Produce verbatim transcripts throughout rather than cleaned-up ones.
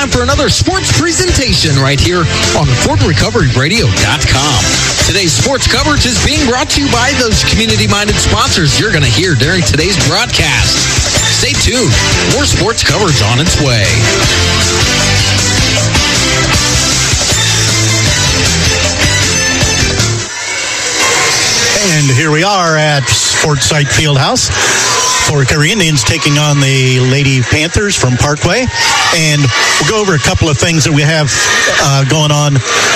time for another sports presentation right here on Fort Recovery Radio dot com. Today's sports coverage is being brought to you by those community-minded sponsors you're going to hear during today's broadcast. Stay tuned. More sports coverage on its way. And here we are at Sports Site Fieldhouse. Fort Recovery Indians taking on the Lady Panthers from Parkway. And we'll go over a couple of things that we have uh, going on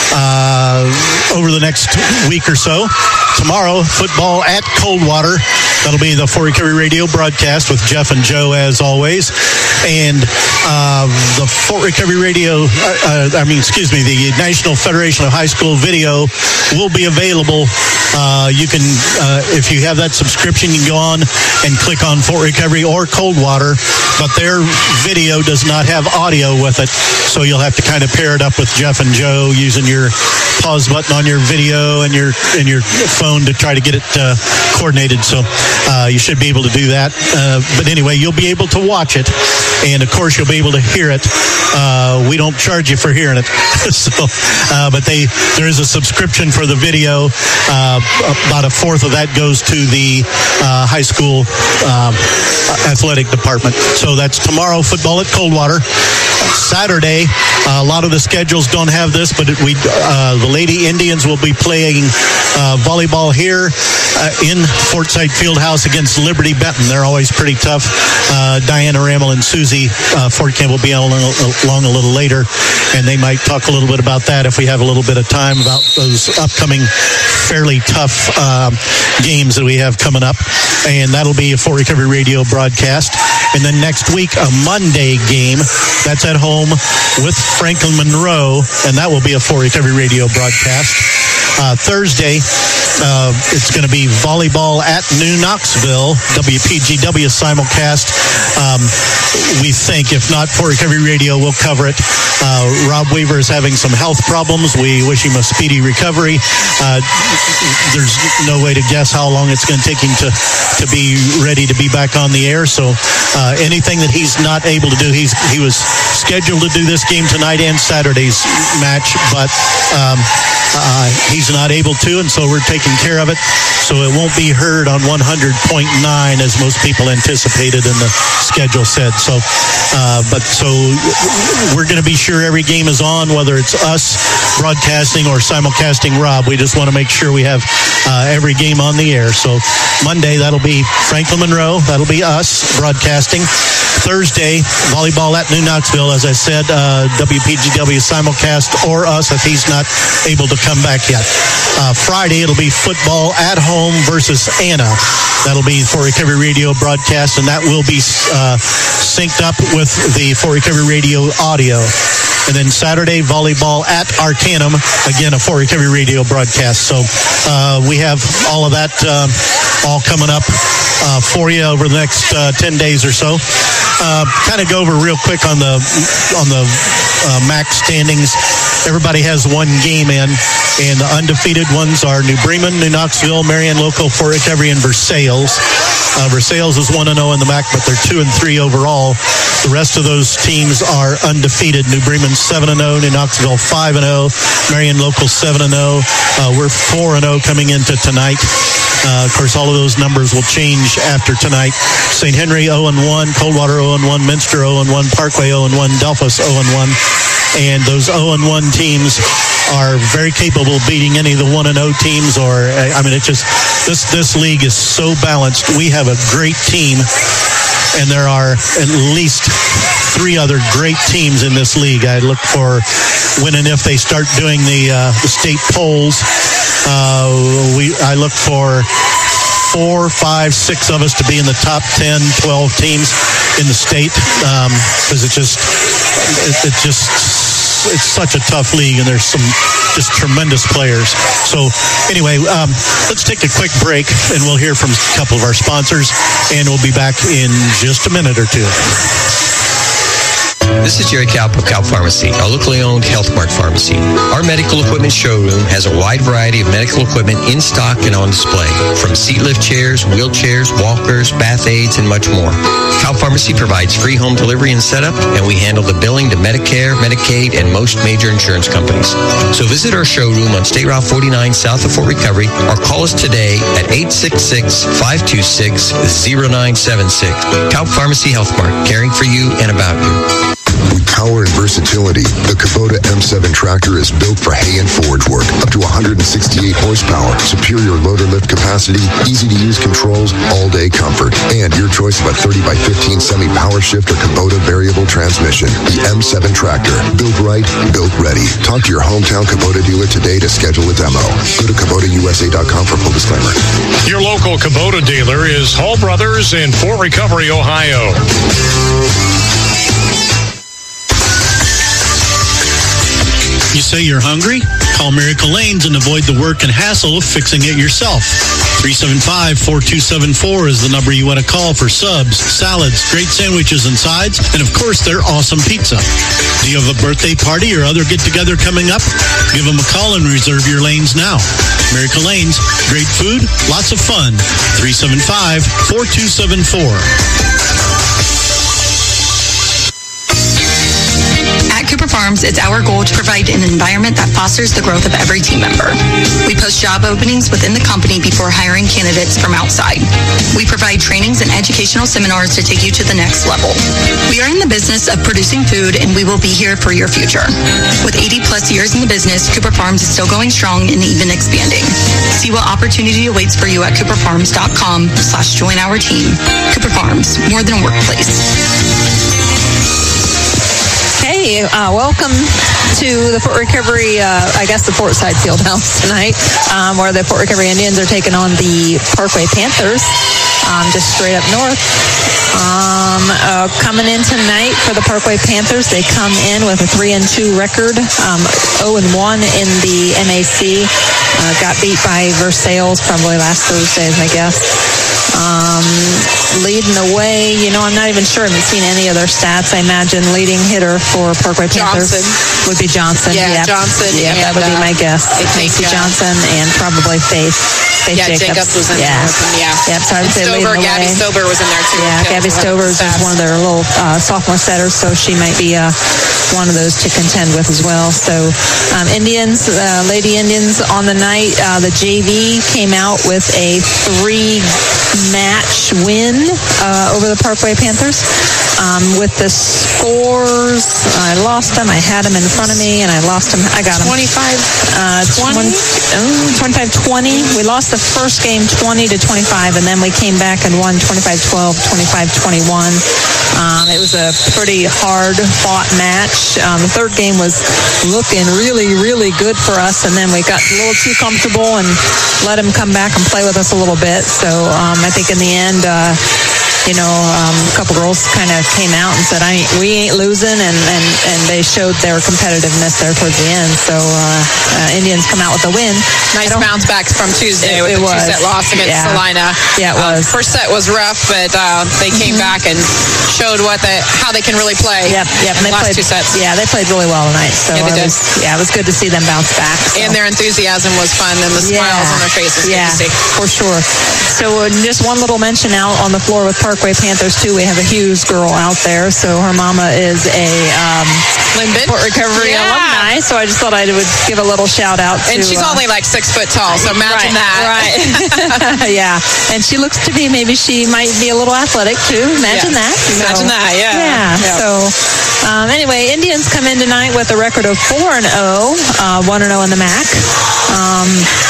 uh, over the next week or so. Tomorrow, football at Coldwater. That'll be the Fort Recovery Radio broadcast with Jeff and Joe, as always. And uh, the Fort Recovery Radio, uh, I mean, excuse me, the National Federation of High School Video will be available. Uh, you can, uh, if you have that subscription, you can go on and click on Fort Recovery or Coldwater, but their video does not have audio with it, so you'll have to kind of pair it up with Jeff and Joe using your pause button on your video and your and your phone to try to get it uh, coordinated. So uh, you should be able to do that. Uh, but anyway, you'll be able to watch it, and of course you'll be able to hear it. Uh, we don't charge you for hearing it, so uh, but they there is a subscription for the video. Uh, about a fourth of that goes to the uh, high school um, athletic department. So that's tomorrow, football at Coldwater. Saturday, uh, a lot of the schedules don't have this, but it, we uh, the Lady Indians will be playing uh, volleyball here uh, in Fort Site Fieldhouse against Liberty Benton. They're always pretty tough. Uh, Diana Rammel and Susie uh, Fort Camp will be along, along a little later, and they might talk a little bit about that if we have a little bit of time about those upcoming fairly tough uh, games that we have coming up. And that'll be a Fort Recovery Radio broadcast. And then next week, a Monday game. That's at home with Franklin Monroe, and that will be a Fort Recovery Radio broadcast. Uh, Thursday, uh, it's going to be volleyball at New Knoxville, W P G W simulcast. Um, we think, if not, Fort Recovery Radio will cover it. Uh, Rob Weaver is having some health problems. We wish him a speedy recovery. Uh, there's no way to guess how long it's going to take him to, to be ready to be back on the air. So uh, anything that he's not able to do, he's he was scheduled to do this game tonight and Saturday's match, but um, uh, he's not able to, and so we're taking care of it. So it won't be heard on one hundred point nine as most people anticipated and the schedule said. So, uh, but so we're going to be sure every game is on, whether it's us broadcasting or simulcasting Rob. We just want to make sure we have uh, every game on the air. So Monday, that'll be Franklin Monroe. That'll be us broadcasting. Thursday, volleyball at New Knoxville, as I said, uh, W P G W simulcast, or us if he's not able to come back yet. Uh, Friday, it'll be football at home versus Anna. That'll be Fort Recovery Radio broadcast, and that will be uh, synced up with the Fort Recovery Radio audio. And then Saturday, volleyball at Arcanum, again, a Fort Recovery Radio broadcast. So uh, we have all of that uh, all coming up uh, for you over the next uh, ten days or so. Uh, kind of go over real quick on the on the uh, M A C standings. Everybody has one game in, and the undefeated ones are New Bremen, New Knoxville, Marion Local, Fort Recovery, and Versailles. Uh, Versailles is one and oh in the M A C, but they're two and three overall. The rest of those teams are undefeated. New Bremen seven and oh, New Knoxville five and oh, Marion Local seven and oh. Uh, we're four and oh coming into tonight. Uh, of course, all of those numbers will change after tonight. Saint Henry oh and one, Coldwater oh and one, Minster oh and one, Parkway oh and one, Delphos oh and one. And those oh and one teams are very capable of beating any of the one and oh teams. Or, I mean, it's just, this, this league is so balanced. We have a great team, and there are at least three other great teams in this league. I look for when and if they start doing the, uh, the state polls. Uh, we I look for four, five, six of us to be in the top ten, twelve teams in the state, because um, it's just it, it just it's such a tough league, and there's some just tremendous players. So anyway, um, let's take a quick break, and we'll hear from a couple of our sponsors, and we'll be back in just a minute or two. This is Jerry Kalp of Kalp Pharmacy, a locally owned Health Mart pharmacy. Our medical equipment showroom has a wide variety of medical equipment in stock and on display, from seat lift chairs, wheelchairs, walkers, bath aids, and much more. Cow Pharmacy provides free home delivery and setup, and we handle the billing to Medicare, Medicaid, and most major insurance companies. So visit our showroom on State Route forty-nine south of Fort Recovery or call us today at eight six six, five two six, zero nine seven six. Cow Pharmacy Health Mart, caring for you and about you. With power and versatility, the Kubota M seven tractor is built for hay and forage work. Up to one hundred sixty-eight horsepower, superior loader lift capacity, easy-to-use controls, all-day comfort, and your choice of a thirty by fifteen semi-power shift or Kubota variable transmission. The M seven tractor, built right, built ready. Talk to your hometown Kubota dealer today to schedule a demo. Go to Kubota U S A dot com for full disclaimer. Your local Kubota dealer is Hall Brothers in Fort Recovery, Ohio. You say you're hungry? Call Miracle Lanes and avoid the work and hassle of fixing it yourself. three seven five, four two seven four is the number you want to call for subs, salads, great sandwiches and sides, and of course their awesome pizza. Do you have a birthday party or other get-together coming up? Give them a call and reserve your lanes now. Miracle Lanes, great food, lots of fun. three seven five, four two seven four. At Cooper Farms, it's our goal to provide an environment that fosters the growth of every team member. We post job openings within the company before hiring candidates from outside. We provide trainings and educational seminars to take you to the next level. We are in the business of producing food, and we will be here for your future. With eighty plus years in the business, Cooper Farms is still going strong and even expanding. See what opportunity awaits for you at cooper farms dot com slash join our team. Cooper Farms, more than a workplace. Hey, uh, welcome to the Fort Recovery, uh, I guess the Portside Fieldhouse tonight, um, where the Fort Recovery Indians are taking on the Parkway Panthers, um, just straight up north. Um, uh, coming in tonight for the Parkway Panthers, they come in with a three and two record, um, oh and one in the M A C. Uh, got beat by Versailles probably last Thursday, I guess. Um, leading the way, you know, I'm not even sure. I haven't seen any of their stats. I imagine leading hitter for Parkway Panthers Johnson. would be Johnson. Yeah, Yep. Johnson. Yeah, and, that would be my guess. I think, Macy uh, Johnson and probably Faith. Faith Yeah, Jacobs. Jacobs was in yeah. there with them, yeah. Yep, so I would And say Stover, leading the Gabby way. Stover was in there too. Yeah, too. Gabby Stover is Stats. one of their little uh, sophomore setters, so she might be uh, one of those to contend with as well. So um, Indians, uh, Lady Indians on the night, uh, the J V came out with a three-match win uh, over the Parkway Panthers. Um, with the scores, I lost them. I had them in front of me, and I lost them. I got them. twenty-five Uh, twenty? twenty-five twenty. We lost the first game twenty to twenty-five, and then we came back and won twenty-five twelve, twenty-five twenty-one. Um, it was a pretty hard-fought match. Um, the third game was looking really, really good for us, and then we got a little too comfortable and let them come back and play with us a little bit. So um, I think in the end, uh, you know, um, a couple girls kind of came out and said, I ain't, we ain't losing, and, and, and they showed their competitiveness there towards the end. So uh, uh, Indians come out with a win. Nice bounce back from Tuesday It- with it the was. two-set loss against Yeah. Salina. Yeah, it Um, was. first set was rough, but uh, they came Mm-hmm. back and showed what they, how they can really play. Yep, yep. And they Last played, two sets. Yeah, they played really well tonight. So Yeah, they it did. was, yeah, it was good to see them bounce back. So. And their enthusiasm was fun, and the smiles on their faces. Yeah, Good to see. for sure. So uh, just one little mention out on the floor with Parkway Panthers too. We have a Hughes girl out there. So her mama is a um, Lynn Fort Recovery Yeah. alumni. So I just thought I would give a little shout out to. And she's uh, only like six foot tall, so imagine right, that. Right. Yeah. And she looks to be, maybe she might be a little athletic too. Imagine Yeah. that. Imagine that, yeah. Yeah. Yeah. So um, anyway, Indians come in tonight with a record of four and oh, uh, one and oh in the M A C. Um,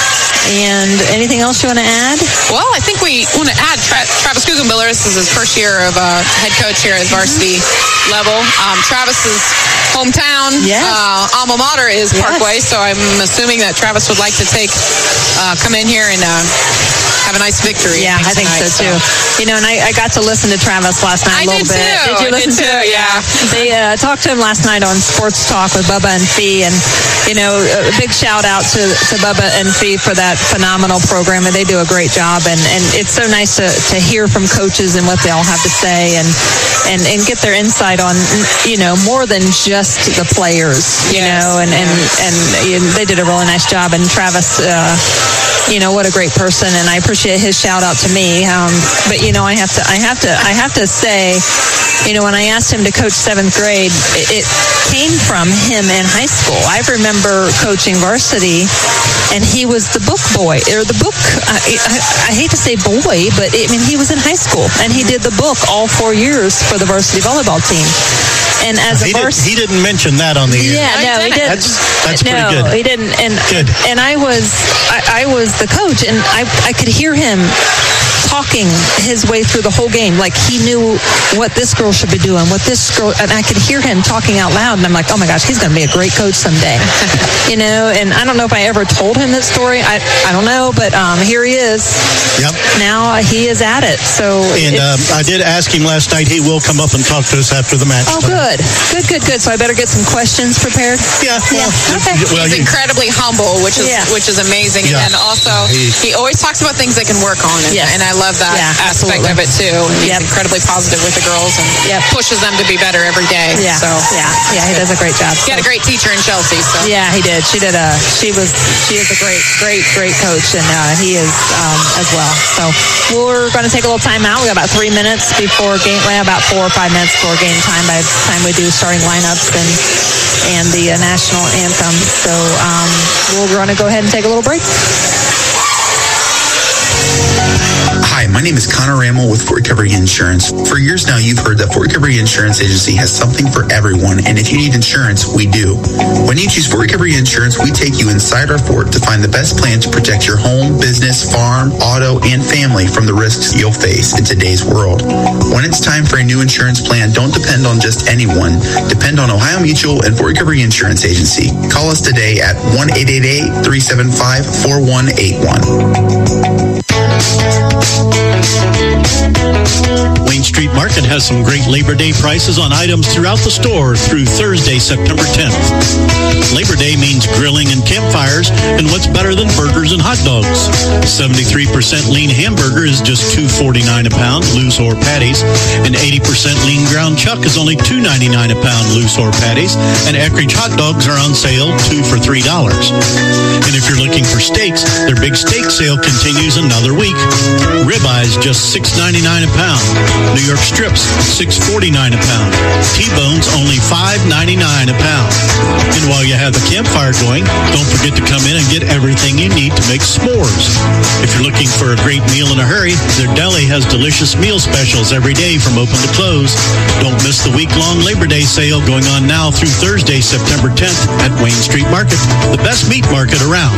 and anything else you want to add? Well, I think we want to add Tra- Travis Guggenbiller. This is his first year of uh, head coach here at varsity level. Um, Travis's hometown, Yes. uh, alma mater is Yes. Parkway, so I'm assuming that Travis would like to take, uh, come in here and uh, have a nice victory. Yeah, I think tonight, so too. You know, and I, I got to listen to Travis last night I a little did bit. too. Did you I listen did to too, it? yeah. They uh, talked to him last night on Sports Talk with Bubba and Fee, and you know, a big shout out to, to Bubba and Fee for that phenomenal program, and they do a great job. And, and it's so nice to, to hear from coaches and what they all have to say, and and, and get their insight on, you know, more than just the players, you Yes. know, and, and, and, and they did a really nice job. And Travis, uh, you know, what a great person, and I appreciate his shout out to me. Um, but you know, I have to, I have to, I have to say, you know, when I asked him to coach seventh grade, it, it came from him in high school. I remember coaching varsity, and he was the book boy, or the book, I, I, I hate to say boy, but I mean, he was in high school, and he did the book all four years for the varsity volleyball team. And as he a varsity... Did, he didn't mention that on the air. Yeah, no, he didn't. That's, that's no, pretty good. he didn't. And, good. and I was I, I was the coach, and I, I could hear him talking his way through the whole game. Like, he knew what this girl should be doing, what this girl, and I could hear him talking out loud, and I'm like, oh my gosh, he's going to be a great coach someday. You know, and I don't know if I ever told him that story. I, I don't know, but um, here he is. Yep. Now he is at it. So And um, I did ask him last night. He will come up and talk to us after the match. Oh, good. Good, good, good. So I better get some questions prepared? Yeah. Yeah. Well, okay. Well, He's you, incredibly humble, which is Yeah. which is amazing. Yeah. And also, He- he always talks about things they can work on, and, Yes. and I love that Yeah, aspect absolutely. of it too. And he's Yep. incredibly positive with the girls and Yep. pushes them to be better every day. Yeah. So Yeah. Yeah. He does a great job. he had a great teacher in Chelsea. So Yeah, he did. She did a. She was. She is a great, great, great coach, and uh, he is um, as well. So we're going to take a little time out. We got about three minutes before game. Well, about four or five minutes before game time. By the time we do starting lineups and and the uh, national anthem. So um, we're going to go ahead and take a little break. Hi, my name is Connor Ramel with Fort Recovery Insurance. For years now, you've heard that Fort Recovery Insurance Agency has something for everyone, and if you need insurance, we do. When you choose Fort Recovery Insurance, we take you inside our fort to find the best plan to protect your home, business, farm, auto, and family from the risks you'll face in today's world. When it's time for a new insurance plan, don't depend on just anyone. Depend on Ohio Mutual and Fort Recovery Insurance Agency. Call us today at one eight eight eight, three seven five, four one eight one. Wayne Street Market has some great Labor Day prices on items throughout the store through Thursday, September tenth. Labor Day means grilling and campfires, and what's better than burgers and hot dogs? seventy-three percent lean hamburger is just two forty-nine a pound, loose or patties, and eighty percent lean ground chuck is only two ninety-nine a pound, loose or patties, and Eckrich hot dogs are on sale two for three dollars. And if you're looking for steaks, their big steak sale continues another week. Ribeyes just six ninety-nine a pound. New York strips six forty-nine a pound. T-bones only five ninety-nine a pound. And while you have the campfire going, don't forget to come in and get everything you need to make s'mores. If you're looking for a great meal in a hurry, their deli has delicious meal specials every day from open to close. Don't miss the week-long Labor Day sale going on now through Thursday, September tenth at Wayne Street Market, the best meat market around.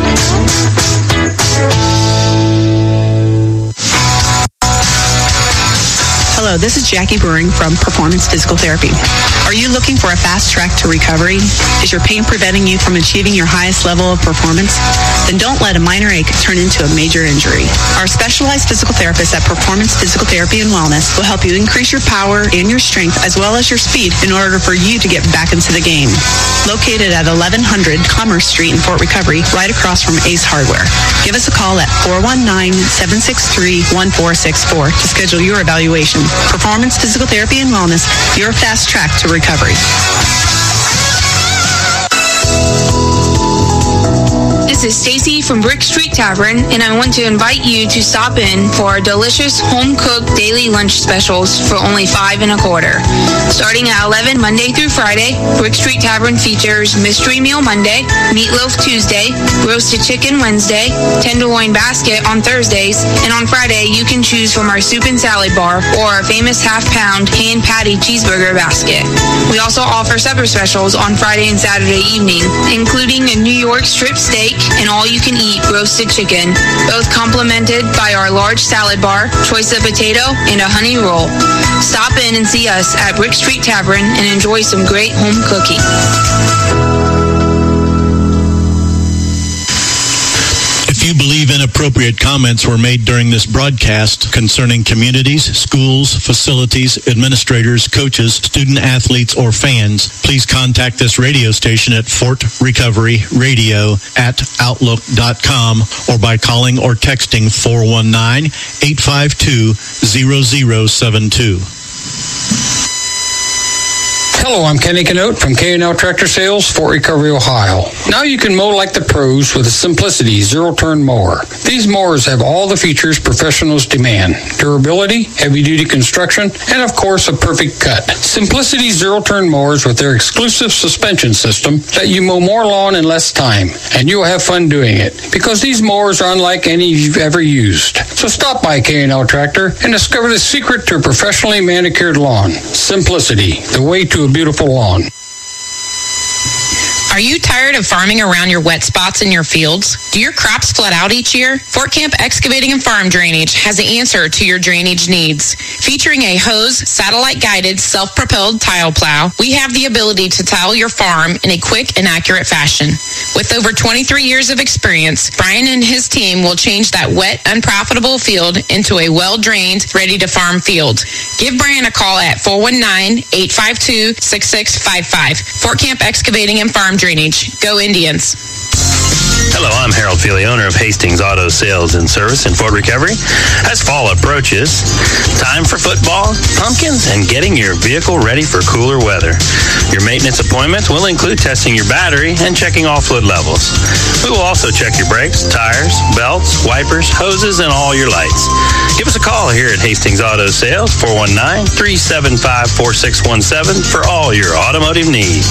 Hello, this is Jackie Brewing from Performance Physical Therapy. Are you looking for a fast track to recovery? Is your pain preventing you from achieving your highest level of performance? Then don't let a minor ache turn into a major injury. Our specialized physical therapists at Performance Physical Therapy and Wellness will help you increase your power and your strength as well as your speed in order for you to get back into the game. Located at eleven hundred Commerce Street in Fort Recovery, right across from Ace Hardware. Give us a call at four one nine, seven six three, one four six four to schedule your evaluation. Performance Physical Therapy and Wellness, your fast track to recovery. This is Stacy from Brick Street Tavern, and I want to invite you to stop in for our delicious home-cooked daily lunch specials for only five and a quarter. Starting at eleven Monday through Friday, Brick Street Tavern features Mystery Meal Monday, Meatloaf Tuesday, Roasted Chicken Wednesday, Tenderloin Basket on Thursdays, and on Friday you can choose from our Soup and Salad Bar or our famous half-pound hand patty cheeseburger basket. We also offer supper specials on Friday and Saturday evening, including a New York strip steak and all-you-can-eat roasted chicken, both complemented by our large salad bar, choice of potato, and a honey roll. Stop in and see us at Brick Street Tavern and enjoy some great home cooking. If you believe inappropriate comments were made during this broadcast concerning communities, schools, facilities, administrators, coaches, student athletes, or fans, please contact this radio station at Fort Recovery Radio at outlook dot com or by calling or texting four one nine, eight five two, zero zero seven two. Hello, I'm Kenny Canote from K and L Tractor Sales, Fort Recovery, Ohio. Now you can mow like the pros with a Simplicity zero-turn mower. These mowers have all the features professionals demand: durability, heavy-duty construction, and of course a perfect cut. Simplicity zero-turn mowers with their exclusive suspension system let you mow more lawn in less time, and you'll have fun doing it because these mowers are unlike any you've ever used. So stop by K and L Tractor and discover the secret to a professionally manicured lawn. Simplicity, the way to a beautiful lawn. Are you tired of farming around your wet spots in your fields? Do your crops flood out each year? Fort Camp Excavating and Farm Drainage has the answer to your drainage needs. Featuring a hose, satellite-guided, self-propelled tile plow, we have the ability to tile your farm in a quick and accurate fashion. With over twenty-three years of experience, Brian and his team will change that wet, unprofitable field into a well-drained, ready-to-farm field. Give Brian a call at four one nine, eight five two, six six five five. Fort Camp Excavating and Farm Drainage. Go Indians. Hello, I'm Harold Feely, owner of Hastings Auto Sales and Service in Fort Recovery. As fall approaches, time for football, pumpkins, and getting your vehicle ready for cooler weather. Your maintenance appointments will include testing your battery and checking all fluid levels. We will also check your brakes, tires, belts, wipers, hoses, and all your lights. Give us a call here at Hastings Auto Sales, four one nine, three seven five, four six one seven for all your automotive needs.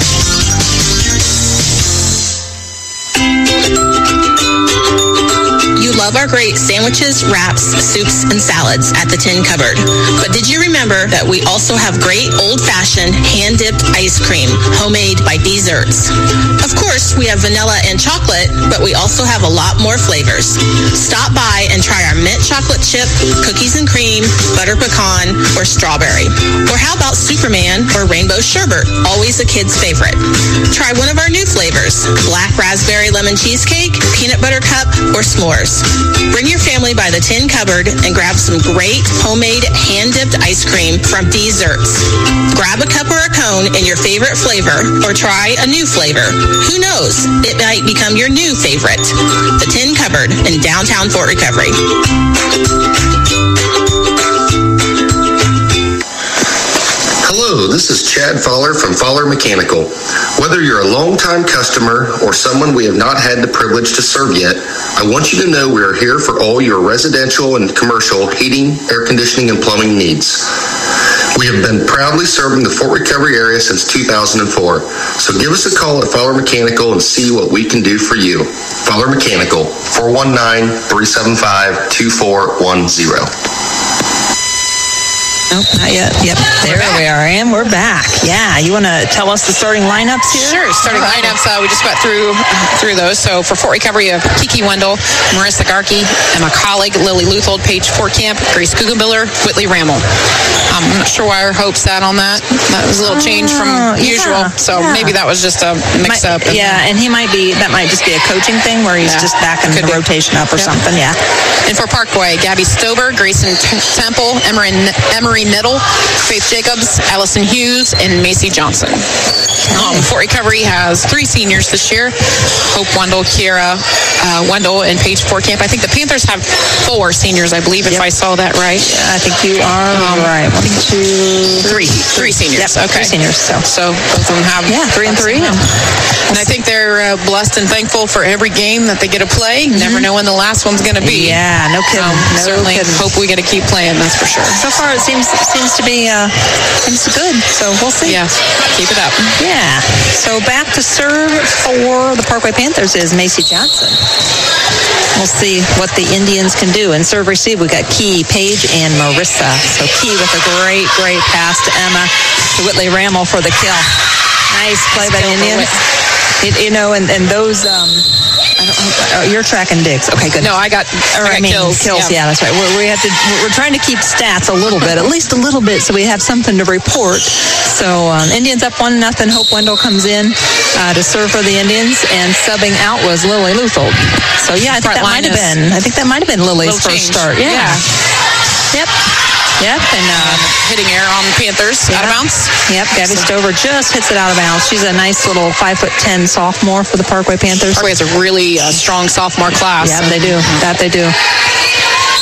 You love our great sandwiches, wraps, soups, and salads at the Tin Cupboard. But did you remember that we also have great old-fashioned hand-dipped ice cream, homemade by Desserts? Of course, we have vanilla and chocolate, but we also have a lot more flavors. Stop by and try our mint chocolate chip, cookies and cream, butter pecan, or strawberry. Or how about Superman or rainbow sherbet, always a kid's favorite. Try one of our new flavors, black raspberry lemon cheesecake, peanut butter cup, or s'mores. Bring your family by the Tin Cupboard and grab some great homemade hand-dipped ice cream from Desserts. Grab a cup or a cone in your favorite flavor or try a new flavor. Who knows? It might become your new favorite. The Tin Cupboard in downtown Fort Recovery. Hello, this is Chad Fowler from Fowler Mechanical. Whether you're a longtime customer or someone we have not had the privilege to serve yet, I want you to know we are here for all your residential and commercial heating, air conditioning, and plumbing needs. We have been proudly serving the Fort Recovery area since two thousand four, so give us a call at Fowler Mechanical and see what we can do for you. Fowler Mechanical, four one nine, three seven five, two four one zero. Nope, not yet. Yep, there we are, and we're back. Yeah, you want to tell us the starting lineups here? Sure, starting right. lineups. Uh, we just got through through those. So for Fort Recovery, you have Kiki Wendell, Marissa Garkey, Emma Collig, Lily Luthold, Paige Fort Camp, Grace Guggenbiller, Whitley Rammel. Um, I'm not sure why our hope sat on that. That was a little change from uh, usual. Yeah, so yeah. maybe that was just a mix-up. Might, yeah, and he might be. That might just be a coaching thing where he's yeah, just backing the be. rotation up or yep. something. Yeah. And for Parkway, Gabby Stover, Grayson T- Temple, Emery, Emery Middle, Faith Jacobs, Allison Hughes, and Macy Johnson. Um, Fort Recovery has three seniors this year: Hope Wendell, Kiera uh, Wendell, and Paige Fort Camp. I think the Panthers have four seniors, I believe, if yep. I saw that right. Yeah, I think you are um, right. One, two, three, three seniors. Yep, okay, three seniors. So, so both of them have yeah, three and three. And, and I think they're uh, blessed and thankful for every game that they get to play. Mm-hmm. Never know when the last one's going to be. Yeah, no kidding. Um, no certainly kidding. Hope we get to keep playing. That's for sure. So far, it seems seems to be uh, seems good. So we'll see. Yeah, keep it up. Yeah. So back to serve for the Parkway Panthers is Macy Johnson. We'll see what the Indians can do. And serve receive, we got Key, Paige, and Marissa. So Key with a great, great pass to Emma, to Whitley Rammel for the kill. Nice play by the Indians. It, you know, and, and those, um, I don't, oh, you're tracking digs. Okay, good. No, I got, or, I got I mean, kills. kills. Yeah. yeah, that's right. We're, we have to, we're trying to keep stats a little bit, at least a little bit, so we have something to report. So um, Indians up one nothing. Hope Wendell comes in uh, to serve for the Indians, and subbing out was Lily Luthold. So yeah, I think that might have been. I think that might have been Lily's first change. start. Yeah. yeah. Yep. Yep, and uh, hitting air on Panthers yeah. out of bounds. Yep, Gabby Stover just hits it out of bounds. She's a nice little five foot ten sophomore for the Parkway Panthers. Parkway has a really uh, strong sophomore class. Yeah, they do. That they do.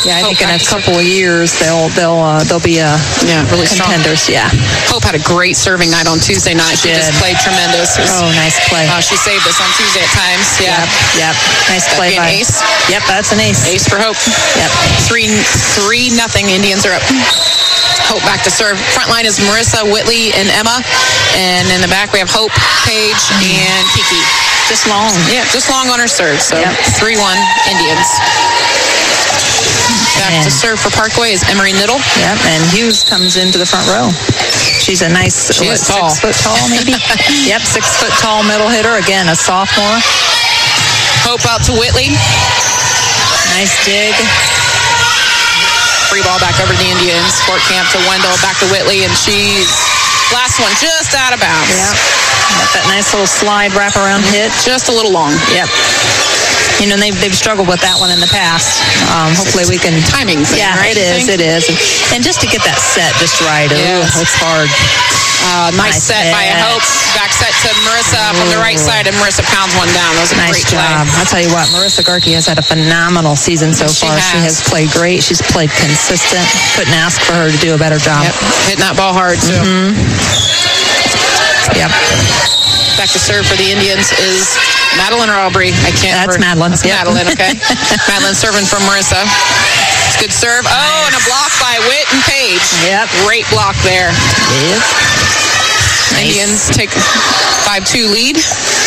Yeah, I Hope think in a back to couple of years they'll they'll uh, they'll be uh, Yeah, really strong. contenders. Yeah. Hope had a great serving night on Tuesday night. She Did. just played tremendous. It was- Oh, nice play. Uh, she saved us on Tuesday at times. Yeah. Yep. Yep. Nice That play be an by ace. Yep, that's an ace. Ace for Hope. Yep. Three, three, nothing. Indians are up. Hope back to serve. Front line is Marissa, Whitley, and Emma. And in the back, we have Hope, Paige, and Kiki. Just long. Yeah, just long on her serve. So Yep. three one Indians. Back And- to serve for Parkway is Emery Niddle. Yep, and Hughes comes into the front row. She's a nice She what, is tall. six foot tall, maybe. Yep, six foot tall middle hitter. Again, a sophomore. Hope out to Whitley. Nice dig. Free ball back over to the Indians. Fort Camp to Wendell, back to Whitley, and she's last one just out of bounds. Yep. Got that nice little slide wraparound hit. Just a little long. Yep. You know, they've, they've struggled with that one in the past. Um, hopefully we can... Timing thing, Yeah, right, it you is, think? it is. And, and just to get that set just right, Yes. ooh, it's hard. Uh, nice, Nice set by set. Hope. Back set to Marissa from the right side, and Marissa pounds one down. That was a Nice great job. play. I'll tell you what, Marissa Garkey has had a phenomenal season so She far. She has. has played great. She's played consistent. Couldn't ask for her to do a better job. Yep. Hitting that ball hard, too. Mm-hmm. Yep. Back to serve for the Indians is Madeline or Aubrey. I can't. That's remember. Madeline. That's Yep. Madeline, okay. Madeline serving from Marissa. It's a good serve. Oh, and a block by Witt and Paige. Yep. Great block there. Yep. Indians take five two lead.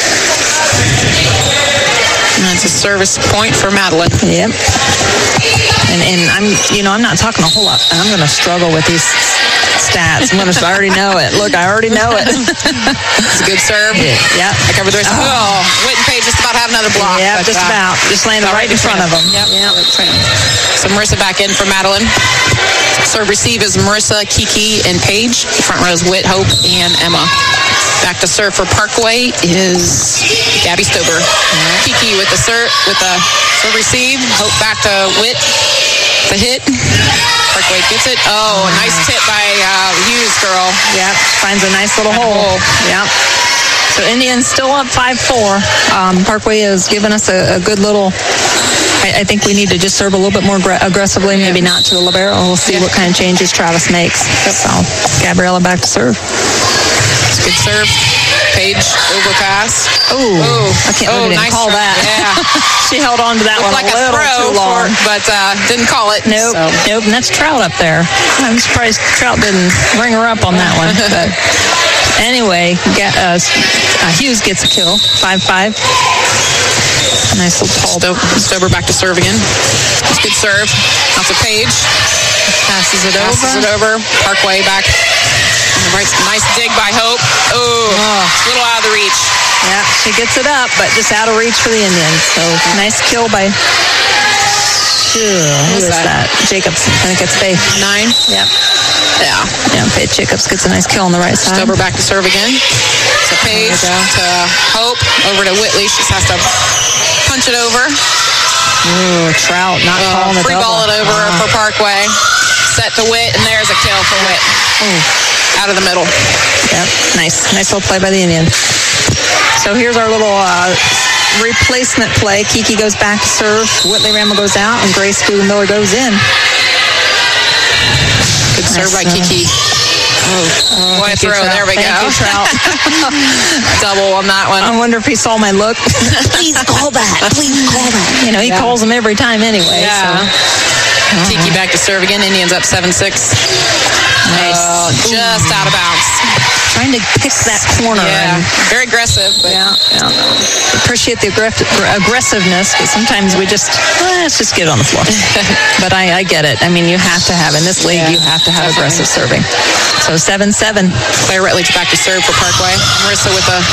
And that's a service point for Madeline. Yep. And and I'm you know I'm not talking a whole lot. I'm going to struggle with these stats. I'm going to. I already know it. Look, I already know it. It's a good serve. Yeah. I covered the rest. Oh, oh Witt and Paige just about have another block. Yeah, but, just uh, about. Just landed right in front of them. Yep. Yep. So Marissa back in for Madeline. Serve receive is Marissa, Kiki, and Paige. Front row is Witt, Hope, and Emma. Back to serve for Parkway is Gabby Stober. Kiki with the serve with the serve receive. Hope back to Witt. The hit. Parkway gets it. Oh, a nice tip by uh, Hughes girl. Yep. Finds a nice little hole. Yep. So Indians still up five four. Um, Parkway has given us a, a good little. I, I think we need to just serve a little bit more gra- aggressively, maybe not to the libero. We'll see what kind of changes Travis makes. So Gabriella back to serve. It's a good serve. Paige overpass. Ooh, Oh, I can't believe we didn't nice call serve. that. Yeah. She held on to that Looked one like a little a throw, too long. for, but uh, didn't call it. Nope, so. nope, and that's Trout up there. I'm surprised Trout didn't ring her up on that one. But anyway, get, uh, uh, Hughes gets a kill, five five. Nice little tall. Sto- Stober back to serve again. It's a good serve. Out to Paige. Passes it Passes over. it over. Parkway back. Right, nice dig by Hope. Oh, a little out of the reach. Yeah, she gets it up, but just out of reach for the Indians. So nice kill by. Who Who's is that? that? Jacobs. I think it's Faith. Nine. Yep. Yeah. Yeah, Faith Jacobs gets a nice kill on the right side. Stober back to serve again. To Paige. To Hope. Over to Whitley. She just has to punch it over. Ooh, Trout not Uh, calling the free double. ball it over Uh, for Parkway. Set to Witt, and there's a kill for Witt. Out of the middle. Yep, nice. Nice little play by the Indian. So here's our little uh, replacement play. Kiki goes back to serve. Whitley Ramel goes out, and Grace Miller goes in. Good serve by Nice, uh, Kiki. Oh, boy, thank you, throw. Trout. There we Thank go. you, Trout. Double on that one. I wonder if he saw my look. Please call back. Please call back. You know, he Yeah. calls them every time anyway. Yeah. So. Kiki back to serve again. Indians up seven six. Nice. Uh, just out of bounds. Trying to pick that corner. Yeah. And, Very aggressive. But yeah, yeah. Appreciate the aggress- aggressiveness, but sometimes we just, eh, let's just get it on the floor. But I, I get it. I mean, you have to have, in this league, Yeah, you have to have definitely. aggressive serving. So seven seven. Claire Rutledge back to serve for Parkway. Marissa with a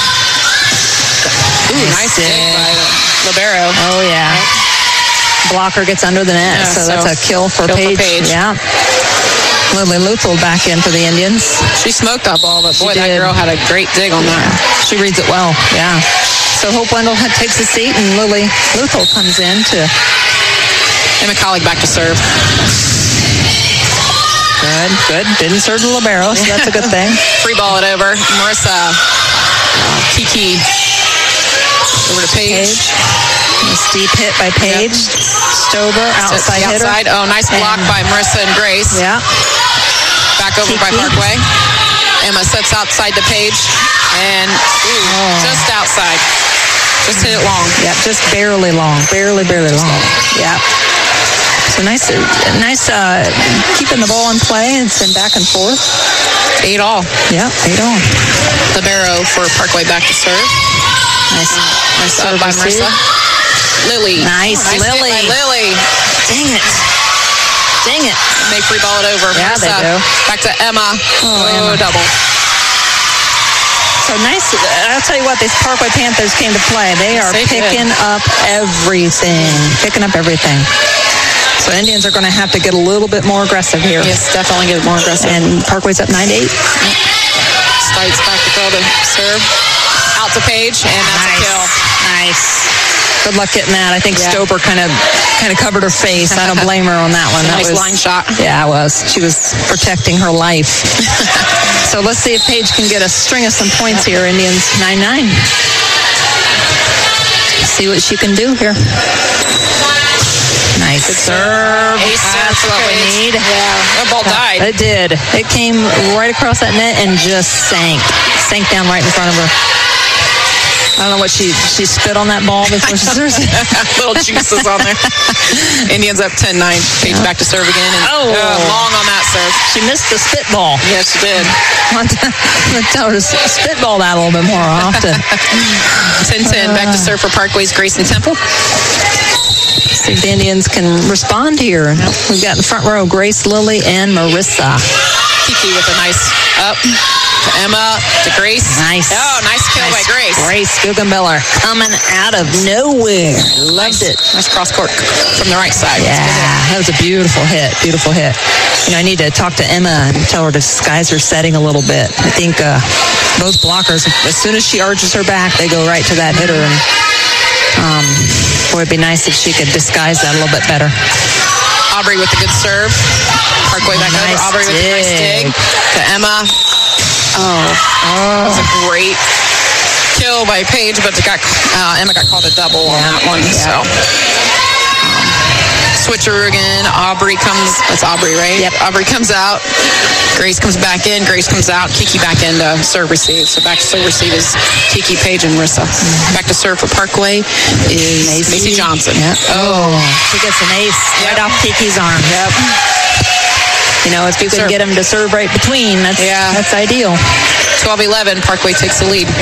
ooh, nice, dig. dig by the libero. Oh, yeah. Blocker gets under the net, Yeah, so, so that's a kill for kill for Paige. Paige. Yeah. Lily Luthel back in for the Indians. She smoked that ball, but boy, She that did. girl had a great dig on that. She reads it well, yeah. So Hope Wendell ha- takes a seat, and Lily Luthel comes in to... Emma Colleague back to serve. Good, good. Didn't serve the libero, so that's a good thing. Free ball it over. Marissa, uh, Kiki, over to Paige. Paige. Nice deep hit by Paige. Yep. Stober, outside hitter. Outside. Oh, nice block and by Marissa and Grace. Yeah. Back over Kiki. By Parkway. Emma sets outside the Paige. And ooh, oh. just outside. Just hit it long. Yep, just barely long. Barely, barely long. Yep. So nice, nice uh, keeping the ball in play. It's been back and forth. Eight all. Yep, eight all. Libero for Parkway back to serve. Nice. Nice serve by Marissa. Lily. Nice, oh, nice Lily. By Lily. Dang it. Dang it. They free ball it over. Yeah, Marissa. they do. Back to Emma. Oh, oh Emma. double. So nice. I'll tell you what, these Parkway Panthers came to play. They are they picking did. up everything. Picking up everything. So Indians are going to have to get a little bit more aggressive here. Yes, definitely get more aggressive. And Parkway's up nine to eight. Stites back to throw the serve. Out to Paige, and that's nice. a kill. Nice. Good luck getting that. I think yeah. Stober kind of kind of covered her face. I don't blame her on that one. That nice was, line shot. Yeah, it was. She was protecting her life. So let's see if Paige can get a string of some points here. Indians nine nine. See what she can do here. Nice Good serve. Ace serve. That's what we need. Yeah, the ball died. It did. It came right across that net and just sank. Sank down right in front of her. I don't know what she she spit on that ball before she serves it. Little juices on there. Indians up ten nine. Paige yeah. back to serve again. And, oh. Uh, long on that serve. She missed the spitball. Yes, she did. I'm going to tell her to spitball that a little bit more often. ten ten. Uh, back to serve for Parkway's Grayson Temple. See if the Indians can respond here. We've got in the front row Grace, Lily, and Marissa. Kiki with a nice up. To Emma, to Grace. Nice. Oh, nice kill nice. by Grace. Grace Guggenmiller coming out of nowhere. Loved nice. it. Nice cross court from the right side. Yeah, that was a beautiful hit. Beautiful hit. You know, I need to talk to Emma and tell her to disguise her setting a little bit. I think uh, both blockers, as soon as she arches her back, they go right to that hitter. And um, boy, it'd be nice if she could disguise that a little bit better. Aubrey with a good serve. Parkway back nice over. Aubrey with a nice dig. To Emma. Oh, oh, that's a great kill by Paige, but it got uh, Emma got called a double on that one. Yeah. So um, switcher again. Aubrey comes. That's Aubrey, right? Yep. Aubrey comes out. Grace comes back in. Grace comes out. Kiki back in to serve receive. So back to serve receive is Kiki, Paige, and Marissa. Mm-hmm. Back to serve for Parkway is Macy, Macy Johnson. Yep. Oh, she gets an ace yep. right off Kiki's arm. Yep. You know, if you can get him to serve right between, that's yeah. that's ideal. twelve eleven, Parkway takes the lead.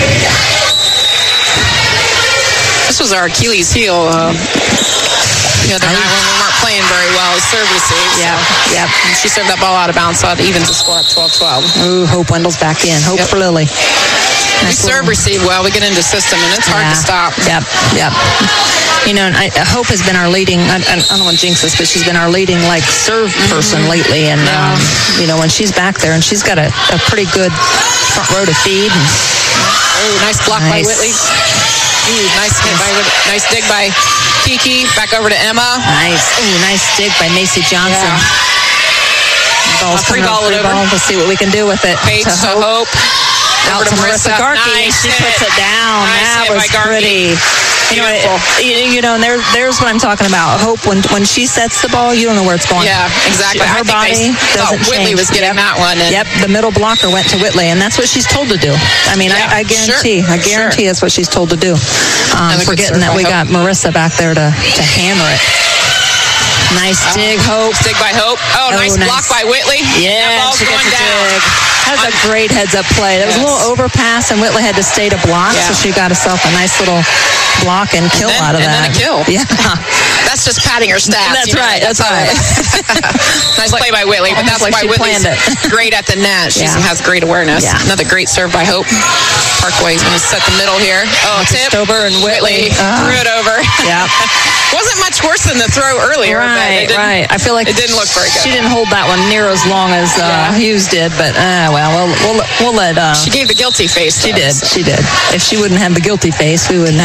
This was our Achilles heel uh, the other night when we weren't playing very well. Serve receive. Yeah, so. Yep. And she served that ball out of bounds, so it evens the score up twelve twelve. Ooh, Hope Wendell's back in. Hope yep. for Lily. We nice serve little. receive well. We get into system, and it's hard yeah. to stop. Yep, yep. You know, and I, Hope has been our leading, I, I don't want to jinx this, but she's been our leading, like, serve person mm-hmm. lately. And, yeah. um, you know, when she's back there, and she's got a, a pretty good front row to feed. And, oh, nice block nice. by Whitley. Ooh, nice hit by nice dig by Kiki. Back over to Emma. Nice. Ooh, nice dig by Macy Johnson. Yeah. Ball's free ball it over. Ball. Let's see what we can do with it. Paige to Hope. Out to Marissa Garkey. Nice she hit. puts it down. Nice that was pretty. You know, it, you know, and there, there's what I'm talking about. Hope, when when she sets the ball, you don't know where it's going. Yeah, exactly. She, her I body doesn't Whitley change. was getting yep. that one. And yep, the middle blocker went to Whitley, and that's what she's told to do. I mean, yeah, I, I guarantee, sure. I guarantee sure. that's what she's told to do. Um, forgetting that we got Marissa back there to, to hammer it. Nice oh, dig, Hope. Dig by Hope. Oh, oh nice, nice block by Whitley. Yeah, that ball's she going gets a down. dig. That was a great heads-up play. That was yes. a little overpass, and Whitley had to stay to block, yeah. so she got herself a nice little block and kill and then, out of and that. And then a kill. Yeah. That's just padding her stats. That's you know? right. That's, that's right. Nice play by Whitley, but that's like why Whitley's great at the net. She yeah. has great awareness. Yeah. Another great serve by Hope. Parkway's going to set the middle here. Oh, tip. Stober and Whitley. Whitley uh, threw it over. Yeah. Wasn't much worse than the throw earlier. Right, right. I feel like it didn't look very good. She didn't hold that one near as long as uh, yeah. Hughes did, but uh, well, we'll we'll, we'll let. Uh, she gave the guilty face. She though, did. So. She did. If she wouldn't have the guilty face, we wouldn't have this problem.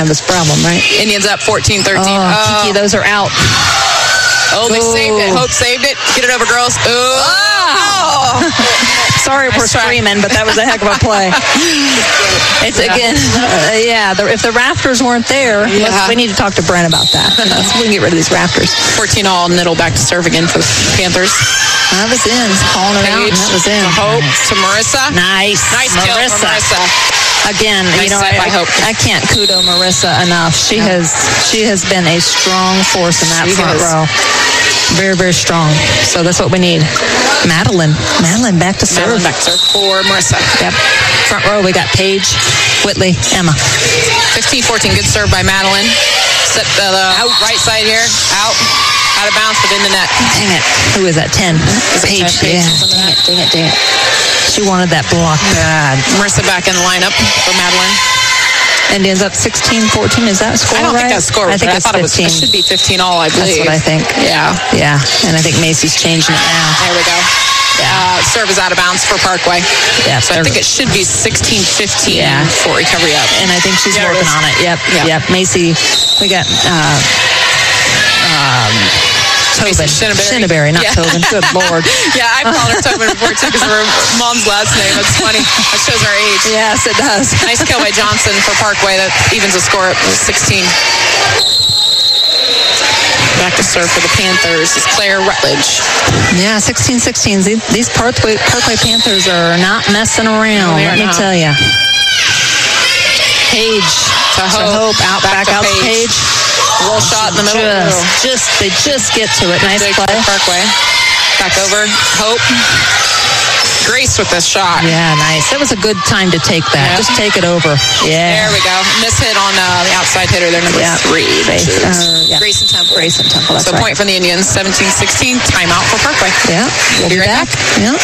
problem, right? Indians up fourteen thirteen. Oh, oh. Kiki, those are out. Oh, they Ooh. saved it. Hope saved it. Get it over, girls. Ooh. Oh. Sorry nice for try. screaming, but that was a heck of a play. It's yeah. again, uh, yeah. The, if the rafters weren't there, yeah. we need to talk to Brent about that. You know, so we can get rid of these rafters. fourteen all. Niddle back to serve again for the Panthers. That was in. Calling it Page, out. That was in. Hope to Marissa. Nice. Nice kill for Marissa. Again, nice you know, set I, by Hope. I can't kudo Marissa enough. She yeah. has she has been a strong force in that she front is. row. Very, very strong. So that's what we need. Madeline. Madeline back to serve. Madeline back to serve for Marissa. Yep. Front row, we got Paige, Whitley, Emma. fifteen fourteen. Good serve by Madeline. Set the, the out. right side here. Out. Out of bounds, but in the net. Dang it. Who is that? ten. Is Paige. It Paige? Yeah. Dang it, dang it, dang it. She wanted that block bad. Marissa back in the lineup for Madeline. Indians up sixteen fourteen. Is that score I don't right? think that's score. I think I it's thought fifteen. It, was, it should be fifteen all, I believe. That's what I think. Yeah. Yeah. And I think Macy's changing it now. There we go. Yeah. Uh, serve is out of bounds for Parkway. Yeah. So I think it should be sixteen fifteen yeah. for recovery up. And I think she's yeah, working on it. Yep. Yep. yep. Macy, we got uh, um, Tobin. Shinneberry, not yeah. Tobin. Good Lord. Yeah, I called her Tobin before too because of her mom's last name. It's funny. That shows our age. Yes, it does. Nice kill by Johnson for Parkway. That evens the score at sixteen. Back to serve for the Panthers is Claire Rutledge. Yeah, sixteen sixteen. These Parkway, Parkway Panthers are not messing around, no, let me not. tell you. Page to Hope. To Hope. Out, back, back out to Page. A little shot in the middle. Just, just, they just get to it. Nice Big play. Parkway. Back over. Hope. Grace with this shot. Yeah, nice. That was a good time to take that. Yeah. Just take it over. Yeah. There we go. Miss hit on uh, the outside hitter. They're number yeah. three. Grace, uh, yeah. Grayson Temple. Grayson Temple. That's so right. point from the Indians. seventeen sixteen. Timeout for Parkway. Yeah. We'll, we'll be, be right back. back. Yeah.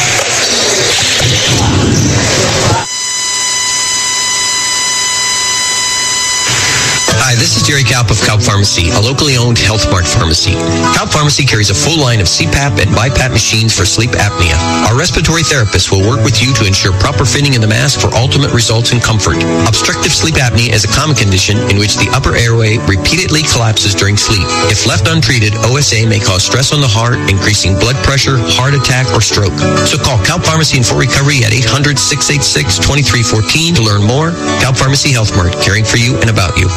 Hi, this is Jerry Kaup of Kaup Pharmacy, a locally owned Health Mart pharmacy. Kaup Pharmacy carries a full line of C PAP and BiPAP machines for sleep apnea. Our respiratory therapists will work with you to ensure proper fitting in the mask for ultimate results and comfort. Obstructive sleep apnea is a common condition in which the upper airway repeatedly collapses during sleep. If left untreated, O S A may cause stress on the heart, increasing blood pressure, heart attack, or stroke. So call Kaup Pharmacy in Fort Recovery at eight hundred, six eight six, two three one four to learn more. Kaup Pharmacy Health Mart, caring for you and about you.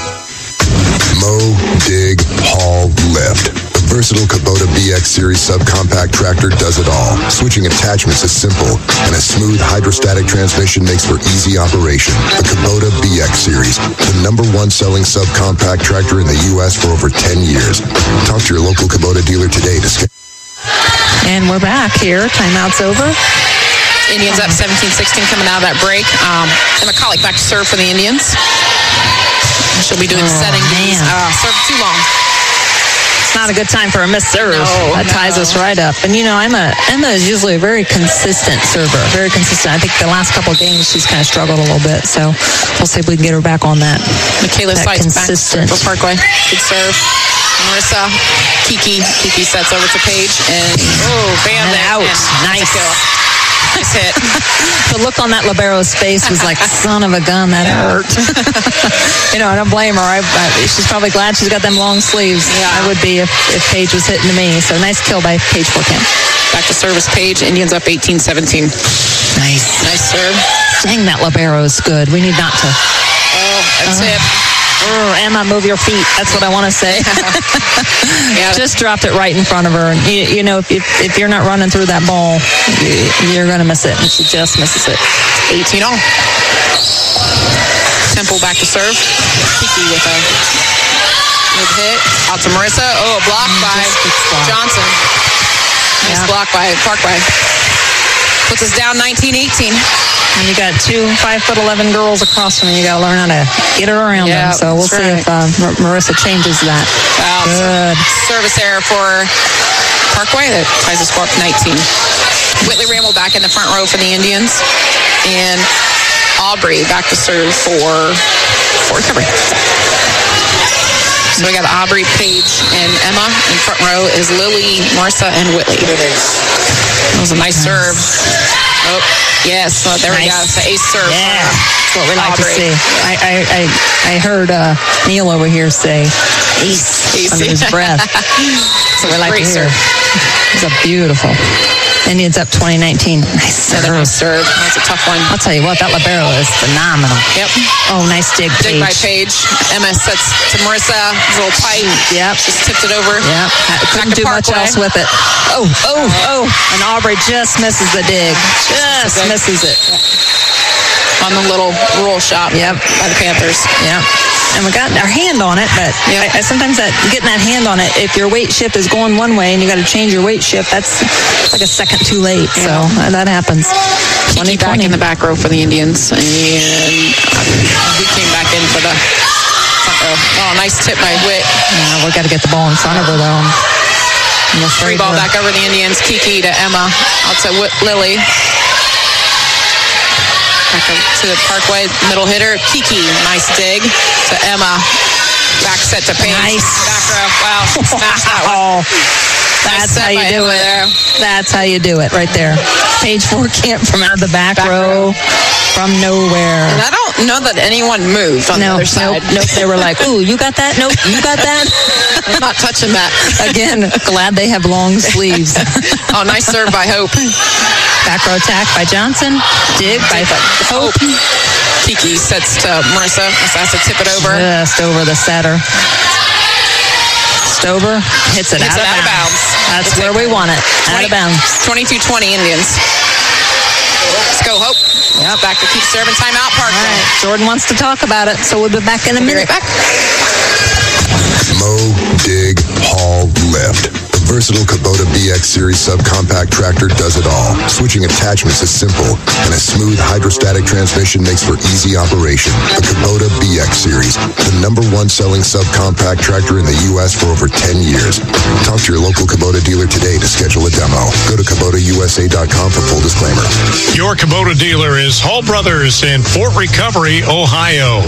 Mow, dig, haul, lift. The versatile Kubota B X Series subcompact tractor does it all. Switching attachments is simple, and a smooth hydrostatic transmission makes for easy operation. The Kubota B X Series, the number one selling subcompact tractor in the U S for over ten years. Talk to your local Kubota dealer today to schedule. And we're back here. Timeout's over. Indians up seventeen sixteen coming out of that break. Um, Emma Collick back to serve for the Indians. She'll be doing oh, setting duties. Uh, serve too long. It's not a good time for a missed serve. No, that no. ties us right up. And you know, Emma Emma is usually a very consistent server. Very consistent. I think the last couple of games she's kind of struggled a little bit. So we'll see if we can get her back on that. Michaela that Sides consistent. back for Parkway. Good serve. Marissa, Kiki. Kiki sets over to Paige. And oh, bam, and out. And nice. Nice hit. The look on that libero's face was like, son of a gun, that hurt. You know, I don't blame her. I, I, she's probably glad she's got them long sleeves. Yeah. I would be if, if Paige was hitting to me. So nice kill by Paige Forkamp. Back to service Paige. Indians up eighteen seventeen. Nice. Nice serve. Dang, that libero is good. We need not to. Oh, that's uh, it. Oh, Emma, move your feet. That's what I want to say. Yeah. Just dropped it right in front of her. You, you know, if, if if you're not running through that ball, you, you're going to miss it. And she just misses it. eighteen all. Temple back to serve. Kiki with a good hit. Out to Marissa. Oh, a block mm, by Johnson. Nice yeah. block by Parkway. Puts us down nineteen eighteen. And you got two five foot eleven girls across from you. You got to learn how to get it around yeah, them. So we'll see right. if uh, Marissa changes that. Wow, good service error for Parkway that ties the score up to nineteen. Whitley Ramel back in the front row for the Indians, and Aubrey back to serve for for recovery. So we got Aubrey, Paige, and Emma. In front row is Lily, Marissa, and Whitley. That was a nice, nice. serve. Oh, yes. Oh, there nice. we go. It's the ace serve. Yeah. That's what we like Aubrey. to see. I I, I, I heard uh, Neil over here say ace, ace. under his breath. That's what we like Great to hear. Serve. It's a beautiful. Indians up twenty nineteen. Nice serve. Nice serve. That's a tough one. I'll tell you what, that libero is phenomenal. Yep. Oh, nice dig, Dig Paige. by Paige. Emma sets to Marissa. It's a little tight. Yep. Just tipped it over. Yep. Couldn't do much else with it. Oh, oh, oh. And Aubrey just misses the dig. Just misses it. On the little roll shot. Yep. By the Panthers. Yep. And we got our hand on it, but yep. I, I, sometimes that getting that hand on it, if your weight shift is going one way and you got to change your weight shift, that's like a second too late. Yeah. So uh, that happens. Kiki back in the back row for the Indians, and he came back in for the. Oh, nice tip by Witt. Yeah, we got to get the ball in front of her though. Free ball back over the Indians. Kiki to Emma. Out to Witt, Lily. Back to the Parkway, middle hitter. Kiki, nice dig to Emma. Back set to Paige. Nice. Back row. Wow, smash that one. That's nice how you do it. There. That's how you do it right there. Paige Forkamp from out of the back, back row, row from nowhere. And I don't know that anyone moved on no, the other side. Nope, nope. They were like, ooh, you got that? Nope, you got that? I'm not touching that. Again, glad they have long sleeves. Oh, nice serve by Hope. Back row attack by Johnson. Dig by Hope. Kiki sets to Marissa. Marissa has to tip it over. Just over the setter. Stover hits it, hits out, it of out of bounds. That's it's where we want it. Out of bounds. twenty-two twenty Indians. Let's go, Hope. Yep. Back to keep serving. Timeout, Park. All right. Jordan wants to talk about it, so we'll be back in a we'll minute. Be right back. Mow, dig, haul, lift. The versatile Kubota B X Series subcompact tractor does it all. Switching attachments is simple, and a smooth hydrostatic transmission makes for easy operation. The Kubota B X Series, the number one selling subcompact tractor in the U S for over ten years. Talk to your local Kubota dealer today to schedule a demo. Go to Kubota U S A dot com for full disclaimer. Your Kubota dealer is Hall Brothers in Fort Recovery, Ohio.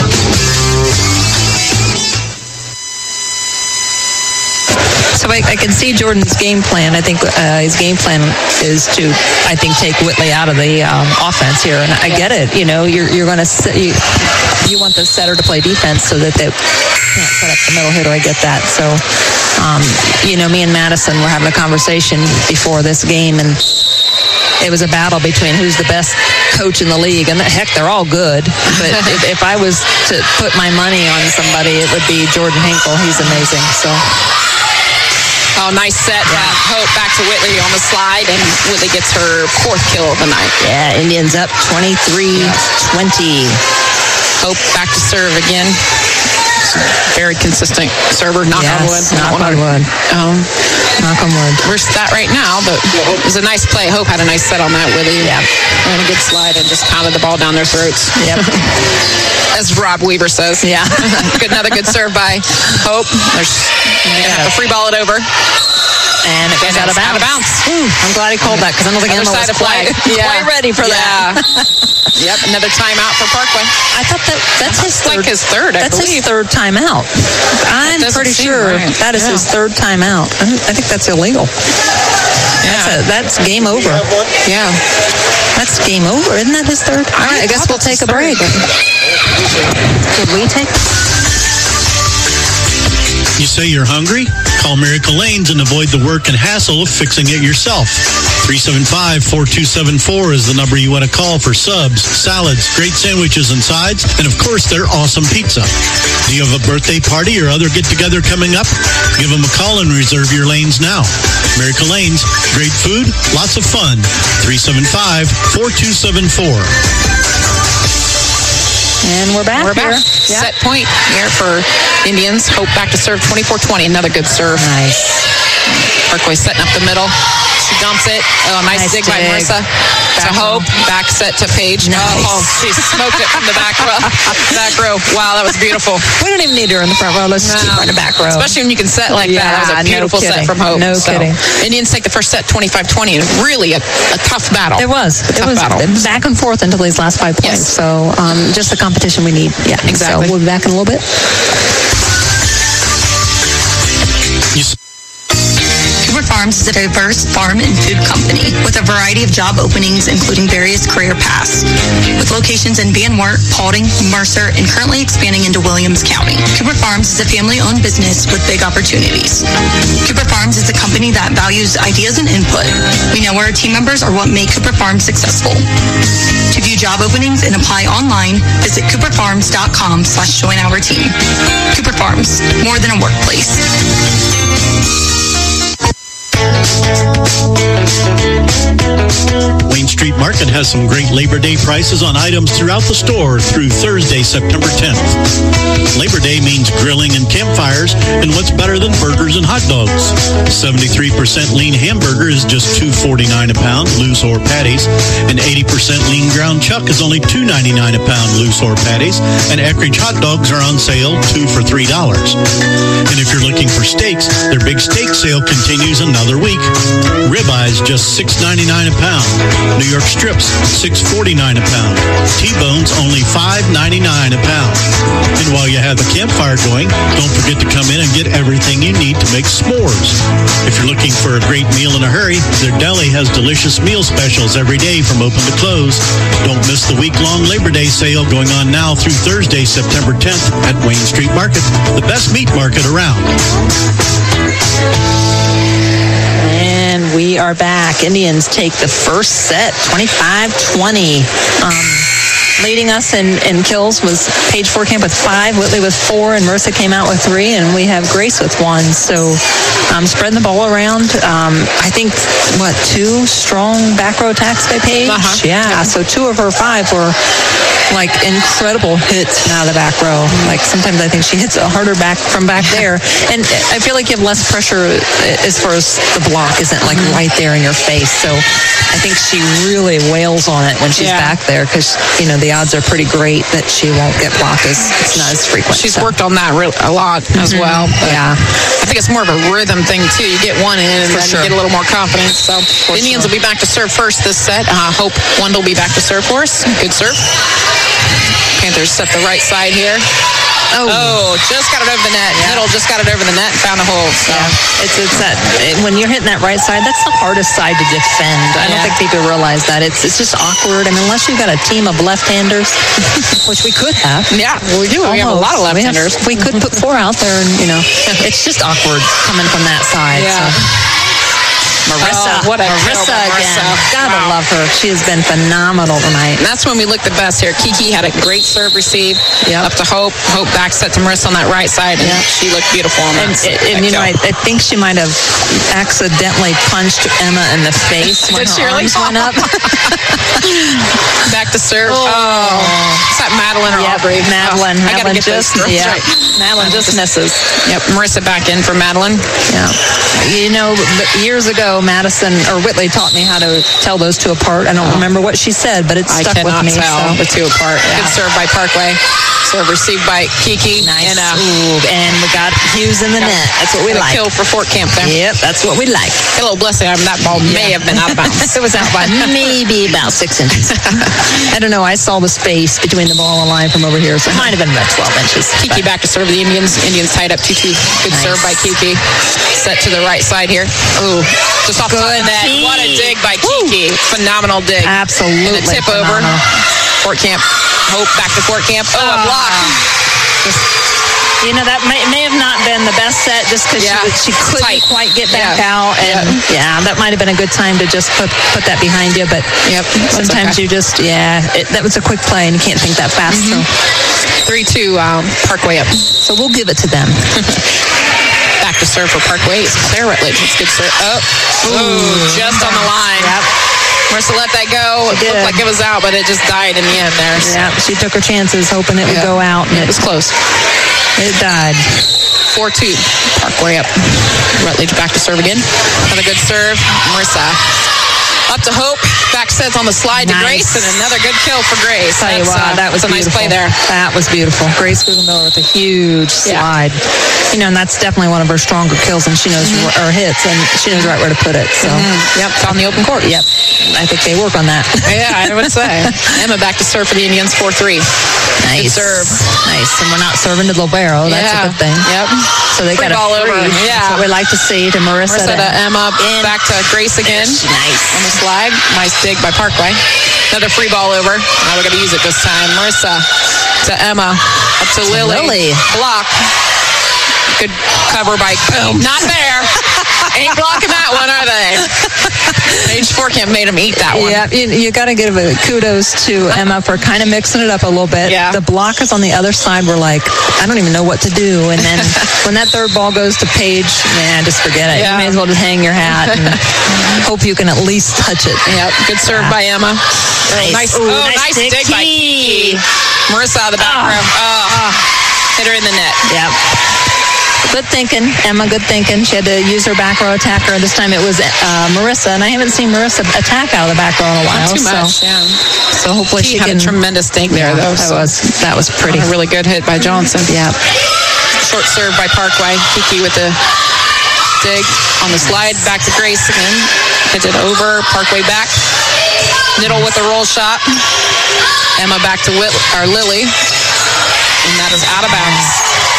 So I, I can see Jordan's game plan. I think uh, his game plan is to, I think, take Whitley out of the um, offense here. And I get it. You know, you're you're going to you, you want the setter to play defense so that they can't put up the middle hitter. I get that. So, um, you know, me and Madison were having a conversation before this game, and it was a battle between who's the best coach in the league. And heck, they're all good. But if, if I was to put my money on somebody, it would be Jordan Hinkle. He's amazing. So. Oh, nice set. Yeah. Hope back to Whitley on the slide, and Whitley gets her fourth kill of the night. Yeah, Indians up twenty-three twenty. Hope back to serve again. Very consistent server. Knock yes, on wood. Knock on wood. Um, knock on wood. We're that right now, but it was a nice play. Hope had a nice set on that, Whitley. Yeah. And a good slide and just pounded the ball down their throats. Yep. As Rob Weaver says. Yeah. good, another good serve by Hope. There's yeah. have to free ball it over. And it goes and out of bounds. Out of bounds. Ooh, I'm glad he called that because I don't think Emma was quite, yeah. quite ready for yeah. that. Yep, another timeout for Parkway. I thought that that's his third. Like his third, I that's believe. his third timeout. I'm pretty sure right. that is yeah. his third timeout. I think that's illegal. Yeah. That's, a, that's game over. Yeah. That's game over. Isn't that his third? All right, I guess we'll take a break. Did we take? You say you're hungry? Call Miracle Lanes and avoid the work and hassle of fixing it yourself. three seven five, four two seven four is the number you want to call for subs, salads, great sandwiches and sides, and of course their awesome pizza. Do you have a birthday party or other get-together coming up? Give them a call and reserve your lanes now. Miracle Lanes, great food, lots of fun. three seven five, four two seven four. And we're back. We're here. back. Yep. Set point here for Indians. Hope back to serve twenty-four twenty. Another good serve. Nice. Parkway setting up the middle. She dumps it. Oh, nice, nice dig, dig by Marissa. Back to Hope. Back set to Paige. Nice. Oh, she smoked it from the back row. Back row. Wow, that was beautiful. We don't even need her in the front row. Let's just no. keep her in the back row. Especially when you can set like yeah, that. That was a beautiful no set from Hope. No so, kidding. Indians take the first set twenty-five twenty. And really a, a tough battle. It was. A it was battle. back and forth until these last five points. Yes. So um, just the competition we need. Yeah, exactly. So we'll be back in a little bit. Cooper Farms is a diverse farm and food company with a variety of job openings, including various career paths. With locations in Van Wert, Paulding, Mercer, and currently expanding into Williams County. Cooper Farms is a family-owned business with big opportunities. Cooper Farms is a company that values ideas and input. We know our team members are what make Cooper Farms successful. To view job openings and apply online, visit cooperfarms.com slash join our team. Cooper Farms, more than a workplace. Wayne Street Market has some great Labor Day prices on items throughout the store through Thursday, September tenth. Labor Day means grilling and campfires, and what's better than burgers and hot dogs? seventy-three percent lean hamburger is just two forty-nine a pound, loose or patties, and eighty percent lean ground chuck is only two ninety-nine a pound, loose or patties, and Eckrich hot dogs are on sale, two for three dollars. And if you're looking for steaks, their big steak sale continues another week. Ribeyes just six ninety-nine a pound. New York strips six forty-nine a pound. T-bones only five ninety-nine a pound. And while you have the campfire going, don't forget to come in and get everything you need to make s'mores. If you're looking for a great meal in a hurry, their deli has delicious meal specials every day from open to close. Don't miss the week-long Labor Day sale going on now through Thursday, September tenth at Wayne Street Market, the best meat market around. And we are back. Indians take the first set, twenty-five twenty. Um, leading us in, in kills was Paige Forkamp with five, Whitley with four, and Marissa came out with three, and we have Grace with one. So um, spreading the ball around. Um, I think, what, two strong back row attacks by Paige? Uh-huh. Yeah, yeah, so two of her five were like incredible hits out of the back row. Like sometimes I think she hits a harder back from back there. And I feel like you have less pressure as far as the block isn't like right there in your face. So I think she really wails on it when she's yeah. back there because, you know, the odds are pretty great that she won't get blocked. As, it's not as frequent. She's so. worked on that real, a lot mm-hmm. as well. Yeah. I think it's more of a rhythm thing, too. You get one in and for then sure. you get a little more confidence. So for the Indians sure. will be back to serve first this set. Uh, Hope Wendell will be back to serve for us. Good serve. Panthers set the right side here. Oh, oh just got it over the net. Yeah. Middle just got it over the net and found a hole. So. Yeah. It's, it's that, when you're hitting that right side, that's the hardest side to defend. I don't yeah. think people realize that. It's it's just awkward. I mean, unless you've got a team of left-handers, which we could have. Yeah, we do. Almost. We have a lot of left-handers. We, have, we could put four out there, and, you know, it's just awkward coming from that side. Yeah. So. Marissa, oh, what a Marissa again. Marissa. Gotta wow. love her. She has been phenomenal tonight. And that's when we look the best here. Kiki had a great serve receive yep. up to Hope. Hope back set to Marissa on that right side, and yep. she looked beautiful on that. And, and you know, I, I think she might have accidentally punched Emma in the face when Did her she really? arms went up. Back to serve. Oh, oh. Is that Madeline or yep. Aubrey? Madeline. Oh, Madeline just, yeah. right. Madeline just misses. Yep. Marissa back in for Madeline. Yeah. You know, years ago, Madison or Whitley taught me how to tell those two apart. I don't oh. remember what she said, but it stuck with me. I cannot tell so. the two apart. Yeah. Good serve by Parkway. Serve received by Kiki. Nice. And, uh, Ooh, and we got Hughes in the net. That's what we like. Kill for Forkamp there. Yep, that's what we like. A little blessing. I mean, that ball yeah. may have been out of bounds. It was out by maybe about six inches. I don't know. I saw the space between the ball and line from over here, so it might have been about twelve inches. Kiki but. back to serve the Indians. Indians tied up two two. Good nice. serve by Kiki. Set to the right side here. Ooh, just off the net. What a dig by Kiki. Woo. Phenomenal dig. Absolutely. And a tip phenomenal. over. Forkamp. Hope back to Forkamp. Oh, oh, a block. Just, you know, that may, may have not been the best set just because yeah. she, she couldn't Tight. quite get back yeah. out. And, yeah. yeah, that might have been a good time to just put put that behind you. But yep. sometimes okay. you just, yeah, it, that was a quick play and you can't think that fast. Mm-hmm. So three two um, Parkway up. So we'll give it to them. Back to serve for Parkway. Claire Rutledge. It's good serve. Oh, Ooh, just on the line. Yep. Marissa let that go. It looked like it was out, but it just died in the end there. So. Yeah, she took her chances, hoping it would yeah. go out. And it, it was close. It died. four two. Parkway up. Rutledge back to serve again. Another good serve. Marissa. Up to Hope. Back sets on the slide nice. to Grace, and another good kill for Grace. Tell you what, uh, that was a nice play there. That was beautiful. Grace Guggenmiller with a huge slide. Yeah. You know, and that's definitely one of her stronger kills, and she knows mm-hmm. her hits, and she knows right where to put it. So, mm-hmm. yep, it's on the open court. Yep, I think they work on that. Yeah, I would say. Emma back to serve for the Indians, four three. Nice. Good serve. Nice. And we're not serving to libero. That's Yeah. a good thing. Yep. So they Free got a ball free. over. Yeah. That's what we like to see. To Marissa. Marissa to Emma. in. Back to Grace again. Nice. On the slide. Nice dig by Parkway. Another free ball over. Now we're going to use it this time. Marissa to Emma. Up to Lily. Lily. Block. Good cover by Boom. Not there. Ain't blocking that one, are they? Page four camp made him eat that one. Yeah, you, you got to give a kudos to Emma for kind of mixing it up a little bit. Yeah. The blockers on the other side were like, I don't even know what to do. And then when that third ball goes to Paige, man, just forget it. Yeah. You may as well just hang your hat and hope you can at least touch it. Yep. Good serve Yeah. by Emma. Nice. Nice, Ooh, oh, nice nice dig, dig by Kiki. Kiki. Marissa out of the back row. Oh, hit her in the net. Yep. Good thinking, Emma. Good thinking. She had to use her back row attacker. This time it was uh, Marissa, and I haven't seen Marissa attack out of the back row in a while. Not too much, so, yeah. So hopefully She she had can. a tremendous dig there, Yeah, though. That so was that was pretty. a really good hit by Johnson. Yeah. Short serve by Parkway. Kiki with the dig on the slide. Back to Grace again. Hit it over. Parkway back. Niddle with the roll shot. Emma back to Whit- or Lily. And that is out of bounds.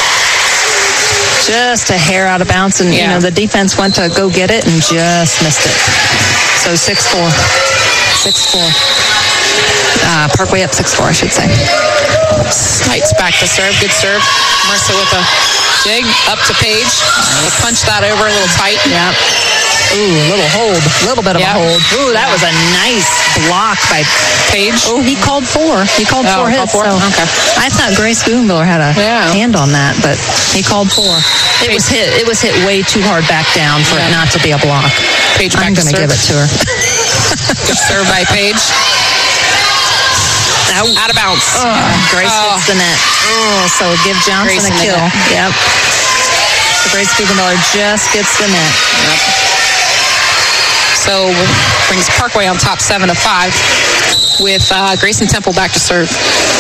Just a hair out of bounds, and you Yeah. know the defense went to go get it and just missed it. So six four, six four. Uh, Parkway up six four, I should say. Stites back to serve. Good serve. Marissa with a dig up to Paige. Punch that over a little tight. Yep. Ooh, a little hold, a little bit of Yep. a hold. Ooh, that was a nice block by Paige. Oh, he called four. He called Oh, four called hits. four? So Okay. I thought Grace Gumbiller had a Yeah. hand on that, but he called four. It was hit. It was hit way too hard back down for Yeah. it not to be a block. Paige I'm back to going to serve. give it to her. Good serve by Paige. Out. Out of bounds. Oh, Grace Oh. hits the net. Oh, so give Johnson Grace a in the kill. net. Yep. So Grace Gumbiller just gets the net. So brings Parkway on top seven to five with uh, Grayson Temple back to serve.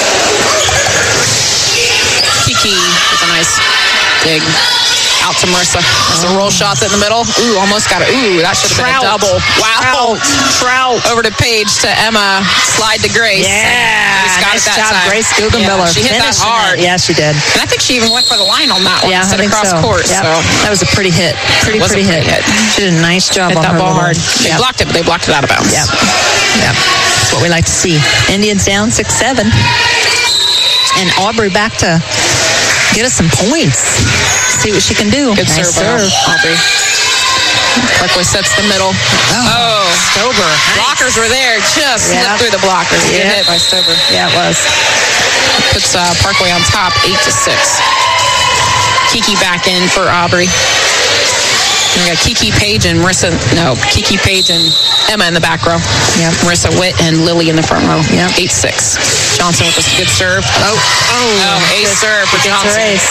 Kiki with a nice dig out to Marissa. Some roll shots in the middle. Ooh, almost got it. Ooh, that should have been a Trout. double. Wow. Trout. Trout. Over to Paige to Emma. Slide to Grace. Yeah. Grace got Nice it that job, time. Grace Gumbiller. Yeah, she hit that Finishing hard. it. Yeah, she did. And I think she even went for the line on that one Yeah, I instead think of cross so. court. Yep. So That was a pretty hit. Pretty, It was a pretty, pretty hit. hit. She did a nice job hit on that her ball little- hard. They Yep. blocked it, but they blocked it out of bounds. Yep. Yep. That's what we like to see. Indians down six seven. And Aubrey back to get us some points. See what she can do. Good Nice serve, by Aubrey. Parkway sets the middle. Oh, Stober. blockers were there. Just slipped Yep. through the blockers. Good Yep. hit by Stober. Yeah, it was. Puts uh, Parkway on top, eight to six. Kiki back in for Aubrey. And we got Kiki Page and Marissa. No, Kiki Page and Emma in the back row. Yep. Marissa Witt and Lily in the front row. Yep. Eight six. Johnson with a good serve. Oh, oh. Oh, ace serve for Gets her Johnson. ace.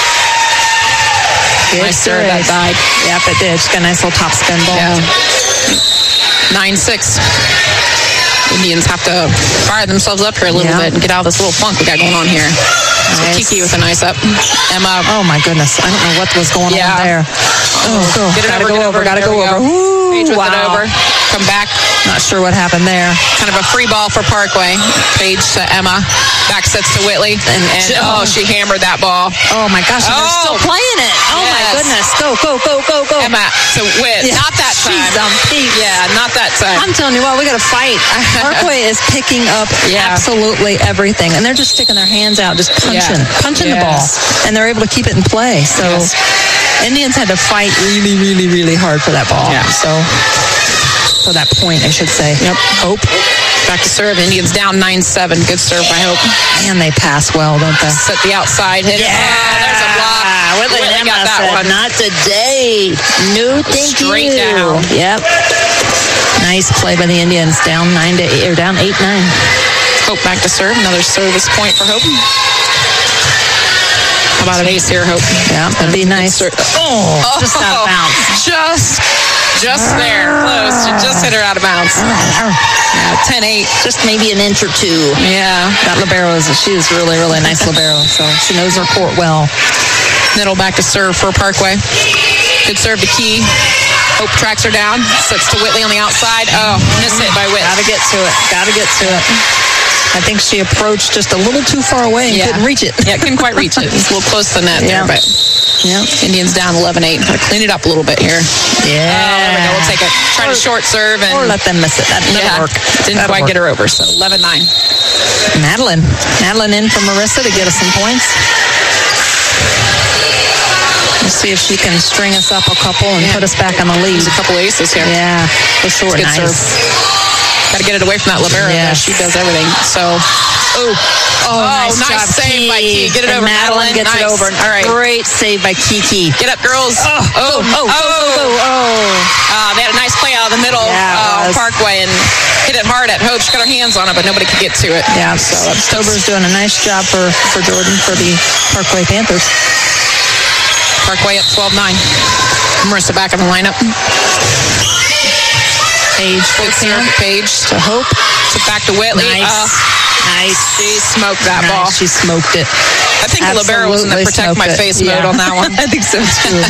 Nice Gets her serve that ace. died. Yep, it did. She got a nice little top spin ball. Yeah. nine six. Indians have to fire themselves up here a little Yeah. bit and get out of this little funk we got going on here. So Nice. Kiki with a nice up. Emma. Oh my goodness. I don't know what was going Yeah. on there. Oh, go. Get it gotta over, go get over, over. gotta There go we over. go. Ooh, Page with wow. it over. Come back. Not sure what happened there. Kind of a free ball for Parkway. Page to Emma. Back sets to Whitley. And, and oh, she hammered that ball. Oh my gosh, and they're Oh. still playing it. Oh my Yes. goodness. Go, go, go, go, go. Emma to Whit. Yeah. Not that time. She's on peak. Yeah, not that time. I'm telling you what, we got to fight. Parkway is picking up Yeah. absolutely everything, and they're just sticking their hands out, just punching, Yeah. punching Yes. the ball, and they're able to keep it in play. So Yes. Indians had to fight really, really, really hard for that ball. Yeah. So for that point, I should say. Yep. Hope. Back to serve. Indians down nine seven. Good serve by Hope. Man, they pass well, don't they? Set the outside. Hit it. Yeah. Oh, there's a block. Whitley Whitley and got Emma that said, one. not today. No, thank Straight you. down. Yep. Nice play by the Indians. Down nine to eight, or down eight nine. Hope back to serve. Another service point for Hope. How about an ace here, Hope? Yeah, that'd be nice. Oh, just out of bounds. Just, just there. Close. She just hit her out of bounds. Yeah, ten eight. Just maybe an inch or two. Yeah. That libero is, she is really, really nice libero. So she knows her court well. Middle back to serve for Parkway. Good serve to Key. Hope tracks her down. Sets to Whitley on the outside. Oh, miss hit by Whit. Gotta get to it. Gotta get to it. I think she approached just a little too far away and Yeah. couldn't reach it. Yeah, couldn't quite reach it. It's a little close to the net Yeah. there, but Yeah. Indians down eleven eight. Gotta clean it up a little bit here. Yeah. Oh, there we go. We'll take it. Try to short serve and Or let them miss it. That doesn't yeah, work. didn't That'll quite work. get her over. So eleven nine. Madeline. Madeline in for Marissa to get us some points. We'll see if she can string us up a couple and Yeah. put us back on the lead. There's a couple aces here. Yeah, for sure. Good Nice. serve. Got to get it away from that libero. Yes. She does everything. So, oh, Oh, nice, job, save by Kiki. Get it And over, Madeline. Madeline. Gets Nice. it over. All right. Great save by Kiki. Get up, girls. Oh, oh, oh, oh, oh, oh. Uh, they had a nice play out of the middle Yeah, it uh, was. Parkway and hit it hard at Hope. She got her hands on it, but nobody could get to it. Yeah, So that's Stober's doing a nice job for, for Jordan for the Parkway Panthers. Parkway up twelve nine. Marissa back in the lineup. Page Good serve to Page to Hope. To back to Whitley. Nice. Uh, Nice. She smoked that Nice. ball. She smoked it. I think the libero was in the Absolutely protect my smoked it. face Yeah. mode on that one. I think so too.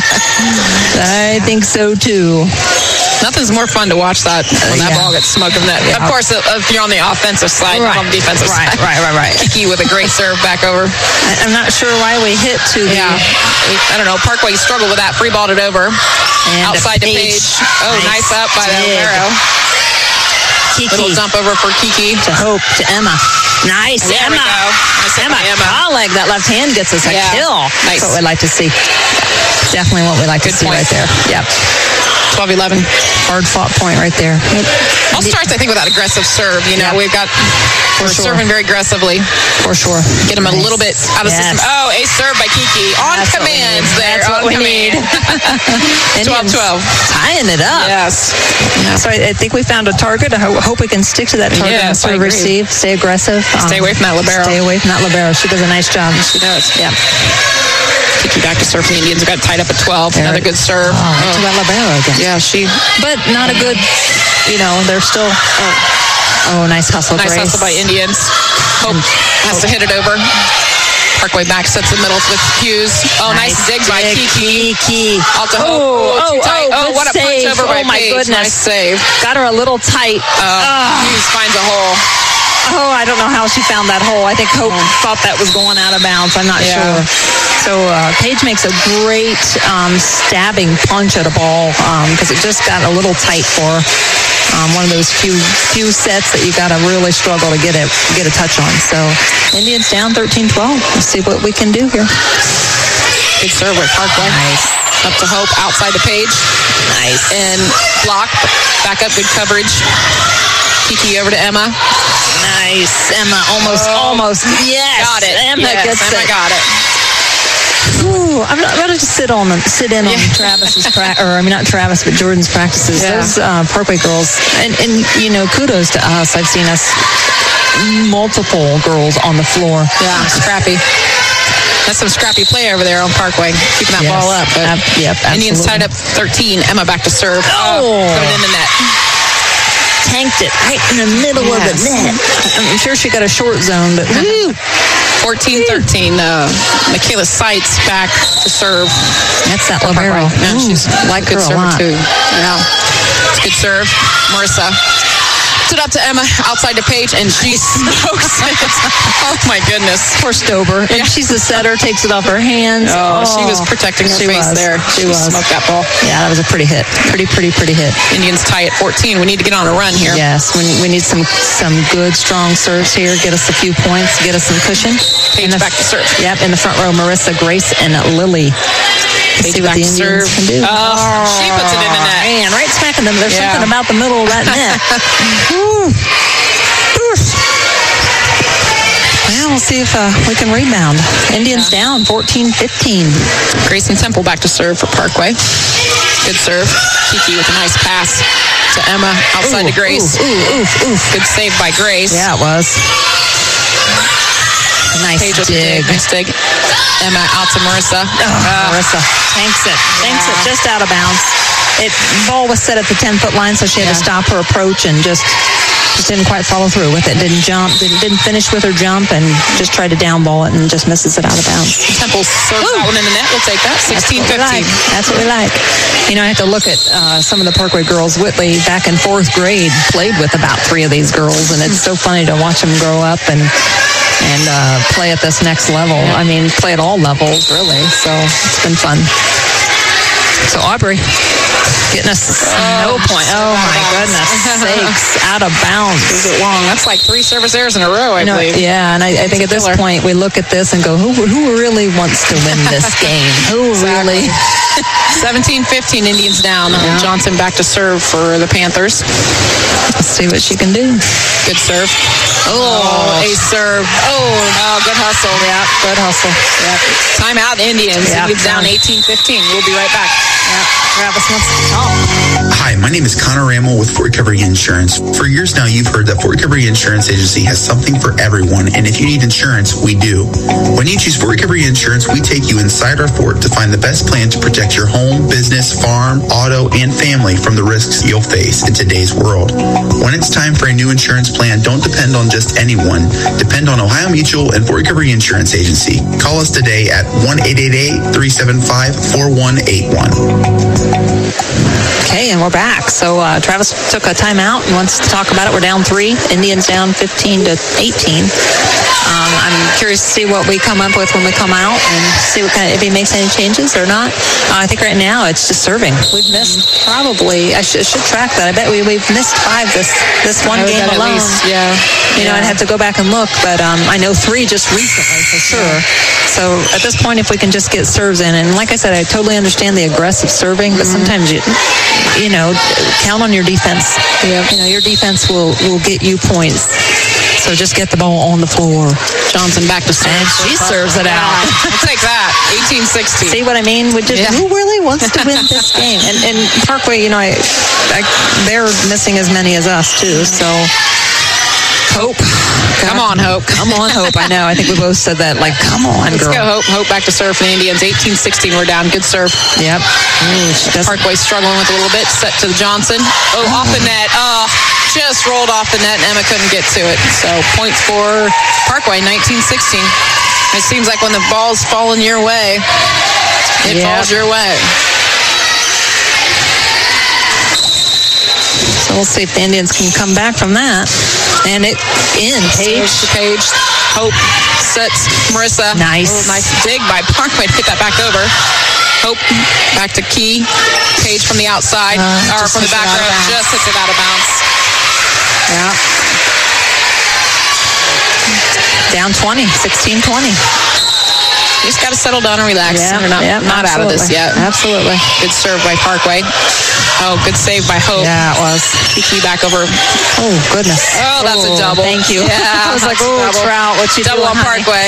I think so too. Nothing's more fun to watch that when that yeah. ball gets smoked in that. Yeah. Of course, if you're on the offensive side, Right. not on the defensive Right, side. right, right, right. Kiki with a great serve back over. I, I'm not sure why we hit to the Yeah. I don't know. Parkway struggled with that. Free balled it over. and Outside to Page. Page. Oh, nice, up by the dig. libero. Kiki Little dump over for Kiki. to Hope to Emma. Nice, There Emma. we go. Nice hit Emma. by Emma. Colleague, that left hand gets us a Yeah. kill. Nice. That's what we like to see. Definitely what we like Good to see point. right there. Yep. twelve eleven. Hard fought point right there. All starts, I think, with that aggressive serve. You know, Yep. we've got For we're sure. serving very aggressively. For sure. Get him a little bit out of Yes. system. Oh, ace serve by Kiki on That's what we command need. there. That's what on we command. need. twelve twelve. Tying it up. Yes. So I, I think we found a target. I ho- hope we can stick to that target. Yes, and I serve, agree. receive, stay aggressive. Stay away from that libero. Stay away from that libero. She does a nice job. She does. Yeah. Kiki back to serve. The Indians got tied up at twelve. There. Another good serve. Oh, right to that libero again. Yeah, she. But not a good, you know, they're still. Oh, oh nice hustle, Nice Grace. hustle by Indians. Hope has to hit it over. Parkway back sets the middle with Hughes. Oh, nice, dig, by Kiki. Kiki. Out to Hope. Oh, too oh, tight. oh, Oh, good what a save. punch over by Oh, my Page. goodness. Nice save. Got her a little tight. Oh, Hughes finds a hole. Oh, I don't know how she found that hole. I think Hope thought that was going out of bounds. I'm not Yeah. sure. So uh, Paige makes a great um, stabbing punch at a ball because it just got a little tight for her. Um, one of those few few sets that you got to really struggle to get it get a touch on. So Indians down thirteen twelve. Let's see what we can do here. Good serve with Parkway. Nice. Up to Hope, outside the Page. Nice. And block. Back up, good coverage. Kiki over to Emma. Nice. Emma almost, Oh. almost. Yes. Got it. Emma yes, gets Emma it. got it. Ooh, I'm not ready to sit on them, sit in on Travis's pra- or I mean not Travis, but Jordan's practices. Yeah. Those uh, Parkway girls, and and you know, kudos to us. I've seen us multiple girls on the floor. Yeah, scrappy. That's some scrappy play over there on Parkway, keeping that Yes. ball up. But Ab- yep, Indians absolutely. tied up thirteen. Emma back to serve. Oh. Coming in the net. Tanked it right in the middle of the Yes. net. I'm sure she got a short zone, but woo, fourteen thirteen. Uh, Michaela Seitz back to serve. that's that libero. Yeah, Ooh, she's like good her a server lot. too. Yeah, it's a good serve. Marissa stood up to Emma outside the Page, and she smokes it. Oh my goodness. Poor Stober. And she's a setter, takes it off her hands. Oh, she was protecting her she face was. there. She was. Smoked that ball. Yeah, that was a pretty hit. Pretty, pretty, pretty hit. Indians tie at fourteen. We need to get on a run here. Yes, we, we need some some good, strong serves here. Get us a few points. Get us some cushion. Page In the- back to serve. Yep, in the front row, Marissa, Grace, and Lily. Page See what back the to Indians serve. can do. Oh, she puts it in the net. Man, right smack in them. There's Yeah. something about the middle of that net. Woo. Oof. Well, we'll see if uh, we can rebound. Indians down fourteen fifteen. Grayson Temple back to serve for Parkway. Good serve. Kiki with a nice pass to Emma outside Ooh, to Grace. Ooh, ooh, ooh, ooh. Good save by Grace. Yeah, it was. Nice Page with the dig. dig. Nice dig. Emma out to Marissa. Oh, Uh, Marissa tanks it. Tanks Yeah. it just out of bounds. It ball was set at the ten foot line, so she had to Yeah. stop her approach and just just didn't quite follow through with it. Didn't jump, didn't, didn't finish with her jump, and just tried to down ball it and just misses it out of bounds. Temple serves that one in the net. We'll take that. sixteen fifteen. That's what we like. You know, I have to look at uh, some of the Parkway girls. Whitley, back in fourth grade, played with about three of these girls, and it's so funny to watch them grow up and and uh, play at this next level. I mean, play at all levels, really. So it's been fun. So Aubrey getting a snow oh, point. Oh my goodness sakes! Out of bounds. Is it long? That's like three service errors in a row, I no, believe. Yeah, and I, I think at this point we look at this and go, who who really wants to win this game? Who really? seventeen fifteen, Indians down. Yeah. Johnson back to serve for the Panthers. Let's see what she can do. Good serve. Oh, oh. ace serve. Oh, oh, good hustle. Yeah, good hustle. Yeah. Timeout, Indians. Yeah. Indians down eighteen fifteen. We'll be right back. Yeah. Travis wants to talk. Hi, my name is Connor Rammel with Fort Recovery Insurance. For years now, you've heard that Fort Recovery Insurance Agency has something for everyone, and if you need insurance, we do. When you choose Fort Recovery Insurance, we take you inside our fort to find the best plan to protect your home, business, farm, auto, and family from the risks you'll face in today's world. When it's time for a new insurance plan, don't depend on just anyone. Depend on Ohio Mutual and Fort Recovery Insurance Agency. Call us today at one eight eight eight, three seven five, four one eight one. Okay, and we're back. So uh, Travis took a timeout and wants to talk about it. We're down three. Indians down fifteen to eighteen. Um, I'm curious to see what we come up with when we come out and see what kind of, if he makes any changes or not. Uh, I think right now it's just serving. We've missed probably, I should, should track that. I bet we, we've missed five this, this one game alone. Least, yeah. You know, yeah. I'd have to go back and look, but um, I know three just recently for sure. So at this point, if we can just get serves in, and like I said, I totally understand the aggressive serving, but mm-hmm. sometimes you, you know, count on your defense. Yep. You know, your defense will, will get you points. So just get the ball on the floor. Johnson back to serve. And she serves it out. I'll take that. eighteen sixteen. See what I mean? We just, yeah. Who really wants to win this game? And, and Parkway, you know, I, I, they're missing as many as us, too. So Hope. Come on, Hope. Come on, Hope. I know. I think we both said that. Like, come on, Let's girl. go, Hope. Hope back to serve for the Indians. eighteen sixteen. We're down. Good serve. Yep. Ooh, Parkway struggling with a little bit. Set to the Johnson. Oh, off the net. Oh, just rolled off the net, and Emma couldn't get to it. So points for Parkway, nineteen sixteen. It seems like when the ball's falling your way, it yep. falls your way. So we'll see if the Indians can come back from that. And it in Page. To Page. Hope sets Marissa. Nice. Oh, nice dig by Parkway to get that back over. Hope back to Key. Page from the outside uh, or from the back row. Just hits it out of bounds. Yeah. Down twenty, sixteen twenty. You just got to settle down and relax. Yeah, You're not, yeah, not out of this yet. Absolutely. Good serve by Parkway. Oh, good save by Hope. Yeah, it was. Key back over. Oh, goodness. Oh, that's oh, a double. Thank you. Yeah, I was like, oh, double. Trout, what you double doing, on Parkway.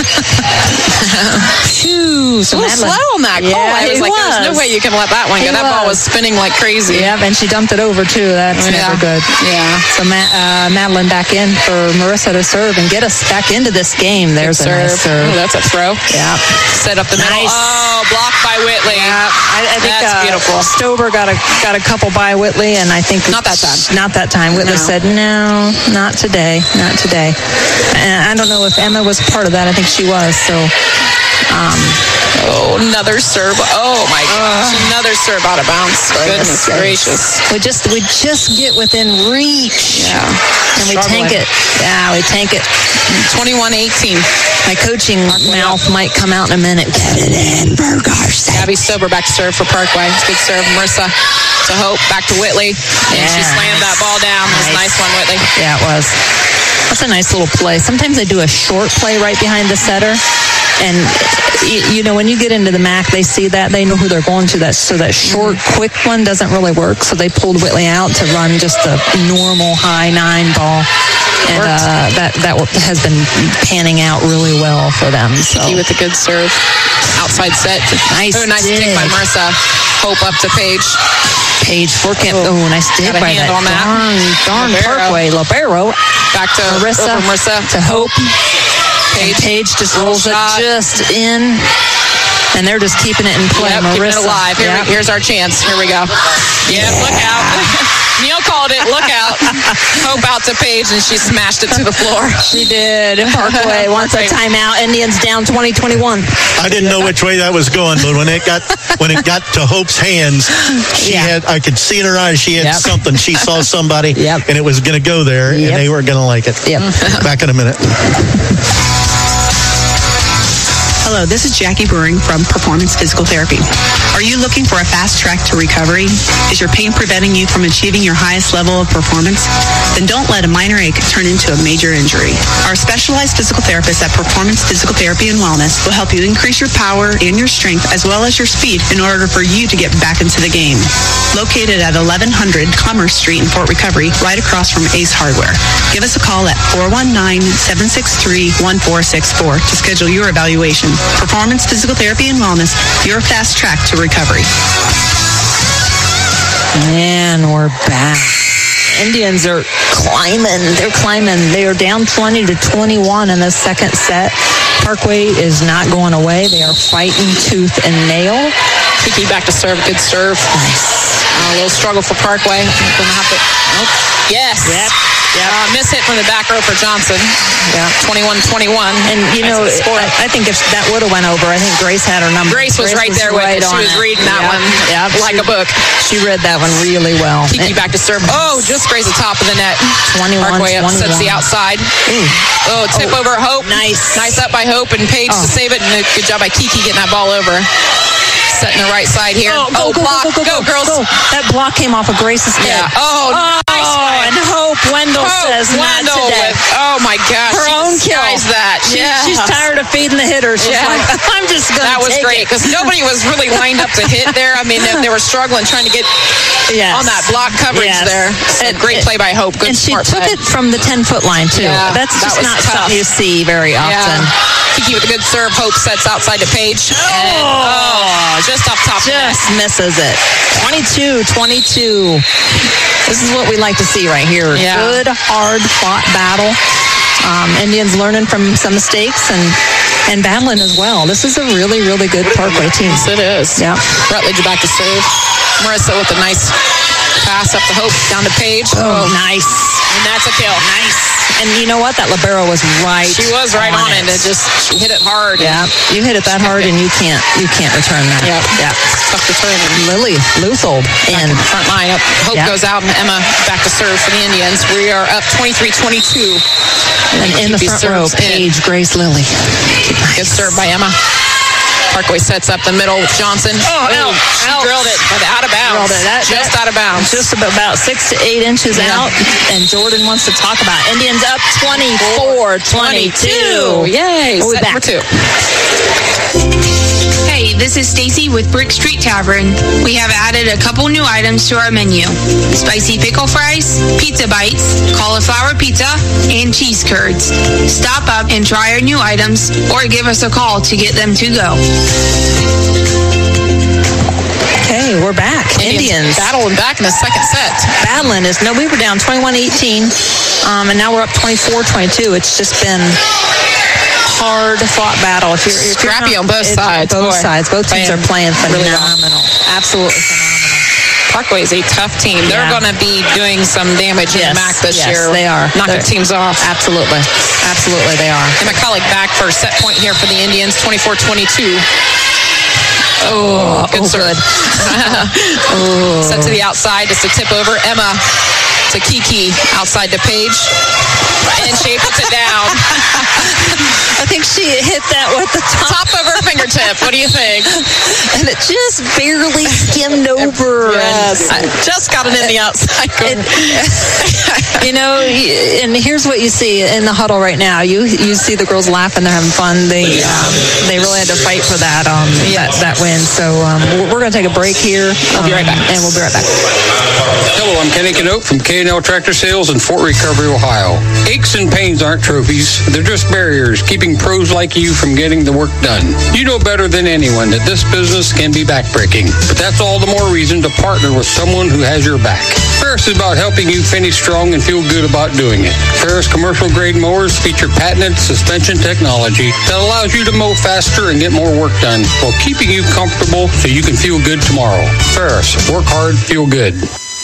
Phew, so a little slow on that yeah, call. I was like, was. there's no way you can let that one go. He that was. ball was spinning like crazy. Yeah, and she dumped it over, too. That's yeah. never good. Yeah. So Ma- uh, Madeline back in for Marissa to serve and get us back into this game. There's good a serve. nice serve. Oh, that's a throw. Yeah. Set up the nice. middle. Oh, blocked by Whitley. Yeah, I, I think that's uh, beautiful. Stover got a got a couple by Whitley, and I think not that time. Not that time. Whitley no. said, "No, not today, not today." And I don't know if Emma was part of that. I think she was. So. Um, oh, another serve. Oh my gosh, uh, another serve out of bounds. Goodness, goodness gracious. We just we just get within reach. Yeah. And we tank it. Yeah, we tank it. twenty-one eighteen. My coaching mouth might come out in a minute. Get it in, Burgars. Gabby Stober back to serve for Parkway. Good serve. Marissa to Hope. Back to Whitley. And yes. she slammed that ball down. It was a nice one, Whitley. Yeah, it was. That's a nice little play. Sometimes they do a short play right behind the setter. And, you know, when you get into the M A C, they see that. They know who they're going to. That, so that short, quick one doesn't really work. So they pulled Whitley out to run just a normal high nine ball. And uh, that, that has been panning out really well for them. So. Key with a good serve. Outside set. Nice Oh, nice dig. take by Marissa. Hope up to Page. Page for Camp. Oh, nice dig by that. On that. Darn, darn Parkway. Libero. Back to Marissa. Marissa. To Hope. Page. And Page just rolls it just in. and they're just keeping it in play. Yep, keeping it Marissa. alive. Here, Yep. Here's our chance. Here we go. Yeah, look out. Neil called it. Look out. Hope out to Paige, and she smashed it to the floor. She did. Parkway wants a timeout. Indians down twenty twenty-one. I didn't know which way that was going, but when it got when it got to Hope's hands, she Yeah. had I could see in her eyes she had Yep. something. She saw somebody, Yep. and it was going to go there, Yep. and they were going to like it. Yep. Back in a minute. Hello, this is Jackie Brewing from Performance Physical Therapy. Are you looking for a fast track to recovery? Is your pain preventing you from achieving your highest level of performance? Then don't let a minor ache turn into a major injury. Our specialized physical therapists at Performance Physical Therapy and Wellness will help you increase your power and your strength as well as your speed in order for you to get back into the game. Located at eleven hundred Commerce Street in Fort Recovery, right across from Ace Hardware. Give us a call at four one nine, seven six three, one four six four to schedule your evaluation. Performance Physical Therapy and Wellness, your fast track to recovery. And we're back. Indians are climbing. They're climbing. They are down twenty to twenty-one in the second set. Parkway is not going away. They are fighting tooth and nail. Kiki back to serve. Good serve. Nice. Uh, a little struggle for Parkway. Gonna have to. Nope. Yes. Yep. Yep. Uh, miss hit from the back row for Johnson. Yeah. twenty-one twenty-one. And, you know, I, I think if that would have went over, I think Grace had her number. Grace was right there with right it. She on was it. reading that Yep. one Yep. like she, a book. She read that one really well. Kiki back to serve. Oh, just grazed the top of the net. twenty-one Parkway up, sets the twenty-one. outside. Ooh. Oh, tip Oh, over Hope. nice. Nice up by Hope and Paige Oh. to save it. And a good job by Kiki getting that ball over. Setting the right side here. Oh, go, go, block. go, go, go, go, girls. go. That block came off of Grace's head. Yeah. Oh, oh nice. and Hope Wendell Hope says not Wendell today. with, oh my gosh. Her she own kill. disguised that. She, yeah. She's tired of feeding the hitters. She's Yeah. like, I'm just going to That was take great it. because nobody was really lined up to hit there. I mean, they, they were struggling trying to get Yes. on that block coverage Yes. there. So And- great play by Hope. Good and she smart took play. it from the ten-foot line, too. Yeah, That's that just was not tough. something you see very often. Yeah. Kiki with a good serve. Hope sets outside to Paige. And, oh, just off top of Just the net. misses it. twenty-two twenty-two. This is what we like to see right here. Yeah. Good, hard-fought battle. Um, Indians learning from some mistakes and, and battling as well. This is a really, really good Parkway team. Yes, it is. Yeah. Rutledge back to serve. Marissa with a nice pass up to Hope, down to Paige. Oh, nice. And that's a kill. Nice. And you know what? That libero was right. She was right on, it. It just she hit it hard. Yeah, you hit it that hard, and you can't you can't return that. Yep. Yeah. Tough to turn. Lily Luthold in Front line up. Hope Yeah. goes out, and Emma back to serve for the Indians. We are up twenty-three twenty-two. and in the front row. Paige, Grace, Lily. Good serve by Emma. Parkway sets up the middle. Johnson. Oh, Ooh, out, she out. drilled it, but out of bounds. Drilled it. That- just that- out of bounds. Just about, about six to eight inches Yeah. out. And Jordan wants to talk about it. Indians up twenty-four twenty-two. Yay. We'll be Set back. for two. Hey, this is Stacy with Brick Street Tavern. We have added a couple new items to our menu. Spicy pickle fries, pizza bites, cauliflower pizza, and cheese curds. Stop up and try our new items or give us a call to get them to go. Okay, we're back. Indians. battling back in the second set. Battling is, no, we were down twenty-one eighteen, um, and now we're up twenty-four twenty-two. It's just been hard fought battle. If you're, if you're Scrappy not- on both it's sides. Both Boy. sides. Both teams Playing are playing really well. phenomenal. Absolutely phenomenal. Parkway is a tough team. They're Yeah. going to be doing some damage in Yes, the M A C this yes, year. they are. Knocking They're- teams off. Absolutely. Absolutely, they are. And McCulloch back for a set point here for the Indians, twenty-four twenty-two. Oh, good oh, serve. Oh. Set to the outside, just a tip over. Emma to Kiki, outside to Paige. And she puts it down. I think she hit that with the top, Top of her fingertip. What do you think? and it just barely skimmed over. Yes. And Just got it in the outside corner. you know, and here's what you see in the huddle right now. You you see the girls laughing; they're having fun. They um, they really had to fight for that um that, that win. So um, we're, we're going to take a break here. We'll be right back. and we'll be right back. Hello, I'm Kenny Canote from K and L Tractor Sales in Fort Recovery, Ohio. Aches and pains aren't trophies. They're just barriers keeping pros like you from getting the work done. You know better than anyone that this business can be backbreaking, but that's all the more reason to partner with someone who has your back. Ferris is about helping you finish strong and feel good about doing it. Ferris commercial grade mowers feature patented suspension technology that allows you to mow faster and get more work done while keeping you comfortable so you can feel good tomorrow. Ferris, work hard, feel good.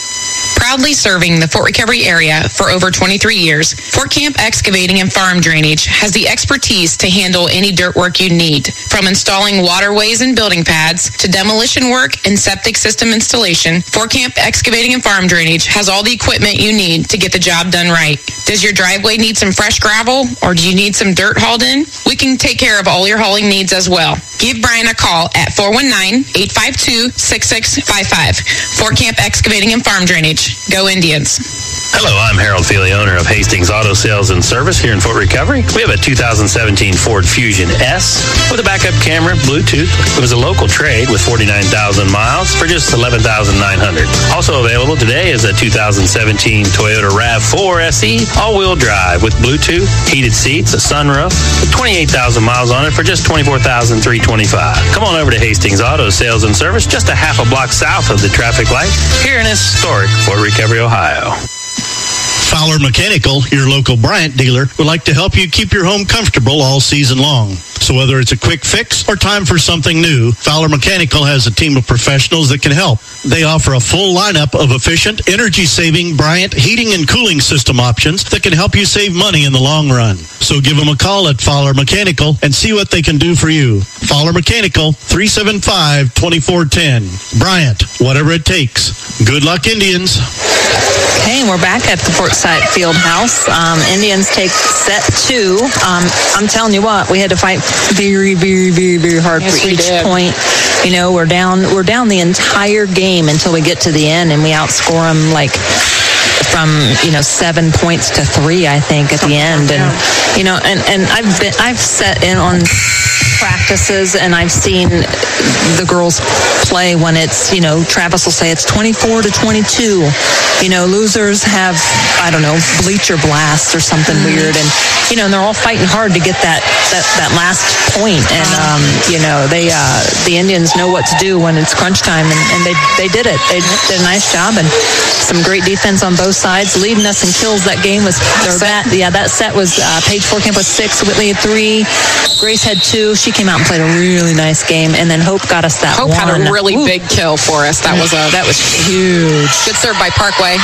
Proudly serving the Fort Recovery area for over twenty-three years, Fort Camp Excavating and Farm Drainage has the expertise to handle any dirt work you need. From installing waterways and building pads to demolition work and septic system installation, Fort Camp Excavating and Farm Drainage has all the equipment you need to get the job done right. Does your driveway need some fresh gravel, or do you need some dirt hauled in? We can take care of all your hauling needs as well. Give Brian a call at four one nine, eight five two, six six five five. Fort Camp Excavating and Farm Drainage. Go Indians. Hello, I'm Harold Feely, owner of Hastings Auto Sales and Service here in Fort Recovery. We have a two thousand seventeen Ford Fusion S with a backup camera, Bluetooth. It was a local trade with forty-nine thousand miles for just eleven thousand nine hundred dollars. Also available today is a two thousand seventeen Toyota RAV four S E all-wheel drive with Bluetooth, heated seats, a sunroof, with twenty-eight thousand miles on it for just twenty-four thousand three hundred twenty-five dollars. Come on over to Hastings Auto Sales and Service, just a half a block south of the traffic light here in historic Fort Recovery, Ohio. Fowler Mechanical, your local Bryant dealer, would like to help you keep your home comfortable all season long. So whether it's a quick fix or time for something new, Fowler Mechanical has a team of professionals that can help. They offer a full lineup of efficient, energy-saving Bryant heating and cooling system options that can help you save money in the long run. So give them a call at Fowler Mechanical and see what they can do for you. Fowler Mechanical, three seven five, two four one zero. Bryant, whatever it takes. Good luck, Indians. Okay, and we're back at the Fort Site Field House. Um, Indians take set two. Um, I'm telling you what, we had to fight very, very, very, very hard Yes, for we each did. point. You know, we're down, we're down the entire game until we get to the end, and we outscore them like from you know seven points to three, I think, at the end. And you know, and and I've been, I've sat in on practices, and I've seen the girls play when it's, you know, Travis will say it's twenty-four to twenty-two. You know, losers have, I don't know, bleacher blasts or something weird, and you know, and they're all fighting hard to get that that, that last point. And um, you know, they uh, the Indians know what to do when it's crunch time, and, and they they did it. They did a nice job, and some great defense on both sides. Leading us in kills that game was or that yeah that set was uh, Paige Forkamp with six, Whitley had three, Grace had two. She came out and played a really nice game, and then Hope got us that Hope one. had a really Ooh. big kill for us. That was a that was huge. Good serve by Parkway.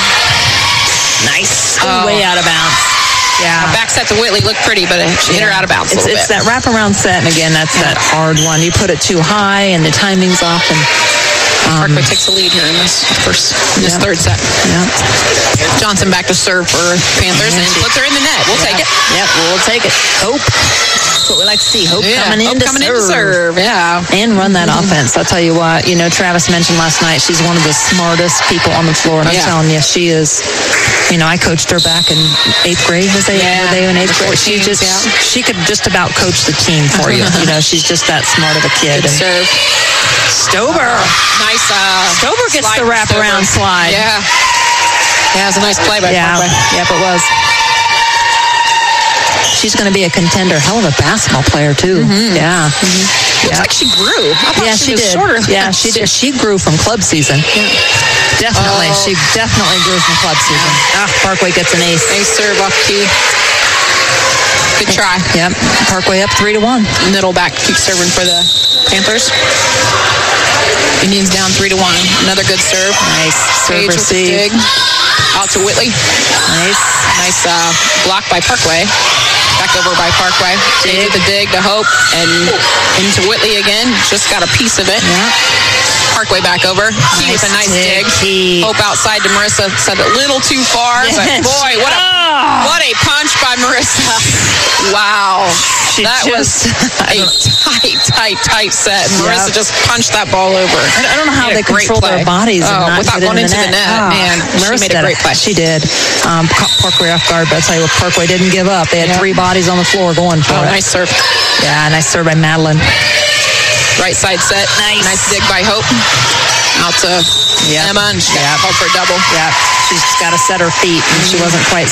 Nice. Oh. Way out of bounds. Yeah. Back set to Whitley looked pretty, but it hit her out of bounds a It's, little it's bit. that wraparound set, and again, that's that hard one. You put it too high, and the timing's off, and um, Parkway takes the lead here in this first, in this yeah. third set. Yeah. Johnson back to serve for Panthers and puts her in the net. We'll yeah. take it. Yep, we'll take it. Hope. That's what we like to see. Hope Yeah, coming in Hope to coming in serve. to serve. Yeah. And run that offense. I'll tell you what, you know, Travis mentioned last night, she's one of the smartest people on the floor. And I'm Yeah. telling you, she is, you know, I coached her back in eighth grade. Was they, Yeah. were they in eighth The grade? She fourteens, just, yeah. she could just about coach the team for you. You know, she's just that smart of a kid. Good And serve. Stover. Nice. Uh, Stover gets slide the from wraparound Stover. slide. Yeah. Yeah, it was a nice play by Yeah, Parkway. yep, it was. She's going to be a contender. Hell of a basketball player, too. Mm-hmm. Yeah. Looks Yeah. like she grew. I thought Yeah, she, she, was did. shorter. Yeah, she did. She grew from club season. Yeah. Definitely. Oh. She definitely grew from club season. Ah, Parkway gets an ace. Nice serve off key. Good try. Yep. Parkway up three to one. Middle back keeps serving for the Panthers. Indians down three to one. Another good serve. Nice serve Page with the receive. dig. Out to Whitley. Nice. Nice uh, block by Parkway. Back over by Parkway. Dig. The dig to Hope and into Whitley again. Just got a piece of it. Yeah. Parkway back over. Key with a nice dig. Key. Hope outside to Marissa. Said a little too far, but Yes. boy, what a Oh. what a punch by Marissa. Wow. She that just- was a tight, tight, tight set. Marissa Yep. just punched that ball over. I don't know how Made a they great control play. their bodies and Oh, not without get going in into the the net. net. Ah, Man, she Marissa made a did great it. play. She did. Um, caught Parkway off guard, but I tell you what, Parkway didn't give up. They had Yeah. three bodies on the floor going for Oh, it. nice serve. Yeah, nice serve by Madeline. Right side set. Nice. Nice dig by Hope. Out to Yep. Emma, and she got Yep. called for a double. Yeah, she's got to set her feet, and she wasn't quite set there.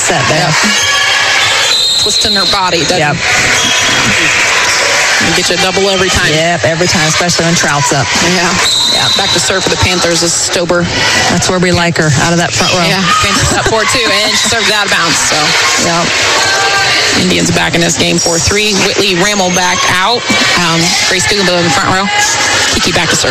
Yep. Twisting her body. Doesn't, Yep. Get you a double every time. Yep, every time, especially when Trout's up. Yeah. Yeah. Back to serve for the Panthers is Stober. That's where we like her, out of that front row. Yeah, Panthers up four two, and she served out of bounds. So, yeah. Indians back in this game four three. Whitley Rammel back out. Um, Grace Guggenbill in the front row. Kiki back to serve.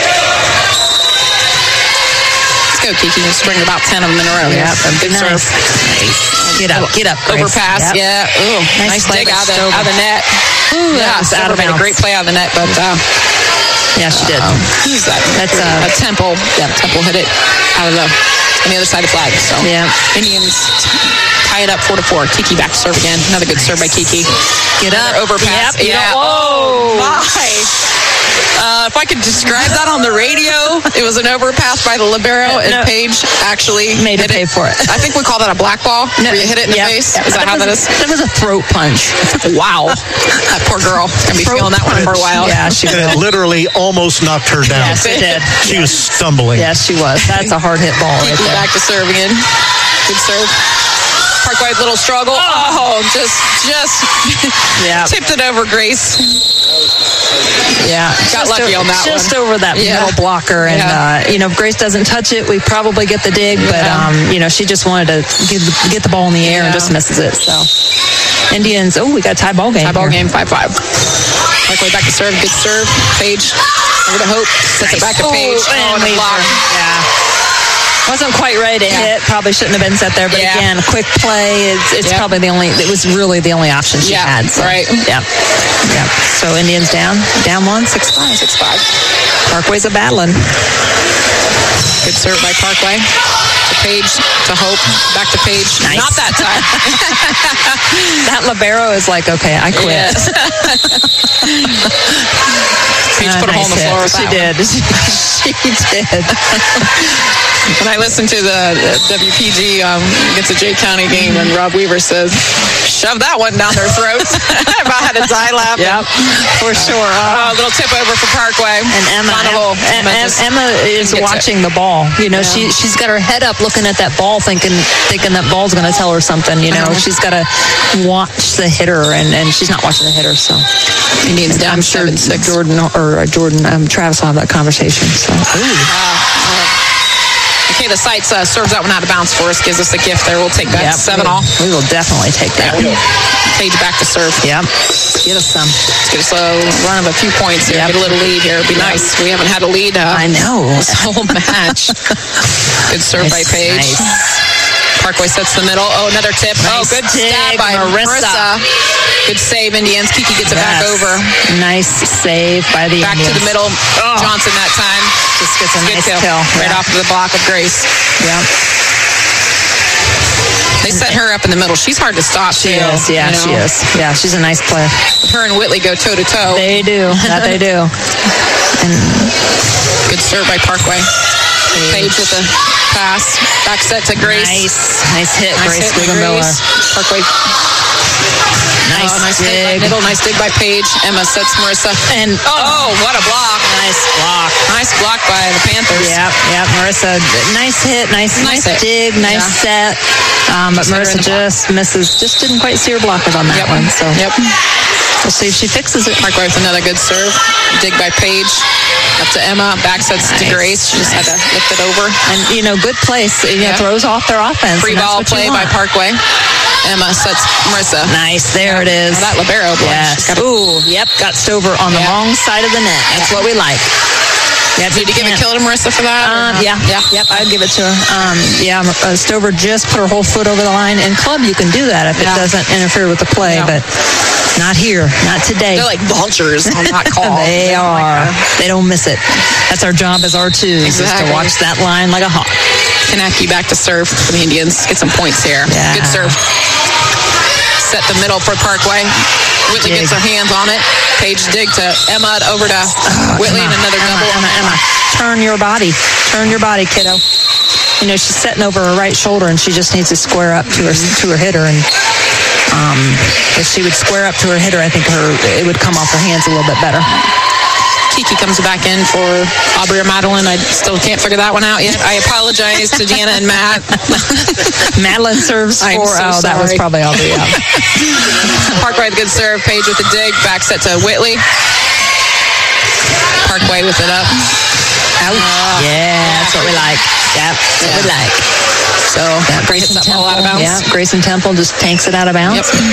Let's go, Kiki. Let's bring about ten of them in a row. Yeah, good nice. serve. Nice. Get up, get up, Grace. Overpass, Yep. yeah. Ooh, nice, Nice dig play out of, the, by out of the net. Ooh, yeah, that was out Stover of made a bounds. great play out of the net, but uh, Yeah, she did. um, who's that? That's, uh, a Temple. Yeah, Temple hit it out of the on the other side of the flag. So Yeah. Indians tie it up four to four. Kiki back to serve again. Another good serve by Kiki. Get up. Another overpass. Yep, Yeah. yep. Oh my. Uh, if I could describe that on the radio, it was an overpass by the libero, and No. Paige actually Made her hit pay for it. I think we call that a black ball, where you hit it in Yep, the face. yep. Is that how that was, is? That was a throat punch. Wow. That poor girl. Gonna be Throat feeling that one for a while. Yeah, she And it will. literally almost knocked her down. Yes, it did. She was stumbling. Yes, she was. That's a hard hit ball right Kiki there. back to serve again. Good serve. Parkway, little struggle. Oh, just, just Yeah. tipped it over, Grace. Yeah, Got just lucky o- on that just one. over that Yeah. middle blocker, and Yeah. uh, you know, if Grace doesn't touch it, we probably get the dig. But Yeah. um, you know, she just wanted to get the, get the ball in the air and Yeah. just misses it. So Indians, oh, we got a tie ball game. Tie ball here. game, five five. Parkway back to serve. Good serve. Page over to Hope. Sets it back to Page. Oh, Oh, and a Major. block. Yeah. Wasn't quite ready to Yeah. hit. Probably shouldn't have been set there. But Yeah. again, quick play. It's, it's Yep. probably the only. It was really the only option she Yeah, had. So, right. Yeah. Yeah. So Indians down, down one, six five. Six five. Parkway's a battling. Good serve by Parkway. To Page, to Hope, back to Page. Nice. Not that time. That libero is like, okay, I quit. Yes. Page Ah, put a hole in the nice floor hit. with She that one. did. she did. When I listened to the uh, W P G um, against the Jay County game, and Rob Weaver says, "Shove that one down their throats." About had to die laughing. Yep, for sure. Oh, a little tip over for Parkway. And Emma, Carnival. Emma, Emma just Emma is gets it. watching the ball. You know, Yeah. she she's got her head up, looking at that ball, thinking thinking that ball's going to tell her something. You know, Uh-huh. she's got to watch the hitter, and, and she's not watching the hitter. So Indians down I'm sure seven six. Jordan or uh, Jordan um, Travis will have that conversation. So Okay, the Sights uh, serves that one out of bounds for us, gives us a gift there. We'll take that. Yep, Seven we, all. We will definitely take that. Page back to serve. Yep, get us some. Let's get us a run of a few points here. Yep. Get a little lead here. It'd be nice. We haven't had a lead. Uh, I know. This whole match. Good serve by Nice, Page. nice. Parkway sets the middle. Oh, another tip. oh, Nice good dig, stab by Marissa. Marissa. Good save, Indians. Kiki gets it back Yes. over. Nice save by the Back to Indians. the middle. Oh. Johnson that time. Just gets a Good nice kill. kill. Right Yeah. off of the block of Grace. Yep. They set her up in the middle. She's hard to stop. She too, is, yeah, you she know? is. Yeah, she's a nice player. Her and Whitley go toe to toe. They do. That they do. And Good serve by Parkway. Page with the pass. Back set to Grace. nice, nice hit, Nice Grace hit by Guggenmiller. Grace. Parkway. Nice, Oh, nice dig. dig. By middle, nice dig by Page. Emma sets Marissa. And Oh, what a block. nice block. Nice block by the Panthers. Yep, yep. Marissa, nice hit, nice, Nice nice, hit. dig, nice set. Um, but Just hit her in Marissa the block. just misses. Just didn't quite see her blocker on that Yep. one. So Yep. we'll see if she fixes it. Parkway with another good serve. Dig by Page. Up to Emma. Back sets to Nice. Grace. She just had to lift it over. And you know, good place. You know, Yeah. throws off their offense. Free and that's ball what you play by want. Parkway. Emma sets Marissa. Nice, there it is. Oh, that libero block. Yes. She's got a- Ooh, yep, got Stover on the Yeah. wrong side of the net. That's Yeah. what we like. Yeah, Did you give a kill to Marissa for that? or Um, not? yeah, Yeah. yep, I'd give it to her. Um, yeah, uh, Stover just put her whole foot over the line. In club, you can do that if Yeah. it doesn't interfere with the play, Yeah. but not here, not today. They're like vultures on that call. They don't like are. her. They don't miss it. That's our job as R twos, is Exactly. to watch that line like a hawk. Kanaki back to serve for the Indians. Get some points here. Yeah. Good serve. Set the middle for Parkway. Whitley Dig. gets her hands on it. Page dig to Emma, over to Whitley, Emma, and another Emma, double. Emma, Emma, turn your body. Turn your body, kiddo. You know, she's setting over her right shoulder, and she just needs to square up to her to her hitter. And um, if she would square up to her hitter, I think her it would come off her hands a little bit better. Kiki comes back in for Aubrey or Madeline. I still can't figure that one out yet. I apologize to Deanna and Matt. Madeline serves for, I'm so oh, that was sorry. probably Aubrey. Yeah. Parkway with a good serve. Page with the dig. Back set to Whitley. Parkway with it up. Out. Uh, yeah, that's what we like. Yep, that's yeah. what we like. So, yeah, Grayson that Temple. ball out of bounds. Yeah, Grayson Temple just tanks it out of bounds. Yep.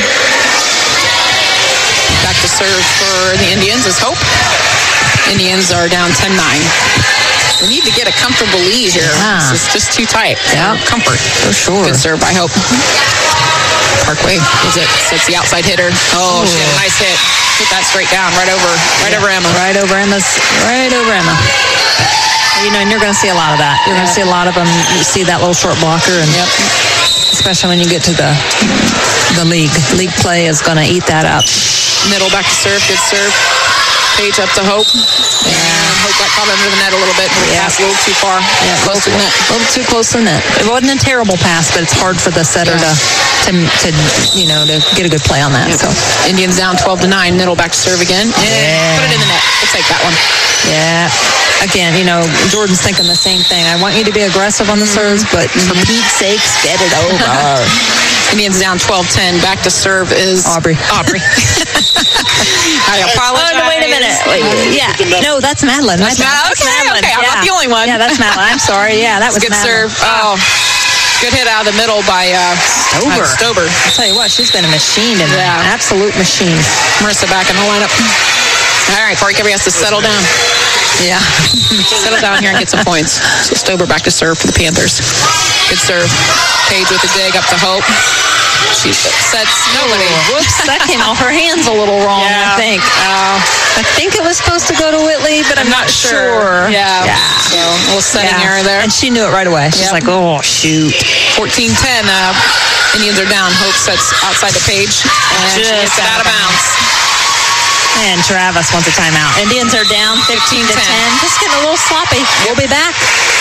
Back to serve for the Indians is Hope. Indians are down ten nine. We need to get a comfortable lead here. Yeah. This is just too tight. Yeah. Comfort. For sure. Good serve by Hope. Parkway is it. Sets the outside hitter. Oh, Ooh. She had a nice hit. Put that straight down. Right over. Right yeah. over Emma. Right over Emma's. Right over Emma. You know, and you're going to see a lot of that. You're yeah. going to see a lot of them. You see that little short blocker, and yep. especially when you get to the the league. League play is going to eat that up. Middle back to serve. Good serve. Page up to Hope. Yeah. And Hope got caught under the net a little bit. Yeah. Pass a little too far. Yeah, close to the net. A little too close to the net. It wasn't a terrible pass, but it's hard for the setter yeah. to, to, to, you know, to get a good play on that. Yeah. So Indians down twelve to nine. Middle back to serve again. And yeah. put it in the net. We'll take that one. Yeah. Again, you know, Jordan's thinking the same thing. I want you to be aggressive on the serves, but for Pete's sakes, get it over. Indians down twelve ten. Back to serve is Aubrey. Aubrey. I apologize. Oh, no, wait a minute. Wait, yeah. No, that's Madeline. That's Madeline. Okay, Madeline. okay. I'm yeah. not the only one. Yeah, that's Madeline. I'm sorry. Yeah, that was good Madeline. serve. Oh, good hit out of the middle by uh, Stober. Uh, Stober. I'll tell you what, she's been a machine in yeah. an absolute machine. Marissa back in the lineup. All right, Park Every has to settle down. Yeah. Settle down here and get some points. So Stober back to serve for the Panthers. Good serve. Page with the dig up to Hope. She sets nobody. Oh, whoops, that came off her hands a little wrong, yeah. I think. Uh, I think it was supposed to go to Whitley, but I'm, I'm not, not sure. sure. Yeah. yeah. So a little setting yeah. error there. And she knew it right away. She's yep. like, oh, shoot. fourteen ten. Uh, Indians are down. Hope sets outside the Page. And Just she gets it out of bounds. And Travis wants a timeout. Indians are down fifteen to ten. Just getting a little sloppy. We'll be back.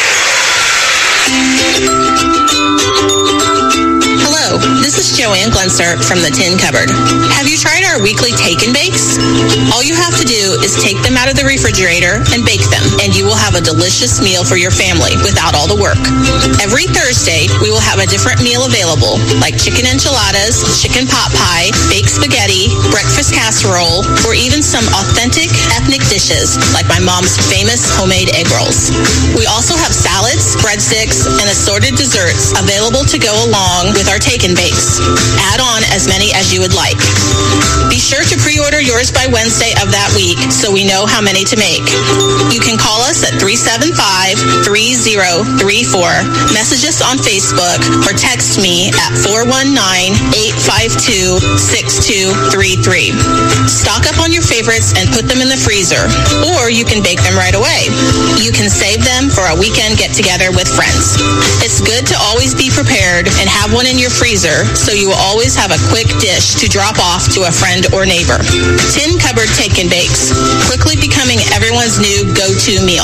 Hello, this is Joanne Glenser from the Tin Cupboard. Have you tried our weekly take and bakes? All you have to do is take them out of the refrigerator and bake them, and you will have a delicious meal for your family without all the work. Every Thursday, we will have a different meal available, like chicken enchiladas, chicken pot pie, baked spaghetti, breakfast casserole, or even some authentic ethnic dishes, like my mom's famous homemade egg rolls. We also have salads, breadsticks, and assorted desserts available to go along with our take and bakes. Add on as many as you would like. Be sure to pre-order yours by Wednesday of that week so we know how many to make. You can call us at three seven five, three zero three four, message us on Facebook, or text me at four one nine, eight five two, six two three three. Stock up on your favorites and put them in the freezer, or you can bake them right away. You can save them for a weekend get-together with friends. It's good to always be prepared and have one in your freezer so you will always have a quick dish to drop off to a friend or neighbor. Tin Cupboard Take and Bakes, quickly becoming everyone's new go-to meal.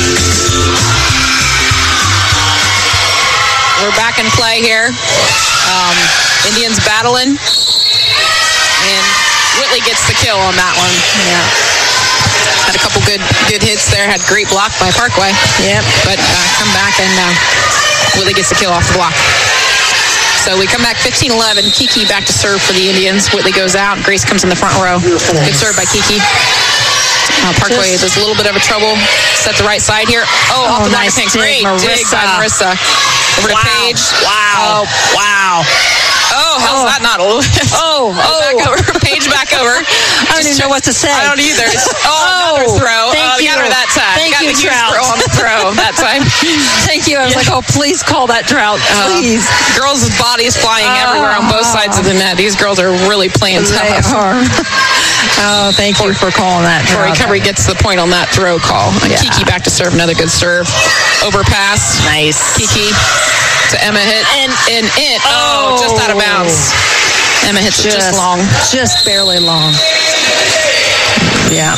We're back in play here. Um, Indians battling. And Whitley gets the kill on that one. Yeah. Had a couple good good hits there. Had great block by Parkway. Yep. But uh, come back and uh, Whitley gets the kill off the block. So we come back fifteen eleven. Kiki back to serve for the Indians. Whitley goes out. Grace comes in the front row. Good serve by Kiki. Uh, Parkway is a little bit of a trouble. Set the right side here. Oh, oh off the nice back. dig, Great Marissa. dig by Marissa. Over wow. to Paige. Wow. Oh, wow. Oh, how's oh. that not a little? Oh, oh. Back over. Page back over. I don't even know what to say. I don't either. Oh, another throw. Thank uh, you. Got her that time. Thank got you, the Trout. Throw on the throw that time. Thank you. I was yeah. like, oh, please call that Trout. Please. Uh, girls' bodies flying uh, everywhere on both sides of the net. These girls are really playing tough. They are. Oh, thank you for calling that. Troy Recovery gets the point on that throw call. Yeah. Kiki back to serve. Another good serve. Overpass. Nice. Kiki to Emma hit. And, and it. Oh, oh, just out of bounds. Emma hits just, it just long. Just barely long. Yeah.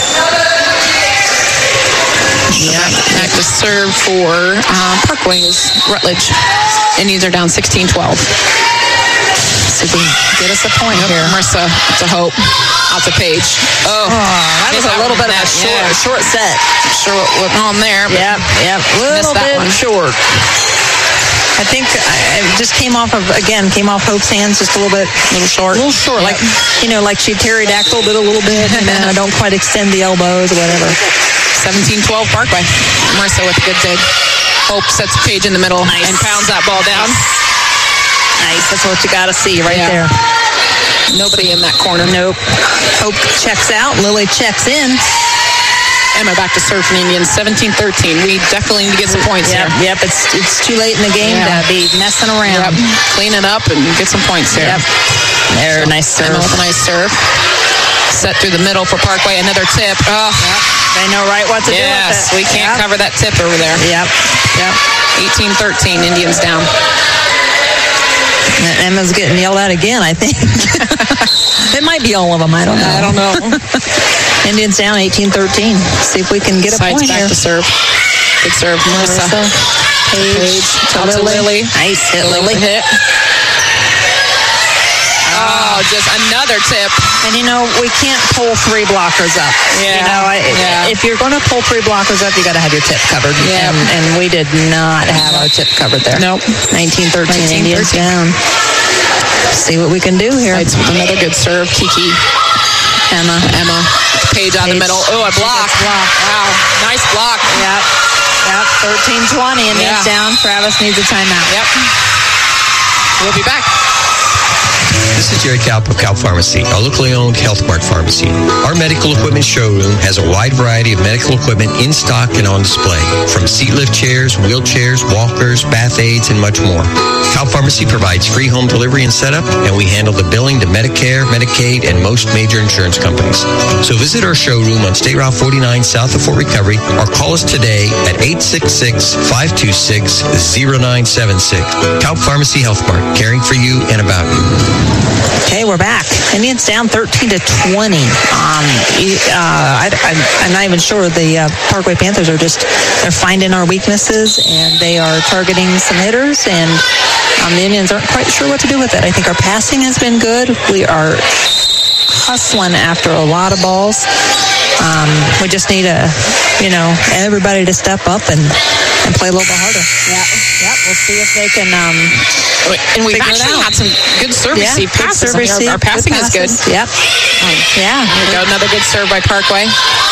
Yeah. Back to serve for uh, Parkway is Rutledge. Indians are down sixteen twelve. See if we can get us a point Yep, here. Marissa to Hope. Out to Page. Oh, Oh, that was a little bit of a short, Yeah. short set. Short whip on there. But Yep, yep. Little that bit one. short. I think I, it just came off of, again, came off Hope's hands just a little bit. A little short. A little short. Yep. Like, you know, like she pterodactyled it a little bit. You know, don't quite extend the elbows or whatever. seventeen twelve Parkway. Marissa with a good dig. Hope sets Page in the middle Nice. and pounds that ball down. Nice. That's what you got to see right Yeah. there. Nobody in that corner. Nope. Hope checks out. Lily checks in. Emma back to serve from the Indians, seventeen thirteen. We definitely need to get some points Yep, here. yep. It's it's too late in the game Yeah. to be messing around. Yep. Clean it up and get some points here. Yep. There, nice serve. Emma with a nice serve. Set through the middle for Parkway. Another tip. Oh, They know right what to yes. do with We it. can't Yep. cover that tip over there. Yep. Yep. eighteen thirteen. Indians down. And Emma's getting yelled at again, I think. It might be all of them. I don't know. I don't know. Indians down eighteen thirteen. See if we can get a Sides point back here. to serve. Good serve. Marissa. Page. Page. Top to Lily. Lily. Nice hit, Lily Lily. with a hit. Oh, just another tip. And you know, we can't pull three blockers up. Yeah, You know, I, yeah. if you're going to pull three blockers up, you got to have your tip covered. Yeah. And, and we did not have our tip covered there. Nope. nineteen thirteen Indians down. See what we can do here. Sides with another good serve. Kiki. Emma. Emma. Page on the Page. middle. Oh, a block. Block. Wow. Nice block. Yep. Yep. thirteen twenty Indians Yeah. down. Travis needs a timeout. Yep. We'll be back. This is Jerry Kalp of Kalp Pharmacy, a locally owned Health Mart pharmacy. Our medical equipment showroom has a wide variety of medical equipment in stock and on display, from seat lift chairs, wheelchairs, walkers, bath aids, and much more. Kalp Pharmacy provides free home delivery and setup, and we handle the billing to Medicare, Medicaid, and most major insurance companies. So visit our showroom on State Route forty-nine south of Fort Recovery, or call us today at eight six six, five two six, zero nine seven six. Kalp Pharmacy Health Mart, caring for you and about you. Okay, we're back. Indians down thirteen to twenty. Um, you- uh, I, I, I'm not even sure. The uh, Parkway Panthers are just, they're finding our weaknesses, and they are targeting some hitters, and um, the Indians aren't quite sure what to do with it. I think our passing has been good. We are hustling after a lot of balls. Um, we just need a, you know, everybody to step up and, and play a little bit harder. Yeah, yeah. We'll see if they can. Um, And we've Figure it actually out. had some good serve yeah, receive good passes. serve I mean, our- receive, our, passing is good. passes. Yep. Um, Yeah. Here we go. Another good serve by Parkway.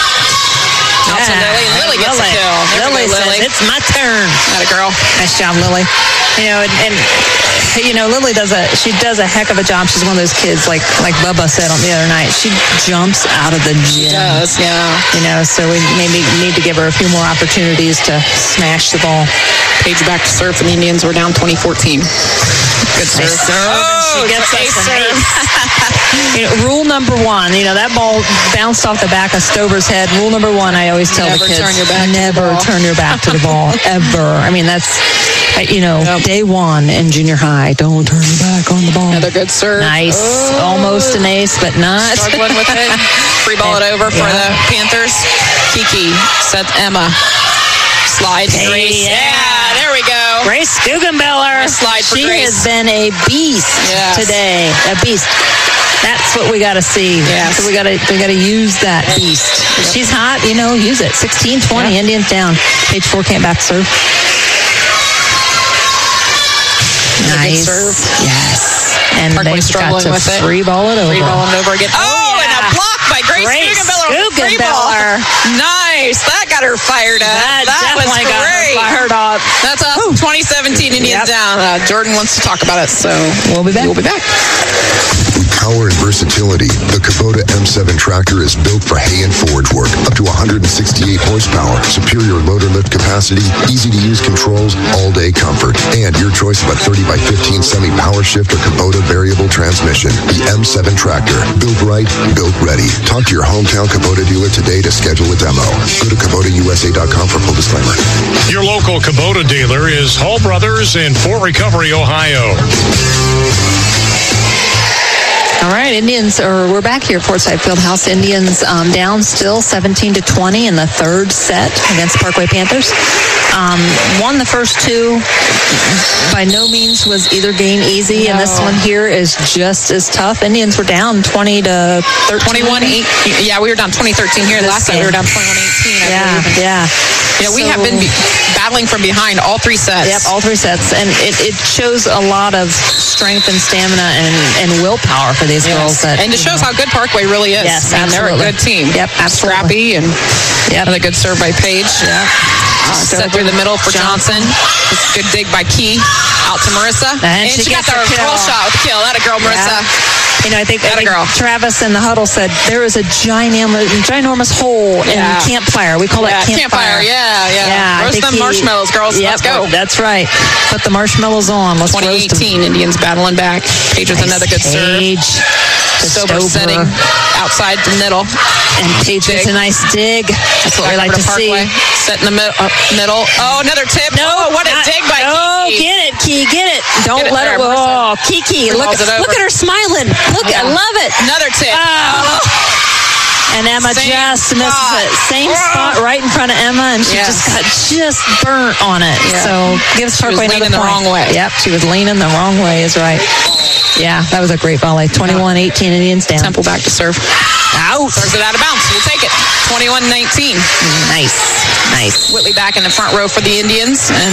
Out to Lily. Lily gets a kill. There we Lily go, says, Lily. it's my turn. Not a girl. Nice job, Lily. You know, and, and you know, Lily does a she does a heck of a job. She's one of those kids, like like Bubba said on the other night. She jumps out of the gym. Does, yeah. You know, so we maybe need to give her a few more opportunities to smash the ball. Page back to serve for the Indians. We're down twenty fourteen. Good serve. Nice serve, and Oh, she gets ace us an serve. You know, rule number one, you know, that ball bounced off the back of Stover's head. Rule number one, I always tell Never the kids, turn your back to the never ball. turn your back to the ball, ever. I mean, that's, uh, you know, day one in junior high, don't turn your back on the ball. Another good serve. Nice. Oh. Almost an ace, but not. Struggling with it. Free ball it over for Yeah. the Panthers. Kiki sets Emma. Slide to Hey, Grace. yeah. Yeah, there we go. Grace Guggenbeller. Nice slide for she Grace. has been a beast Yes. today. A beast. That's what we got to see. Yes. So we got to we got to use that beast. If she's hot, you know, use it. sixteen twenty Yep. Indians down. Page four can't back serve. Another good Nice. serve. Yes. And Parkway they've got struggling to with it. free ball it over. Free ball it over again. Oh, yeah. and a block by Grace, Grace Guggenbeller. with the Free ball. Guggenbeller. Nice. That got her fired up. That, That, was definitely got her great. fired up. That's awesome. twenty seventeen Indians Yep. down. Uh, Jordan wants to talk about it, so We'll be back. we'll be back. With power and versatility, the Kubota M seven tractor is built for hay and forage work. Up to one hundred sixty-eight horsepower, superior loader lift capacity, easy-to-use controls, all-day comfort, and your choice of a thirty by fifteen semi-power shift or Kubota variable transmission. The M seven tractor, built right, built ready. Talk to your hometown Kubota dealer today to schedule a demo. Go to Kubota U S A dot com for full disclaimer. Your local Kubota dealer is Hall Brothers in Fort Recovery, Ohio. All right, Indians, or we're back here at Portside Fieldhouse. Indians um, down still seventeen to twenty in the third set against Parkway Panthers. Um, won the first two. By no means was either game easy, no. and this one here is just as tough. Indians were down twenty to thirteen. twenty-one eight. Yeah, we were down twenty thirteen here. This Last game. night we were down twenty-one eighteen. Yeah, yeah. Yeah, we so, have been be- battling from behind all three sets. Yep, all three sets. And it, it shows a lot of strength and stamina and, and willpower for these yes. girls. That, and it shows know. how good Parkway really is. Yes, and absolutely. they're a good team. Yep, absolutely. Scrappy and yep. another good serve by Paige. Yeah. Uh, set through the middle for Johnson. Johnson. Good dig by Key. Out to Marissa. And, and she, she got the kill. roll shot with the kill. That a girl, Marissa. Yeah. You know, I think, I think girl. Travis in the huddle said there is a ginormous, ginormous hole yeah. in campfire. We call yeah, it campfire. campfire. Yeah, yeah. yeah roast them he, marshmallows, girls. Yep, Let's go. That's right. Put the marshmallows on. Let's twenty eighteen Indians battling back. Paige with nice another good Paige. serve. Stover setting outside the middle. And Paige gets a nice dig. That's what we like to see. Set in the mi- uh, middle. Oh, another tip. No, oh, what not, a dig by Oh, Kiki. get it, Key. Get it. Don't get it let there, it. Oh, Kiki. Look, look at her smiling. Look, yeah. I love it. Another tip. Oh. And Emma Same just misses spot. it. Same oh. spot right in front of Emma, and she yes. just got just burnt on it. Yeah. So gives Parkway another point. the wrong way. Yep, she was leaning the wrong way. Is right. Yeah, that was a great volley. twenty-one eighteen Indians down. Temple back to serve. Out. Serves it out of bounds. We'll take it. twenty-one nineteen. Nice. Nice. Whitley back in the front row for the Indians. And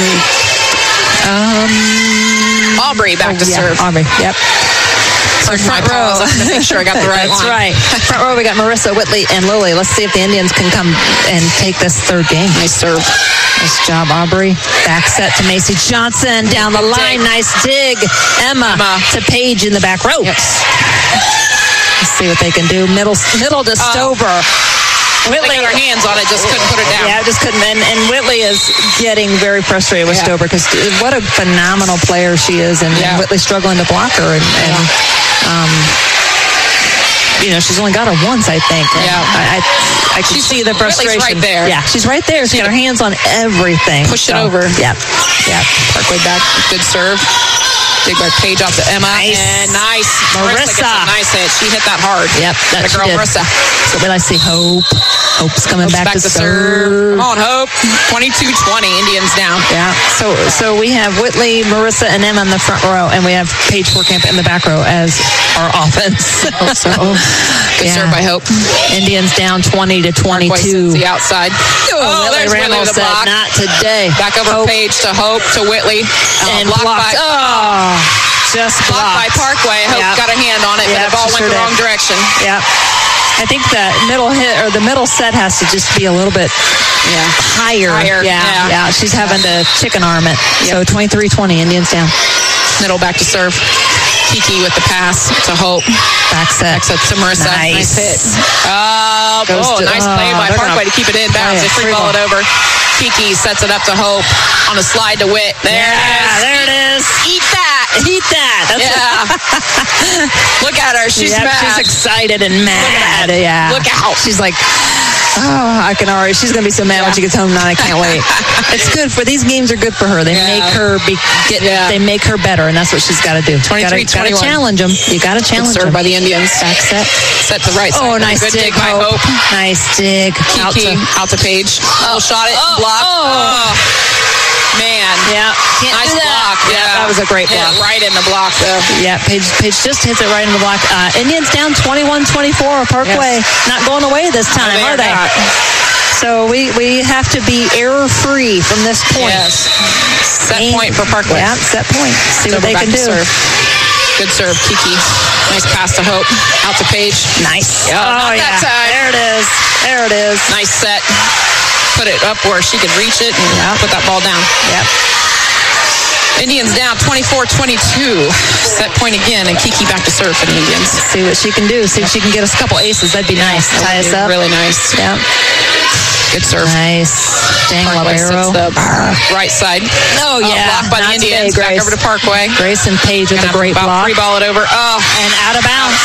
um, Aubrey back oh, to yeah, serve. Aubrey, yep. So front row. I have to make sure I got the right That's line. right. Front row, we got Marissa, Whitley, and Lily. Let's see if the Indians can come and take this third game. Nice serve. Nice job, Aubrey. Back set to Macy Johnson. Down the line. Dig. Nice dig. Emma, Emma to Paige in the back row. Yes. Let's see what they can do. Middle, middle to Stover. Uh, Whitley got her hands on it, just couldn't put it down. Yeah, just couldn't. And, and Whitley is getting very frustrated with yeah. Stover because what a phenomenal player she is, and, yeah. and Whitley struggling to block her. And, and yeah. um, you know, she's only got her once, I think. And yeah, I, I, I can she's, see the frustration. Whitley's right there. Yeah, she's right there. She's got her hands on everything. Push so, it over. Yep. Yep. Parkway back. Good serve. Dig by Paige out to Emma. Nice. And nice. Marissa. Marissa nice hit. She hit that hard. Yep. That girl, did. Marissa. So we like to see Hope. Hope's coming Hope's back, back to, to serve. serve. Come on, Hope. twenty-two twenty Indians down. Yeah. So so we have Whitley, Marissa, and Emma in the front row, and we have Paige Forkamp in the back row as our offense. so good yeah. serve by Hope. Indians down twenty to twenty-two. The outside. Oh, oh there's Whitley with the block. Not today. Back over Hope. Page to Hope to Whitley. Uh, and blocked blocked. by. Oh. Just blocked by Parkway. Hope yep. got a hand on it, yep, but the ball went sure the did. wrong direction. Yep. I think the middle hit or the middle set has to just be a little bit yeah. higher. higher. Yeah, yeah. yeah. She's having to chicken arm it. Yep. So twenty-three twenty Indians down. Middle back to serve. Kiki with the pass to Hope. Back set. Back set to Marissa. Nice, nice hit. Uh, oh, to, nice play oh, by Parkway to keep it in bounds. They free ball it over. Kiki sets it up to Hope on a slide to Whit. There yeah, it is. There it is. Eat that. Eat that. That's yeah. Look at her. She's yep, mad. She's excited and mad. Look yeah. Look out. She's like, oh, I can already. She's gonna be so mad yeah. when she gets home tonight. I can't wait. It's good for these games are good for her. They yeah. make her be get. Yeah. They make her better, and that's what she's got to do. twenty-three twenty-one Challenge them. You got to challenge them. Served by the Indians. Back set. Set to right side. Oh, nice good dig, dig by Hope. Nice dig. Kiki, out to out to Paige. Oh, shot it. Oh, block. Oh. oh. Man. Yeah. Can't nice do that. block. Yeah. yeah. That was a great block. Hit right in the block, though. Yeah. Paige, Paige just hits it right in the block. Uh, Indians down twenty-one twenty-four. Parkway yes. not going away this time, no, are they? Not. So we, we have to be error-free from this point. Yes. Set and, point for Parkway. Yeah, set point. See so what they can do. Serve. Good serve, Kiki. Nice pass to Hope. Out to Paige. Nice. Oh, oh not yeah. that time. There it is. There it is. Nice set. Put it up where she could reach it and yep. put that ball down. Yep. Indians down twenty-four twenty-two. Set point again, and Kiki back to serve for the Indians. See what she can do. See yep. if she can get us a couple aces. That'd be yeah, nice. That Tie us up. Really nice. Yeah. Good serve. Nice. Dang, Labero. Right side. Oh, yeah. Blocked by the Indians. Today, back over to Parkway. Grayson Paige with a great block. Free ball it over. Oh. And out of bounds.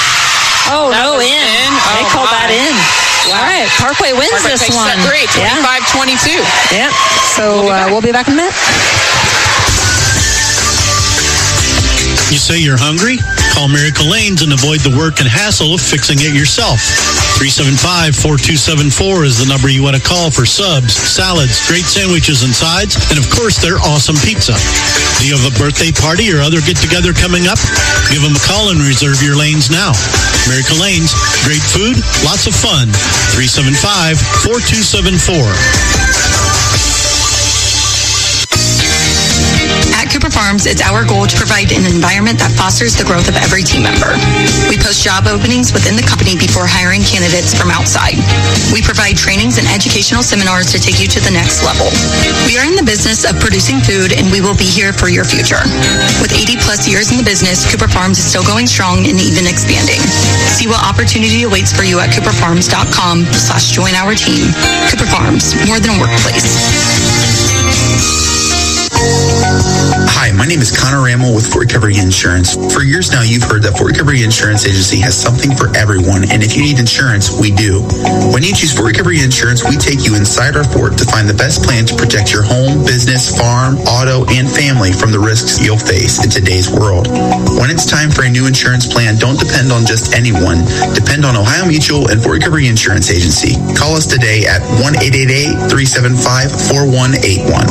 Oh, that no, in. in. Oh, they called my. that in. Wow. All right. Parkway wins Parkway this takes one. Set three, twenty-five twenty-two. Yeah. So we'll be back, uh, we'll be back in a minute. You say you're hungry? Call Miracle Lanes and avoid the work and hassle of fixing it yourself. three seven five, four two seven four is the number you want to call for subs, salads, great sandwiches and sides, and of course their awesome pizza. Do you have a birthday party or other get-together coming up? Give them a call and reserve your lanes now. Miracle Lanes, great food, lots of fun. three seven five, four two seven four. At Cooper Farms, it's our goal to provide an environment that fosters the growth of every team member. We post job openings within the company before hiring candidates from outside. We provide trainings and educational seminars to take you to the next level. We are in the business of producing food, and we will be here for your future. With eighty plus years in the business, Cooper Farms is still going strong and even expanding. See what opportunity awaits for you at cooper farms dot com slash join our team. Cooper Farms, more than a workplace. Hi, my name is Connor Rammel with Fort Recovery Insurance. For years now, you've heard that Fort Recovery Insurance Agency has something for everyone, and if you need insurance, we do. When you choose Fort Recovery Insurance, we take you inside our fort to find the best plan to protect your home, business, farm, auto, and family from the risks you'll face in today's world. When it's time for a new insurance plan, don't depend on just anyone. Depend on Ohio Mutual and Fort Recovery Insurance Agency. Call us today at one eight eight eight, three seven five, four one eight one.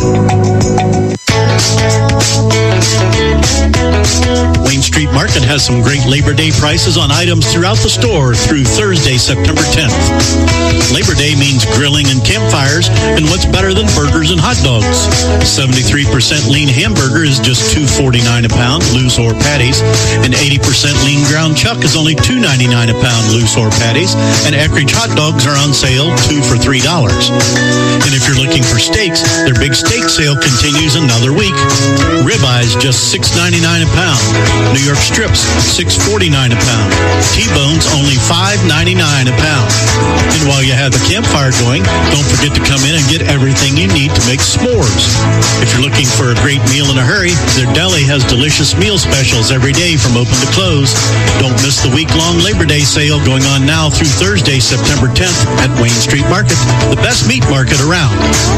Wayne Street Market has some great Labor Day prices on items throughout the store through Thursday, September tenth. Labor Day means grilling and campfires, and what's better than burgers and hot dogs? seventy-three percent lean hamburger is just two forty-nine a pound, loose or patties, and eighty percent lean ground chuck is only two ninety-nine a pound, loose or patties, and Eckrich hot dogs are on sale, two for three dollars. And if you're looking for steaks, their big steak sale continues another week. Ribeyes just six ninety-nine a pound. New York strips six forty-nine a pound. T-bones only five ninety-nine a pound. And while you have the campfire going, don't forget to come in and get everything you need to make s'mores. If you're looking for a great meal in a hurry, their deli has delicious meal specials every day from open to close. Don't miss the week-long Labor Day sale going on now through Thursday, September tenth at Wayne Street Market, the best meat market around.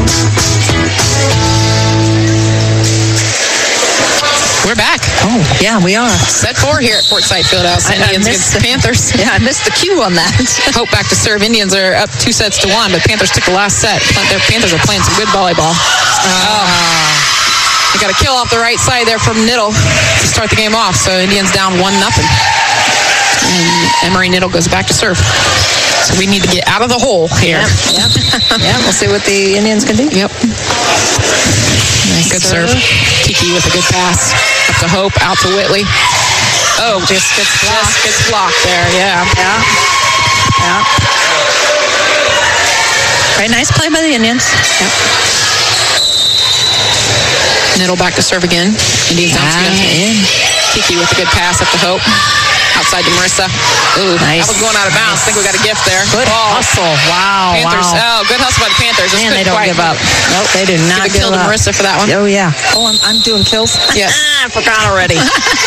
We're back. Oh, yeah, we are. Set four here at Fort Sight Fieldhouse. I- I Indians missed against the the- Panthers. Yeah, I missed the cue on that. Hope back to serve. Indians are up two sets to one, but Panthers took the last set. Their Panthers are playing some good volleyball. Oh. They got a kill off the right side there from Niddle to start the game off. So Indians down one nothing. And Emery Niddle goes back to serve. So we need to get out of the hole here. Yep. Yep. Yeah, we'll see what the Indians can do. Yep. Nice good serve. serve. Kiki with a good pass. Up to Hope, out to Whitley. Oh, just gets blocked. Just gets blocked there, yeah. Yeah. Yeah. Very nice play by the Indians. Yep. Niddle back to serve again. Indians down two nothing. Kiki with a good pass up to Hope. Outside to Marissa. Ooh, nice. That was going out of bounds. I think we got a gift there. Good oh. hustle. Wow. Panthers. Wow. Oh, good hustle by the Panthers. Man, they don't quite. give up. Nope, they do not give a give kill up. to Marissa for that one. Oh, yeah. Oh, I'm, I'm doing kills? Yes. I forgot already.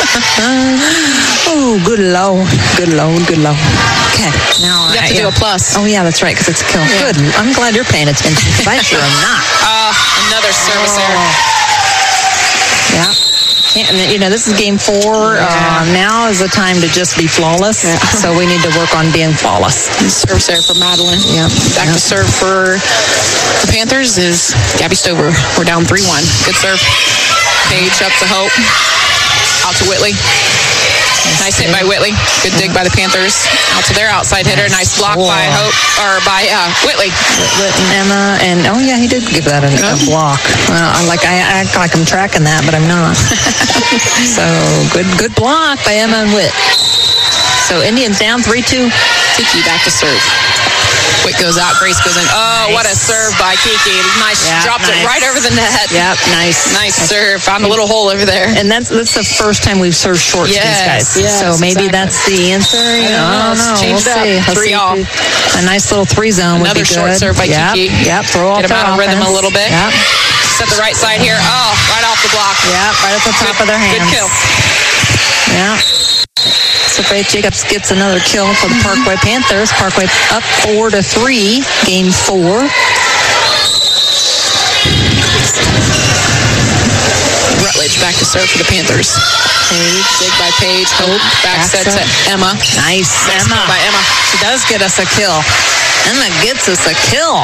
Oh, good low. Good low. Good low. Okay. Now you have I, to yeah. do a plus. Oh, yeah, that's right, because it's a kill. Yeah. Good. I'm glad you're paying attention, because I sure am not. Uh, another service oh. error. Yeah. Can't, you know, this is game four. Yeah. Uh, now is the time to just be flawless. Yeah. So we need to work on being flawless. Serve serve for Madeline. Yeah. Back yep. to serve for the Panthers is Gabby Stover. We're down three one. Good serve. Page up to Hope. Out to Whitley. Nice hit by Whitley. Good dig by the Panthers. Out to their outside hitter. Nice block by Hope, or by uh, Whitley. Whit and Emma, and oh yeah, he did give that a, a block. Well, I like I act like I'm tracking that, but I'm not. So good, good block by Emma and Whit. So Indians down three two. Kiki back to serve. Whit goes out. Grace goes in. Oh, nice. What a serve by Kiki. Nice. Yep, dropped nice. It right over the net. Yep, nice. Nice serve. Found a little hole over there. And that's that's the first time we've served short yes, to these guys. Yes, so maybe exactly. that's the answer. You know, I don't know. Change we'll it up. see. Let's Three see all. A nice little three zone Another would be short good. serve by yep, Kiki. Yep, throw off Get them out of rhythm a little bit. Yep. Set the right side here. Oh, right off the block. Yep, right at the top good, of their hands. Good kill. Yeah. So Faith Jacobs gets another kill for the Parkway Panthers. Parkway up four to three, game four. Rutledge back back to serve for the Panthers. Page, dig by Page. Hope, back set to Emma. Nice, nice Emma. By Emma. She does get us a kill. Emma gets us a kill.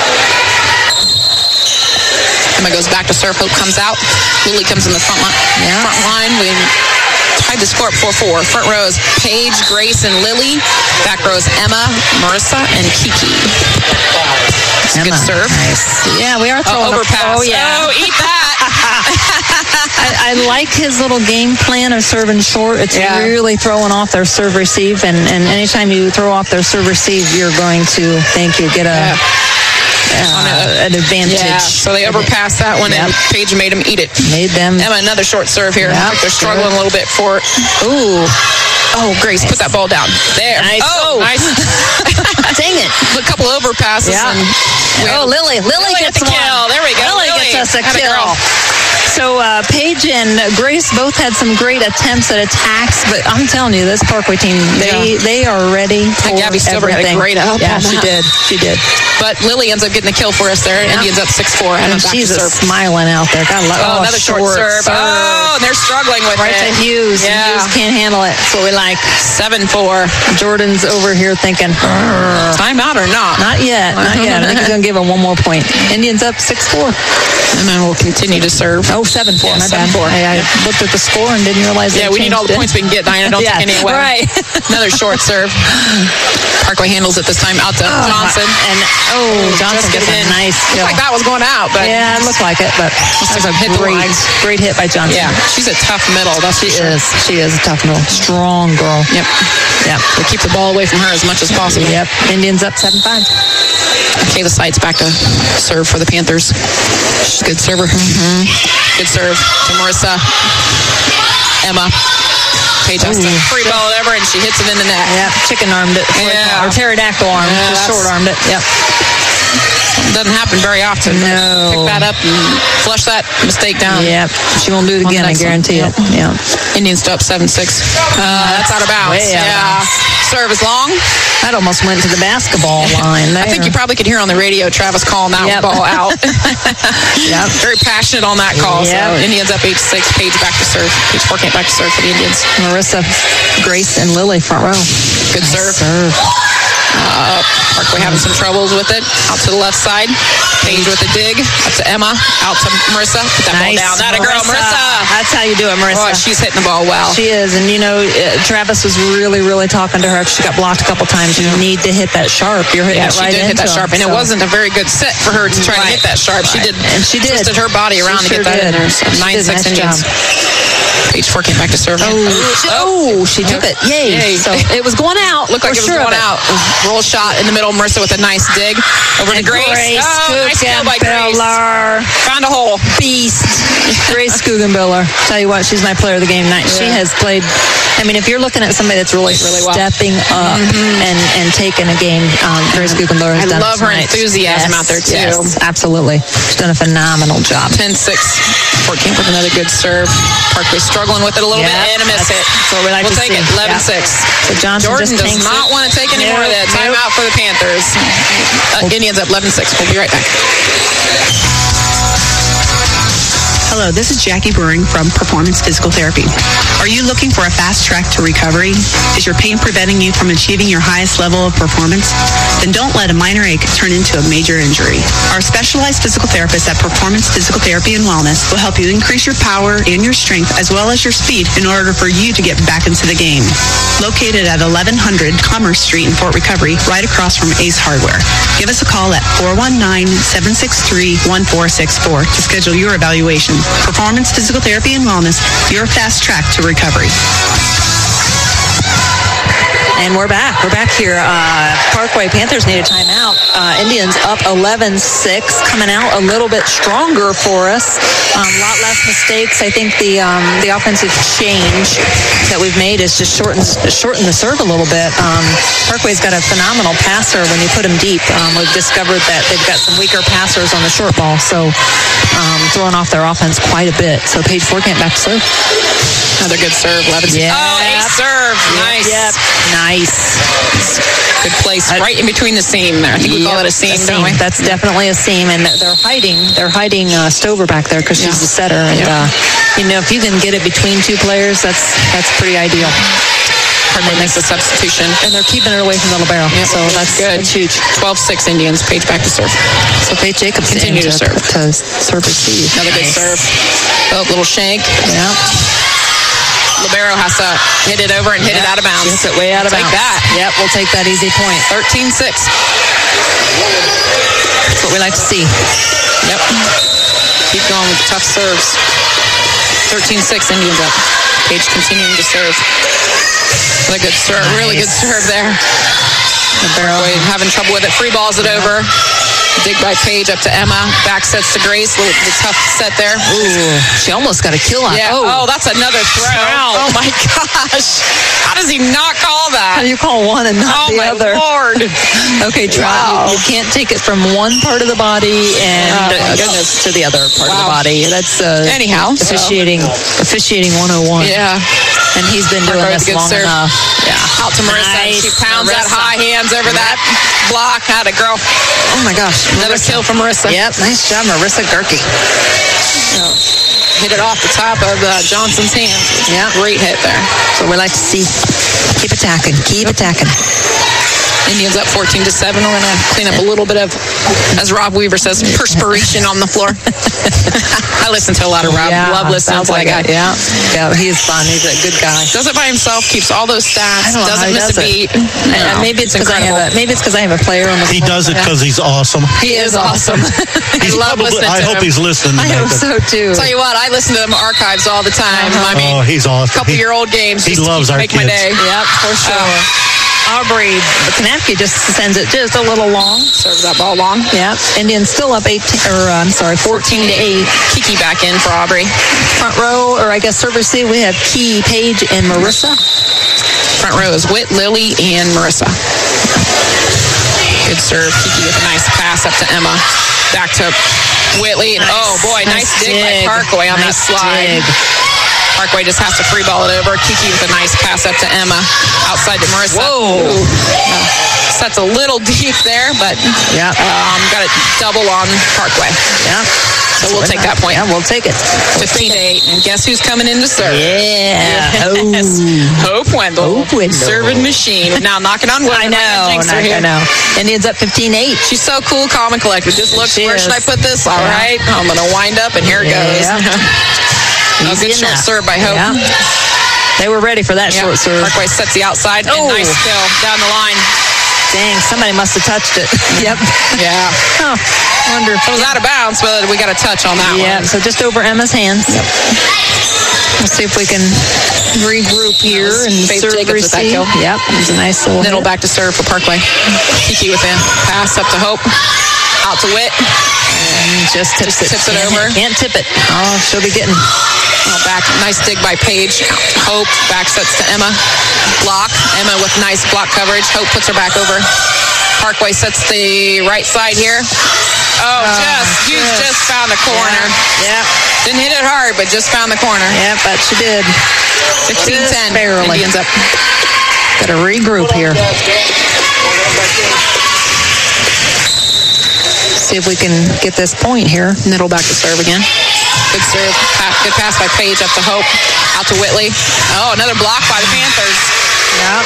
Emma goes back to serve. Hope comes out. Lily comes in the front line. Yeah. Front line. We tied the score at four four. Front rows, Paige, Grace, and Lily. Back rows, Emma, Marissa, and Kiki. It's a good serve. Nice. Yeah, we are throwing oh, overpass. A, oh, yeah. Oh, eat that. I, I like his little game plan of serving short. It's yeah. really throwing off their serve receive, and, and anytime you throw off their serve receive, you're going to, thank you, get a... Yeah. Uh, an advantage. Yeah, so they overpassed that one, yep. and Paige made them eat it. Made them. Emma, another short serve here. Yep, they're struggling good. a little bit for it. Ooh. Oh, Grace, nice. Put that ball down. There. Nice. Oh, nice. Dang it. A couple overpasses. Yeah. And oh, Lily. Lily, Lily gets the one. kill. There we go. Lily, Lily gets us a Had kill. A So uh, Paige and Grace both had some great attempts at attacks, but I'm telling you, this Parkway team, they yeah. they are ready for Gabby Stover everything. Had a great help. Yeah, she did. She did. But Lily ends up getting a kill for us there. Yeah. Indians up six four. And she's a smiling out there. God, oh, oh, another short, short serve. serve. Oh, and they're struggling with right it. Right to Hughes. Yeah. Hughes can't handle it. That's what we like. seven four. Jordan's over here thinking, timeout or not? Not yet. Not yet. I think he's going to give him one more point. Indians up six four. And then we'll continue to serve. Oh, seven four. Yeah, my bad. four. I, I looked at the score and didn't realize Yeah, we need all the it. points we can get, Diana. Don't yeah, take any away. Right. Another short serve. Parkway handles it this time out to oh, Johnson. And oh, Johnson gets a nice kill. Looked like that was going out, but yeah, it looked like it. But that was a hit great, great hit by Johnson. Yeah, she's a tough middle. That's she sure. is. She is a tough middle. Strong girl. Yep. Yep. We'll keep the ball away from her as much as possible. Yep. Indians up seven five. Okay, the side's back to serve for the Panthers. She's a good server. Mm-hmm. Good serve to Marissa. Emma. Paige has to free ball it over, and she hits it in the net. Yep. Chicken armed it. Yeah. Or pterodactyl arm. Yeah, just short armed it. Yep. Doesn't happen very often. No. Pick that up and flush that mistake down. Yep. She won't do it again, I guarantee it. Yeah. Indians still up seven six. Uh, that's out of bounds. Way out yeah. of bounds. Serve is long. That almost went to the basketball line there. I think you probably could hear on the radio Travis calling that yep. ball out. Yep. Very passionate on that call. Yep. So Indians up eight six. Paige back to serve. Paige Forkant back to serve for the Indians. Marissa, Grace, and Lily front row. Good nice serve. serve. Uh, Parkway having some troubles with it. Out to the left side. Paige with a dig. Up to Emma. Out to Marissa. Put that nice. ball down. That a girl, Marissa. That's how you do it, Marissa. Oh, she's hitting the ball well. She is. And, you know, uh, Travis was really, really talking to her. She got blocked a couple times. You need to hit that sharp. You're hitting yeah, it right she did hit that him, sharp. And so. It wasn't a very good set for her to try right. to hit that sharp. She right. did. And she did. Twisted her body around she to sure get that did. in there. So nine six nice Indians. Paige Forkant back to serve. Oh, oh, she took it. Yay. Yay. So it was going out. Looked like it was sure going out. Roll shot in the middle. Marissa with a nice dig. Over and to Grace. Grace oh, nice kill by Grace. Found a hole. Beast. Grace Guggenbiller. Tell you what, she's my player of the game tonight. Yeah. She has played, I mean, if you're looking at somebody that's really, really well. stepping up mm-hmm. and, and taking a game, um, Grace Guggenbiller has I done love her tonight. enthusiasm yes, out there, too. Yes, absolutely. She's done a phenomenal job. ten six. Forkant with another good serve. Parkway struggling with it a little yep. bit and a miss That's, hit. That's what we like we'll to take see. it. eleven six. Yep. So Johnson Jordan just does not it. want to take any nope. more of that. Time nope. out for the Panthers. Uh, Indians up eleven six. We'll be right back. Hello, this is Jackie Brewing from Performance Physical Therapy. Are you looking for a fast track to recovery? Is your pain preventing you from achieving your highest level of performance? Then don't let a minor ache turn into a major injury. Our specialized physical therapists at Performance Physical Therapy and Wellness will help you increase your power and your strength as well as your speed in order for you to get back into the game. Located at eleven hundred Commerce Street in Fort Recovery, right across from Ace Hardware. Give us a call at four one nine, seven six three, one four six four to schedule your evaluation. Performance Physical Therapy and Wellness, your fast track to recovery. And we're back. We're back here. Uh, Parkway Panthers need a timeout. Uh, Indians up eleven six, coming out a little bit stronger for us. A um, lot less mistakes. I think the um, the offensive change that we've made is just shorten shorten the serve a little bit. Um, Parkway's got a phenomenal passer when you put him deep. Um, we've discovered that they've got some weaker passers on the short ball, so um, throwing off their offense quite a bit. So Paige Forkant back to serve. Another good serve. eleven six. Yeah. Oh, ace serve. Nice. Yep. Nice. Good place, right in between the seam there. I think we call Yep, it a seam, a don't we? That's definitely a seam, and they're, they're hiding. They're hiding uh, Stover back there because she's Yeah. the setter, and Yeah. uh, you know, if you can get it between two players, that's that's pretty ideal. Parkway makes a substitution. And they're keeping it away from the libero, Yep. so that's good. that's huge. twelve six Indians. Page back to serve. So Paige Jacobs Continue to serve. to serve receive. Another good Nice. serve. Oh, little shank. Yeah. Libero has to hit it over and hit it out of bounds. Hits it way out of Take bounds. that. Yep, we'll take that easy point. thirteen six. That's what we like to see. Yep. Keep going with the tough serves. thirteen six Indians up. Page continuing to serve. Really good serve. Nice. Really good serve there. Parkway having trouble with it. Free balls it over. Dig by Page up to Emma. Back sets to Grace. Little the tough set there. Ooh, she almost got a kill on. Yeah. Oh, Oh, that's another throw. Wow. Oh my gosh. How does he not call How that? do you call one and not Oh the my other? Lord. Okay, try. Wow. You, you can't take it from one part of the body and Oh, my uh, goodness. to the other part of the Wow. body. That's uh, Anyhow, so- officiating officiating one oh one. Yeah. And he's been doing Parkway with this a good long serve. enough. Yeah. Out to Marissa. Nice. She pounds that Marissa. high hands over that block. Had a girl. Oh my gosh. Another Marissa. kill from Marissa. Yep, nice job, Marissa Gerke. Hit it off the top of uh, Johnson's hands. Yeah. Great hit there. So we like to see. Keep attacking. Keep attacking. Indians up fourteen to seven. We're going to clean up a little bit of, as Rob Weaver says, perspiration on the floor. I listen to a lot of Rob. Yeah, Love listening sounds to that like guy. it. Yeah, yeah, he is fun. He's a good guy. Does it by himself, keeps all those stats, I don't know how doesn't he miss does a it. beat. And No, maybe it's because I have incredible. a maybe it's because I have a player on the He floor. does it because he's awesome. He is awesome. I He's love probably- listening I to hope him. he's listening I tonight. hope so too. Tell you what, I listen to them archives all the time. I mean, Oh, he's awesome. couple He- year old games. he just to loves keep- our make my kids. day. Yep, for sure. Aubrey Kanapke just sends it just a little long. Serves that ball long. Yeah, Indians still up eighteen, or uh, I'm sorry, fourteen to eight. Kiki back in for Aubrey. Front row, or I guess server C, we have Key, Paige, and Marissa. Front row is Whit, Lily, and Marissa. Good serve. Kiki with a nice pass up to Emma. Back to Whitley. And, oh, boy, nice, Nice dig, dig. by Parkway on Nice that slide. dig. Parkway just has to free ball it over. Kiki with a nice pass up to Emma. Outside to Marissa. Whoa. Ooh. No. Sets a little deep there, but Yeah. um, got it double on Parkway. Yeah. So we'll take that point. Yeah, we'll take it. fifteen to eight. And guess who's coming in to serve? Yeah. Yes. Hope Wendell. Hope Wendell. Serving machine. Now knocking on wood. I know. Jinx her I here. know. Indians up fifteen eight. She's so cool, calm, and collected. Just looks, She where is. should I put this? All Yeah. right. I'm going to wind up, and here it goes. Yeah. Oh, good Easy short enough. serve by Hope. Yeah. They were ready for that Yeah. short serve. Parkway sets the outside. Oh. And nice kill down the line. Dang, somebody must have touched it. Yep. Yeah. Huh. Wonder. It was out of bounds, but we got a touch on that Yeah, one. so just over Emma's hands. Yep. Let's see if we can regroup here and Faith serve Jacobs with that receive. kill. Yep, it's a nice little Middle hit. back to serve for Parkway. Kiki with a pass up to Hope. Out to Whit. And just tips Just it. tips it Can't over. hit- Can't tip it. Oh, she'll be getting. Oh, back. Nice dig by Paige. Out to Hope. Back sets to Emma. Block. Emma with nice block coverage. Hope puts her back over. Parkway sets the right side here. Oh, just, you just. just found the corner. Yeah. Didn't hit it hard, but just found the corner. Yeah, but she did. fifteen ten. barely. Indians up. Got to regroup here. See if we can get this point here. Middle back to serve again. Good serve. Pa- Good pass by Paige up to Hope. Out to Whitley. Oh, another block by the Panthers. Yep.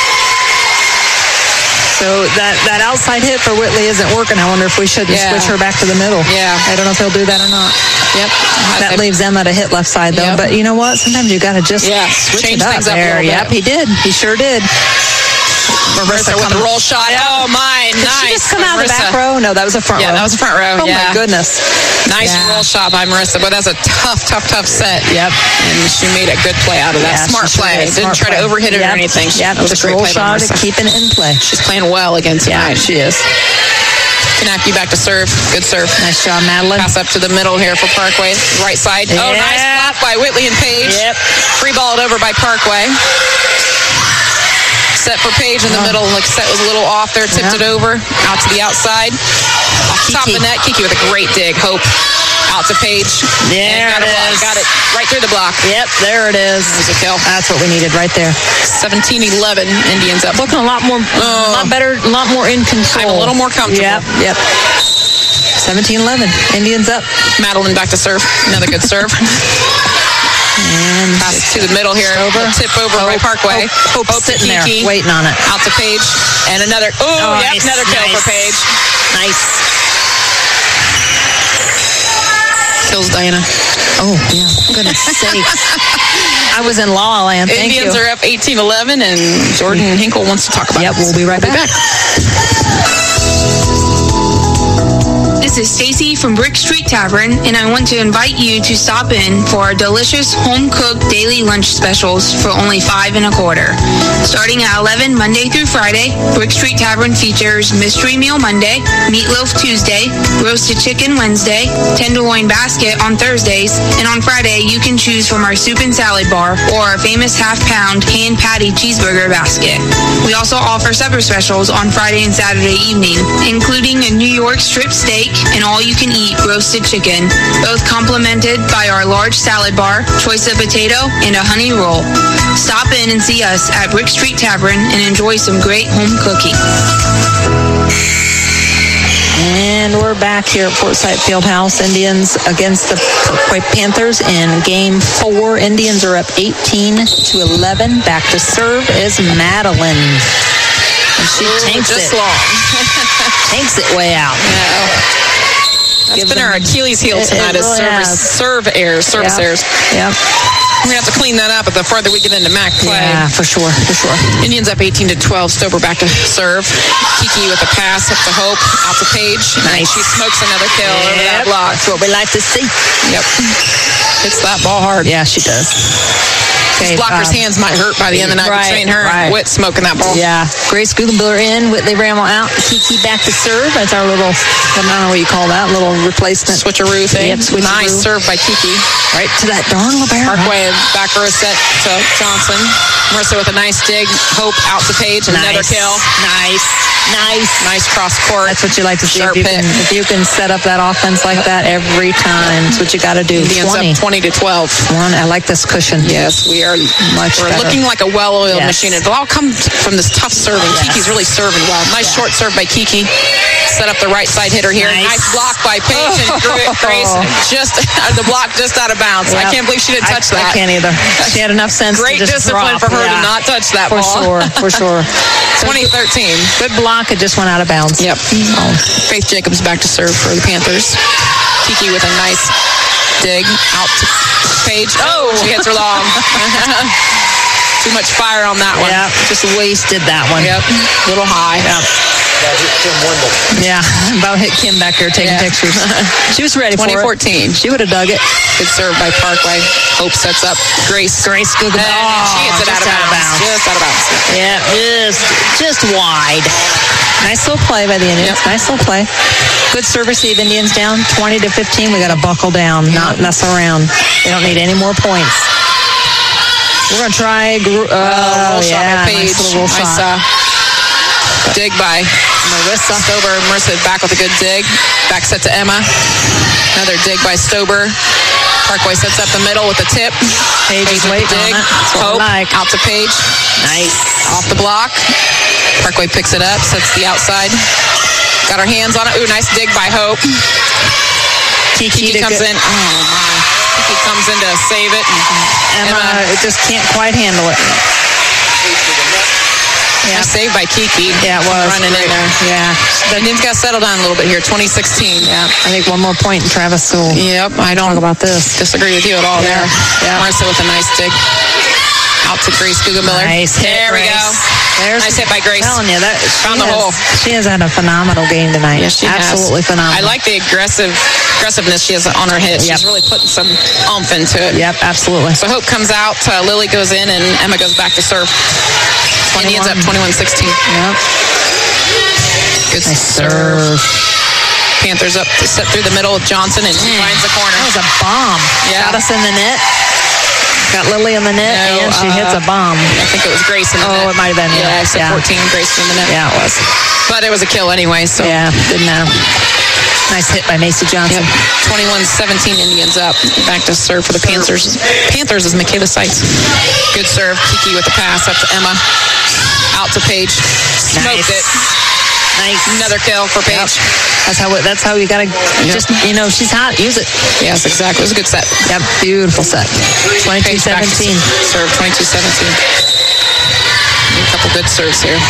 So that, that outside hit for Whitley isn't working. I wonder if we shouldn't Yeah. switch her back to the middle. Yeah. I don't know if he'll do that or not. Yep. That I- leaves Emma to hit left side though. Yep. But you know what? Sometimes you got to just Yeah, switch change it up things up a there. little bit. Yep, he did. He sure did. Marissa with the roll shot. Oh, my. Did Nice. she just come out of the Marissa. back row? No, that was a front Yeah, row. that was a front row. Oh yeah. my goodness. Nice Yeah. roll shot by Marissa, but that's a tough, tough, tough set. Yep. And she made a good play out of that. Yeah, Smart she sure play. did. Didn't Smart try to play. overhit it Yep. or anything. Yep. That was a Just great roll play by shot Marissa. and keeping it in play. She's playing well again Yeah, tonight. she is. Kanapke back to serve. Good serve. Nice job, Madeline. Pass up to the middle here for Parkway. Right side. Oh, Yep. nice block by Whitley and Paige. Yep. Free balled over by Parkway. Set for Page in the middle. Looks set was a little off there. Tipped Yeah. it over. Out to the outside. Off the top of the net. Kiki with a great dig. Hope. Out to Page. There got it it is. Got it right through the block. Yep, there it is. There's a kill. That's what we needed right there. seventeen eleven. Indians up. Looking a lot more, a lot better, a lot more in control. I'm a little more comfortable. Yep, yep. seventeen eleven. Indians up. Madeline back to serve. Another good serve. And pass to the middle here. Over. Tip over Hope, by Parkway. Hope, Hope to sitting there, Kiki. waiting on it. Out to Page. And another. Ooh, Oh, yep, nice, another kill nice. for Page. Nice. Kills Diana. Oh, yeah. Goodness sakes. I was in La La Land. Thank Indians you. are up eighteen eleven, and Jordan Hinkle wants to talk about Yep, it. we'll be right We'll back. This is Stacy from Brick Street Tavern, and I want to invite you to stop in for our delicious home-cooked daily lunch specials for only five and a quarter. Starting at eleven Monday through Friday, Brick Street Tavern features Mystery Meal Monday, Meatloaf Tuesday, Roasted Chicken Wednesday, Tenderloin Basket on Thursdays, and on Friday you can choose from our soup and salad bar or our famous half-pound hand patty cheeseburger basket. We also offer supper specials on Friday and Saturday evening, including a New York strip steak and all-you-can-eat roasted chicken, both complemented by our large salad bar, choice of potato, and a honey roll. Stop in and see us at Brick Street Tavern and enjoy some great home cooking. And we're back here at Forsyth Fieldhouse. Indians against the Parkway Panthers in game four. Indians are up eighteen to eleven. Back to serve is Madeline. And she Ooh, tanks just it. long. Tanks it way out. That's Gives been our them- Achilles heel it- it tonight is really service, has. serve errors, service Yep. errors. Yep. We're going to have to clean that up the further we get into Mac play. Yeah, for sure, for sure. Indians up eighteen to twelve. Stober back to serve. Kiki with a pass up to Hope. Out to Page. And Nice. she smokes another kill over that Yep. block. That's what we like to see. Yep. Hits that ball hard. Yeah, she does. Okay, Blocker's um, hands might hurt by the end of the night right, between her right. and Witt smoking that ball. Yeah. Grace Guggenbiller in, Whitley Bramwell out, Kiki back to serve. That's our little, I don't know what you call that, little replacement. Switcheroo thing. Yep, switcheroo. Nice serve by Kiki. Right to that darn libero. Parkway back row set to Johnson. Mercer with a nice dig. Hope out to Page. And another Nice. kill. Nice. Nice. Nice cross court. That's what you like to see. Sharp If you, hit. can, if you can set up that offense like that every time, that's what you got to do. Indians twenty. up twenty to twelve. One, I like this cushion. Yes, we are Much We're better. looking like a well-oiled Yes. machine. It'll all come t- from this tough serving. Yes. Kiki's really serving well. Nice short serve by Kiki. Set up the right side hitter here. Nice. Nice, block by Paige and Gr- Grace. Just the block just out of bounds. I Yep. can't believe she didn't touch I, that. I can't either. She had enough sense Great to just discipline drop. for her Yeah. to not touch that For ball. sure, for sure. twenty thirteen. Good block. It just went out of bounds. Yep. Faith Jacobs back to serve for the Panthers. Kiki with a nice dig out to Paige. Oh, she hits her long. Too much fire on that one. Yeah, just wasted that one. Yep. Little high. Yep. Yeah, about hit Kim back there taking Yeah. pictures. She was ready for twenty it. fourteen. She would have dug it. Good serve by Parkway. Hope sets up Grace. Grace Guggenbiller. And she hits it just out of out of bounds. bounds. Just out of bounds. Yeah, just just wide. Nice little play by the Indians. Yep. Nice little play. Good serve receive. Indians down twenty to fifteen. We got to buckle down, not mess around. They don't need any more points. We're gonna try. Gr- uh, Uh, roll shot yeah, by Paige. nice little roll Nice shot. uh, dig by Marissa. Stober. Marissa back with a good dig. Back set to Emma. Another dig by Stober. Parkway sets up the middle with a tip. Paige is with the waiting on dig. it. That's what we Hope like. out to Paige. Nice. Off the block. Parkway picks it up. Sets the outside. Got her hands on it. Ooh, nice dig by Hope. Kiki, Kiki to comes get- in. Oh my. Kiki comes in to save it. And Emma, Emma. it just can't quite handle it. Yeah. Saved by Kiki. Yeah, it was. Running in there. Yeah. The Indians got settled down a little bit here. twenty sixteen. Yeah. I think one more point and Travis will Yep. I don't talk about this. disagree with you at all Yeah. there. Yeah. Marissa with a nice dig. Out to Grace Guggenbiller. Nice hit, There we Grace. go. There's Nice hit by Grace. I'm telling you, that she Found the has, hole. She has had a phenomenal game tonight. Yes, she Absolutely has. phenomenal. I like the aggressive aggressiveness she has on her hit. Yep. She's really putting some oomph into it. Yep, absolutely. So Hope comes out. Uh, Lily goes in, and Emma goes back to serve. Indians up twenty-one sixteen. Yep. Good Nice serve. serve. Panthers up set through the middle with Johnson, and she finds the corner. That was a bomb. Yeah. Got us in the net. Got Lily in the net, No, and she uh, hits a bomb. I think it was Grace in the net. Oh, it might have been. Yeah, I said yeah. fourteen, Grace in the net. Yeah, it was. But it was a kill anyway, so. Yeah, didn't matter. Nice hit by Macy Johnson. Yep. twenty-one seventeen Indians up. Back to serve for the Panthers. Panthers is Michaela Seitz. Good serve. Kiki with the pass up to Emma. Out to Paige. Smoked Nice. it. Nice. Another kill for Paige. Yep. That's how. It, that's how you gotta Yep. just. You know, she's hot. Use it. Yes, exactly. It was a good set. Yep. Beautiful set. twenty-two Paige back to seventeen. serve twenty-two seventeen. A couple good serves here.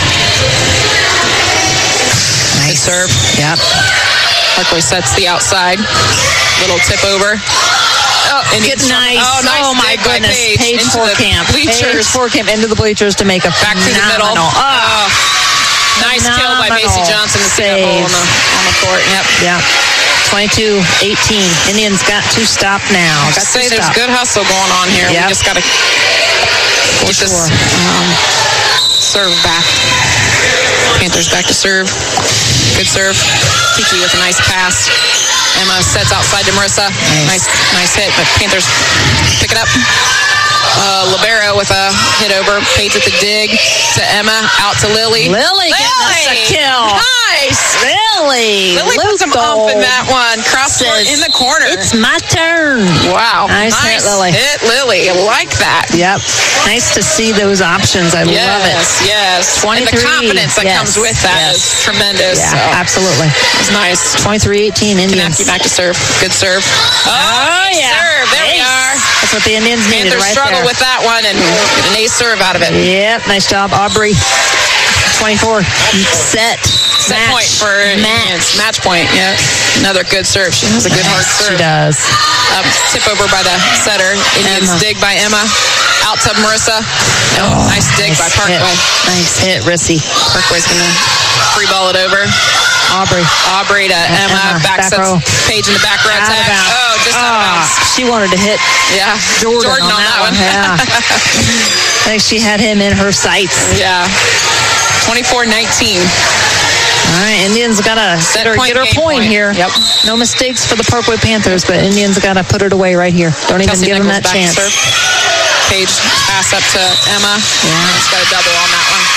Nice Good serve. Yep. Parkway sets the outside. Little tip over. Oh, and Good, nice. Oh, nice. Oh, my dig by goodness. Paige, Paige into the Forkamp. bleachers. Paige Forkamp into the bleachers to make a Back to the middle. phenomenal- Oh. Nice kill by Macy Phenomenal Johnson to see that hole on the, on the court. Yep. Yeah. twenty-two eighteen. Indians got to stop now. I Got say to there's stop. good hustle going on here. Yep. We just got to get this um, serve back. Panthers back to serve. Good serve. Kiki with a nice pass. Emma sets outside to Marissa. Nice, nice hit, but Panthers pick it up. Uh, Libero with a hit over. Paige with the dig to Emma. Out to Lily. Lily getting us a kill. Nice. Lily. Lily put some ump in that one. Cross court in the corner. It's my turn. Wow. Nice, hit, Lily. hit, Lily. I like that. Yep. Nice to see those options. I yes, love it. Yes. And the confidence that yes, comes with that yes. is tremendous. Yeah, so. absolutely. It's nice. twenty-three eighteen Indians. Kanapke back to serve. Good serve. Oh, Oh, ace yeah. serve. There we Ace. are. That's what the Indians needed Panthers right struggle there. with that one and get an ace serve out of it. Yep. Nice job, Aubrey. twenty-four. Set. Set match. point for match. match point. Yeah. Another good serve. She has a good hard Yes, serve. She does. Um, tip over by the setter. Indians Emma. dig by Emma. Out to Marissa. Oh, nice dig nice by Parkway. Hit. Nice hit, Rissy. Parkway's going to free ball it over. Aubrey. Aubrey to Emma. Emma, Back back sets row. Page in the back row. Out of Attack. bounds. Oh, just out of Ah, bounds. She wanted to hit Yeah. Jordan, on, that one. Yeah. I think she had him in her sights. Yeah. twenty-four nineteen. All right, Indians got to Set get her, point, get her game point, point. here. Yep. No mistakes for the Parkway Panthers, but Indians got to put it away right here. Don't even Kelsey give them Nichols that back to chance. serve. Page pass up to Emma. Yeah. She's got a double on that one.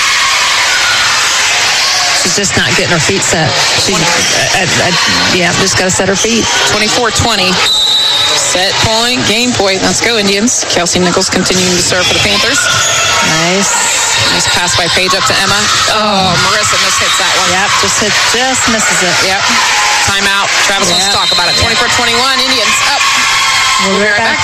She's just not getting her feet set. She, I, I, I, yeah, just got to set her feet. twenty-four twenty. Set point, game point. Let's go, Indians. Kelsey Nichols continuing to serve for the Panthers. Nice. Nice pass by Paige up to Emma. Oh, Marissa mishits that one. Yep, just hit, just misses it. Yep. Timeout. Travis wants to Yep. talk about it. twenty-four twenty-one. Indians up. We'll be right back.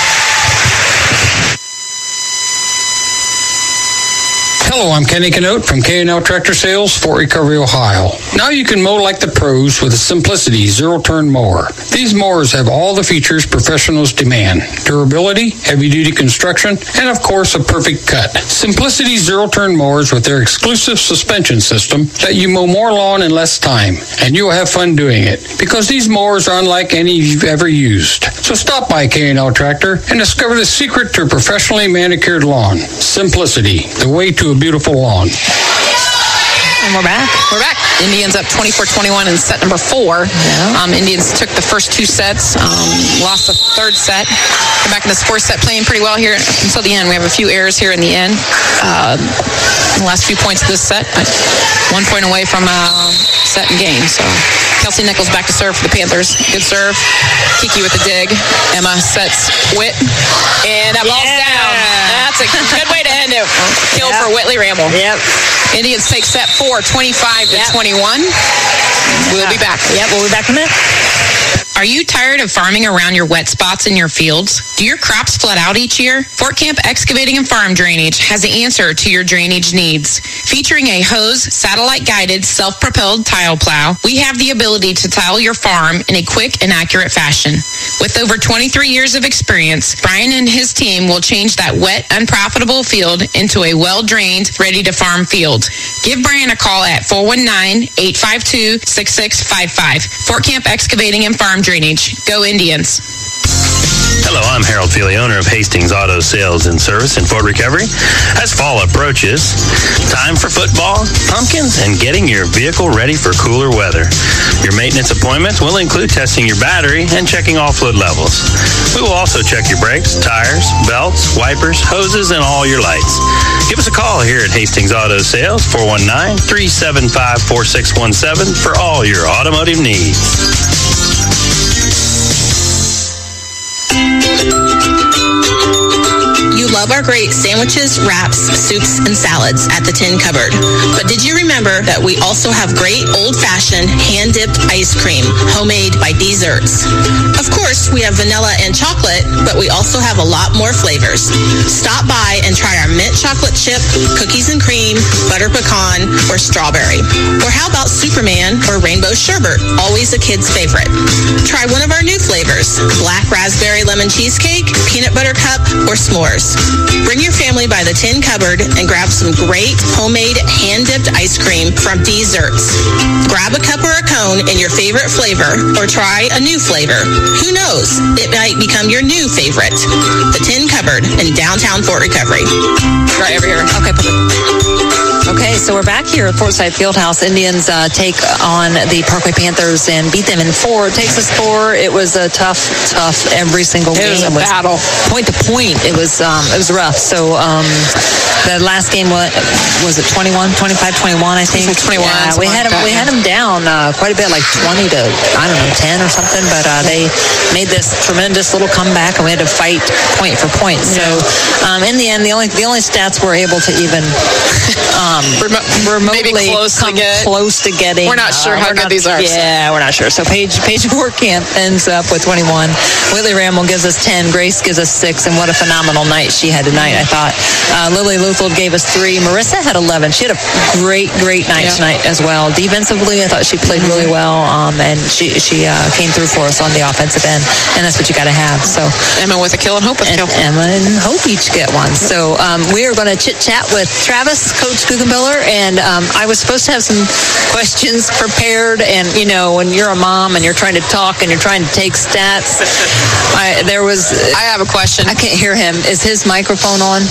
Hello, I'm Kenny Canote from K and L Tractor Sales, Fort Recovery, Ohio. Now you can mow like the pros with a Simplicity zero-turn mower. These mowers have all the features professionals demand. Durability, heavy-duty construction, and of course a perfect cut. Simplicity zero-turn mowers with their exclusive suspension system let you mow more lawn in less time, and you'll have fun doing it. Because these mowers are unlike any you've ever used. So stop by K and L Tractor and discover the secret to a professionally manicured lawn. Simplicity, the way to a beautiful lawn. And we're back. We're back. Indians up twenty-four twenty-one in set number four. Yeah. Um, Indians took the first two sets, um, lost the third set. Come back in this fourth set, playing pretty well here until the end. We have a few errors here in the end. Uh, the last few points of this set, but one point away from uh, set and game. So Kelsey Nichols back to serve for the Panthers. Good serve. Kiki with the dig. Emma sets Whit. And that ball's Yeah. down. That's a good way to end it. Kill Yep. for Whitley Ramble. Yep. Indians take set four, twenty-five to twenty-one. We'll be back. Yep, we'll be back in a minute. Are you tired of farming around your wet spots in your fields? Do your crops flood out each year? Fort Camp Excavating and Farm Drainage has the answer to your drainage needs. Featuring a hose, satellite-guided, self-propelled tile plow, we have the ability to tile your farm in a quick and accurate fashion. With over twenty-three years of experience, Brian and his team will change that wet, unprofitable field into a well-drained, ready-to-farm field. Give Brian a call at four one nine, eight five two, six six five five. Fort Camp Excavating and Farm Drainage. Go Indians. Hello, I'm Harold Feely, owner of Hastings Auto Sales and Service in Fort Recovery. As fall approaches, time for football, pumpkins, and getting your vehicle ready for cooler weather. Your maintenance appointments will include testing your battery and checking offload levels. We will also check your brakes, tires, belts, wipers, hoses, and all your lights. Give us a call here at Hastings Auto Sales, four one nine, three seven five, four six one seven for all your automotive needs. You love our great sandwiches, wraps, soups, and salads at the Tin Cupboard. But did you remember that we also have great old-fashioned hand-dipped ice cream, homemade by Desserts? Of course, we have vanilla and chocolate, but we also have a lot more flavors. Stop by and try our mint chocolate chip, cookies and cream, butter pecan, or strawberry. Or how about Superman or rainbow sherbet, always a kid's favorite. Try one of our new flavors, black raspberry lemon cheesecake, peanut butter cup, or s'mores. Bring your family by the Tin Cupboard and grab some great homemade hand-dipped ice cream from Desserts. Grab a cup or a cone in your favorite flavor or try a new flavor. Who knows? It might become your new favorite. The Tin Cupboard in downtown Fort Recovery. Right over here. Okay, perfect. Okay, so we're back here at Forsyth Fieldhouse. Indians uh, take on the Parkway Panthers and beat them in four. Texas four. It was a tough, tough every single it game. Was a it was battle. Point to point. It was um, it was rough. So um, the last game was, was it twenty-one, twenty-five, twenty-one, I think. twenty-one. Yeah, we had them. We had them down uh, quite a bit, like twenty to I don't know ten or something. But uh, they made this tremendous little comeback, and we had to fight point for point. So um, in the end, the only the only stats we're able to even. Um, Remo- remotely Maybe close come to get. close to getting. We're not sure uh, how we're good not, these are. Yeah, we're not sure. So Paige Paige Camp ends up with twenty-one. Whitley Ramble gives us ten. Grace gives us six. And what a phenomenal night she had tonight, I thought. Uh, Lily Luthold gave us three. Marissa had eleven. She had a great, great night yeah. tonight as well. Defensively, I thought she played really well. Um, and she she uh, came through for us on the offensive end. And that's what you got to have. So Emma with a kill and Hope with a kill. Emma and Hope each get one. So um, we are going to chit-chat with Travis, Coach Guggenbiller, and um, I was supposed to have some questions prepared, and you know, when you're a mom and you're trying to talk and you're trying to take stats, I, there was. I have a question. I can't hear him. Is his microphone on?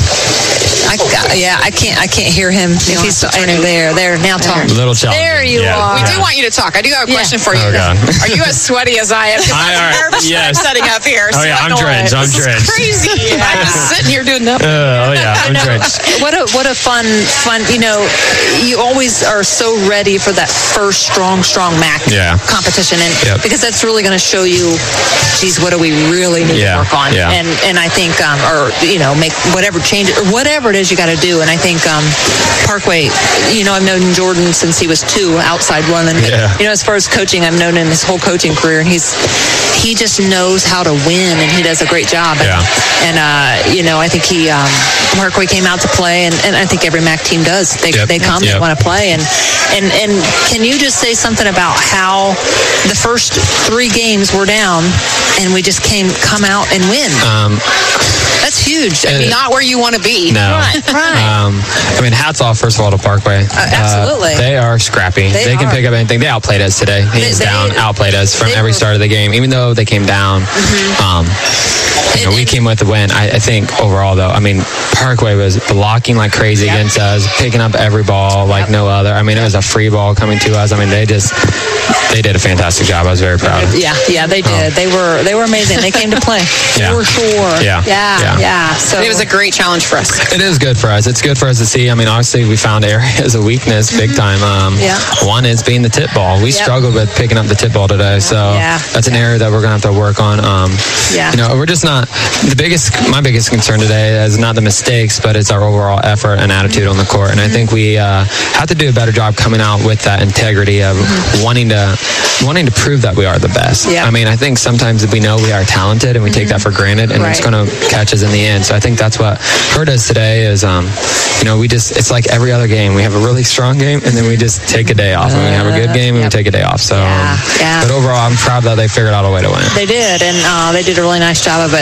I, yeah, I can't. I can't hear him. If he's there, there now. Talk. A little challenge. There you yeah. are. We do want you to talk. I do have a question yeah. for you. Oh, God. Are you as sweaty as I am? I are. Nervous Yes. setting up here. Oh yeah, I'm drenched. I'm this drenched. Is crazy. Yeah. I'm just sitting here doing nothing. Uh, oh yeah, I'm drenched. What a what a fun fun. You know, you always are so ready for that first strong strong M A C yeah. competition, and yep. because that's really going to show you, geez, what do we really need yeah. to work on? Yeah. And and I think um, or you know make whatever change or whatever it is you got to do. And I think um, Parkway, you know, I've known Jordan since he was two, outside running. But, yeah. you know, as far as coaching, I've known him his whole coaching career, and he's he just knows how to win, and he does a great job. And, yeah. and uh, you know, I think he um, Parkway came out to play, and, and I think every M A C team does. They yep. they come, yep. they want to play, and and and can you just say something about how the first three games were down, and we just came come out and win? Um, That's huge. I mean, mean, not where you want to be. No. Right, right. Um, I mean, hats off, first of all, to Parkway. Uh, absolutely. Uh, they are scrappy. They, they can are. pick up anything. They outplayed us today. Hands They- they- down, outplayed us from they every were- start of the game, even though they came down. Mhm. Um, you know, we came with the win. I, I think overall, though, I mean, Parkway was blocking like crazy Yep. against us, picking up every ball like Yep. no other. I mean, it was a free ball coming to us. I mean, they just they did a fantastic job. I was very proud. Yeah, yeah, they did. Um, they were they were amazing. They came to play Yeah. for sure. Yeah. yeah, Yeah. yeah. So It was a great challenge for us. It is good for us. It's good for us to see. I mean, obviously, we found areas of weakness big time. Um, Yeah. One is being the tip ball. We Yep. struggled with picking up the tip ball today, so Yeah. that's an area that we're going to have to work on. Um, Yeah. You know, we're just not the biggest. My biggest concern today is not the mistakes, but it's our overall effort and attitude on the court. And I think we uh, have to do a better job coming out with that integrity of Mm-hmm. wanting to wanting to prove that we are the best. Yeah. I mean, I think sometimes we know we are talented and we take that for granted, and it's Right. going to catch us in the end. So I think that's what hurt us today is, um, you know, we just, it's like every other game. We have a really strong game, and then we just take a day off. And we have a good game, and Yep. we take a day off. So, Yeah, um, yeah. but overall, I'm proud that they figured out a way to win. They did, and uh, they did a really nice job of it.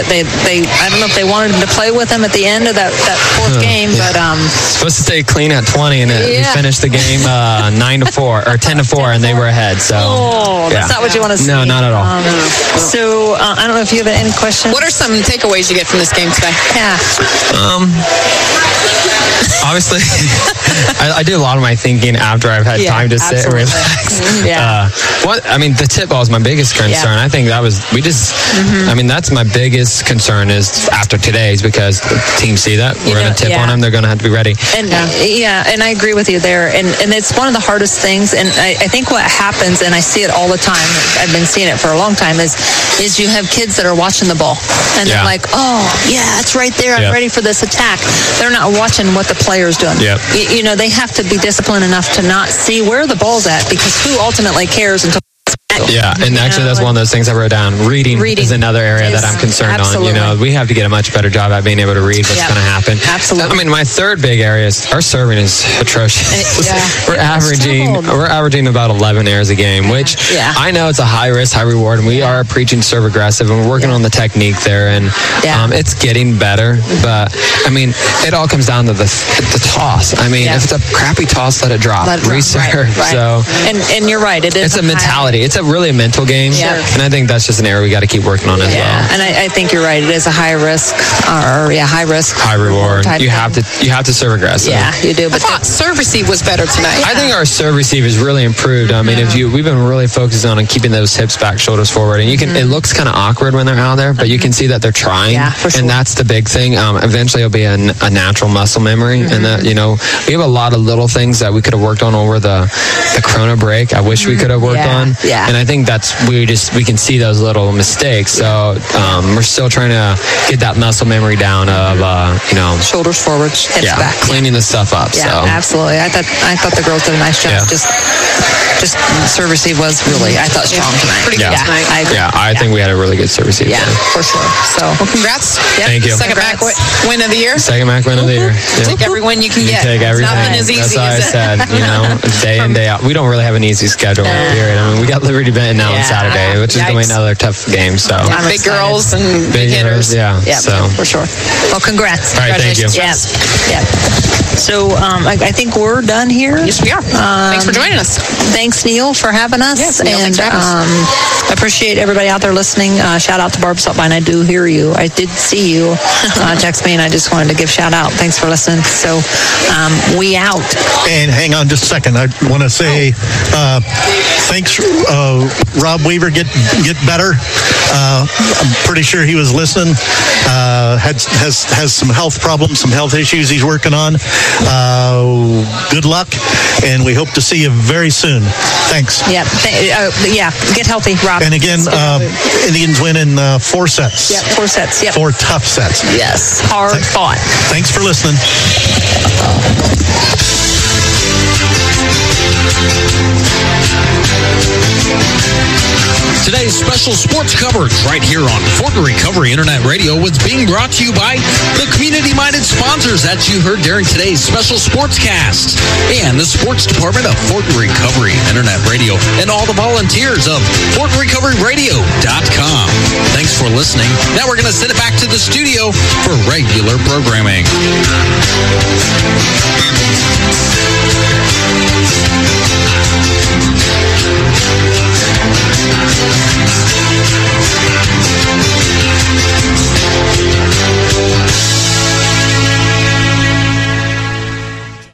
they, they, I don't know if they wanted him to play with him at the end of that, that fourth game, but um, supposed to stay clean at twenty, and it, Yeah. we finished the game uh, nine to four or ten to four, and they were ahead. So oh, that's yeah. not what you want to see. No, not at all. Um, so uh, I don't know if you have any questions. What are some takeaways you get from this game today? Yeah. Um, obviously, I, I do a lot of my thinking after I've had Yeah, time to sit and absolutely. relax. Mhm, yeah. Uh, what I mean, the tip ball is my biggest concern. Yeah. I think that was we just. Mhm. I mean, that's my biggest concern is after today's because the teams see that You we're going know, to tip yeah. on them. They're going to have to be ready. And yeah. yeah, and I agree with you there. And and it's one of the hardest things. And I, I think what happens, and I see it all the time. I've been seeing it for a long time. Is is you have kids that are watching the ball, and Yeah. they're like, oh yeah, it's right there. I'm Yep. ready for this attack. They're not watching what the player's doing. Yep. You, you know, they have to be disciplined enough to not see where the ball's at, because who ultimately cares until. Yeah, and actually that's one of those things I wrote down. Reading, Reading is another area is- that I'm concerned absolutely. on. You know, we have to get a much better job at being able to read what's Yep. going to happen. Absolutely. I mean, my third big area is our serving is atrocious. Yeah. we're Yeah, averaging struggled. we're averaging about eleven errors a game, which Yeah. I know it's a high risk, high reward, and we are preaching serve aggressive, and we're working on the technique there, and Yeah. um, it's getting better. But I mean, it all comes down to the the toss. I mean, Yeah. if it's a crappy toss, let it drop, Let it drop. reserve. Right, right. So And and you're right. It is it's a high- mentality. It's a really a mental game, Yeah. and I think that's just an area we got to keep working on as Yeah, well. and I, I think you're right. It is a high risk, or yeah, high risk, High reward. type You thing. have to you have to serve aggressive. Yeah, you do. I But thought serve receive was better tonight. I think our serve receive is really improved. I mean, if you we've been really focused on keeping those hips back, shoulders forward, and you can. It looks kind of awkward when they're out there, but you can see that they're trying, Yeah, for sure. and that's the big thing. Um, eventually, it'll be a, n- a natural muscle memory, and that you know we have a lot of little things that we could have worked on over the the Corona break. I wish we could have worked Yeah, on, yeah. and I think that's we just we can see those little mistakes. So um, we're still trying to get that muscle memory down of uh, you know shoulders forward, hips yeah back. cleaning the stuff up. Yeah, so. absolutely. I thought I thought the girls did a nice job. Yeah. Just just serve receive was really I thought strong tonight. Pretty good Yeah. tonight. I agree. Yeah, I think we had a really good service. Yeah, for sure. So Well, congrats. Thank you. Second back wi- win of the year. Second Mac win of the year. Yeah. Take every win you can You get. take everything. Nothing is That's easy, why I is it? said, you know, day in, day out. We don't really have an easy schedule, period. I mean, we got Liberty Benton now Yeah. on Saturday, which is going to be Yikes. another tough game. So, I'm Big excited. girls and big, Big hitters. hitters, yeah. Yeah, So, for sure. Well, congrats. all right, thank you. Congratulations. Yeah, yeah. So um, I, I think we're done here. Yes, we are. Thanks for joining us. Thanks, Neil, for having us. Yes, Neil, and thanks for having us. um, I appreciate everybody out there listening. Uh, shout out to Barb Saltbine. I do hear you. I did see you uh, text me, and I just wanted to give shout out. Thanks for listening. So um, we out. And hang on just a second. I want to say uh, thanks, uh, Rob Weaver. Get get better. Uh, I'm pretty sure he was listening. Uh, had has has some health problems, some health issues he's working on. Uh, good luck, and we hope to see you very soon. Thanks. Yeah, th- uh, yeah. Get healthy, Rob. And again, uh, Indians win in uh, four sets. Yep, four sets. Yep. Four tough sets. Yes, hard fought. Thanks for listening. Today's special sports coverage right here on Fort Recovery Internet Radio was being brought to you by the community-minded sponsors that you heard during today's special sportscast and the sports department of Fort Recovery Internet Radio and all the volunteers of Fort Recovery Radio dot com. Thanks for listening. Now we're going to send it back to the studio for regular programming.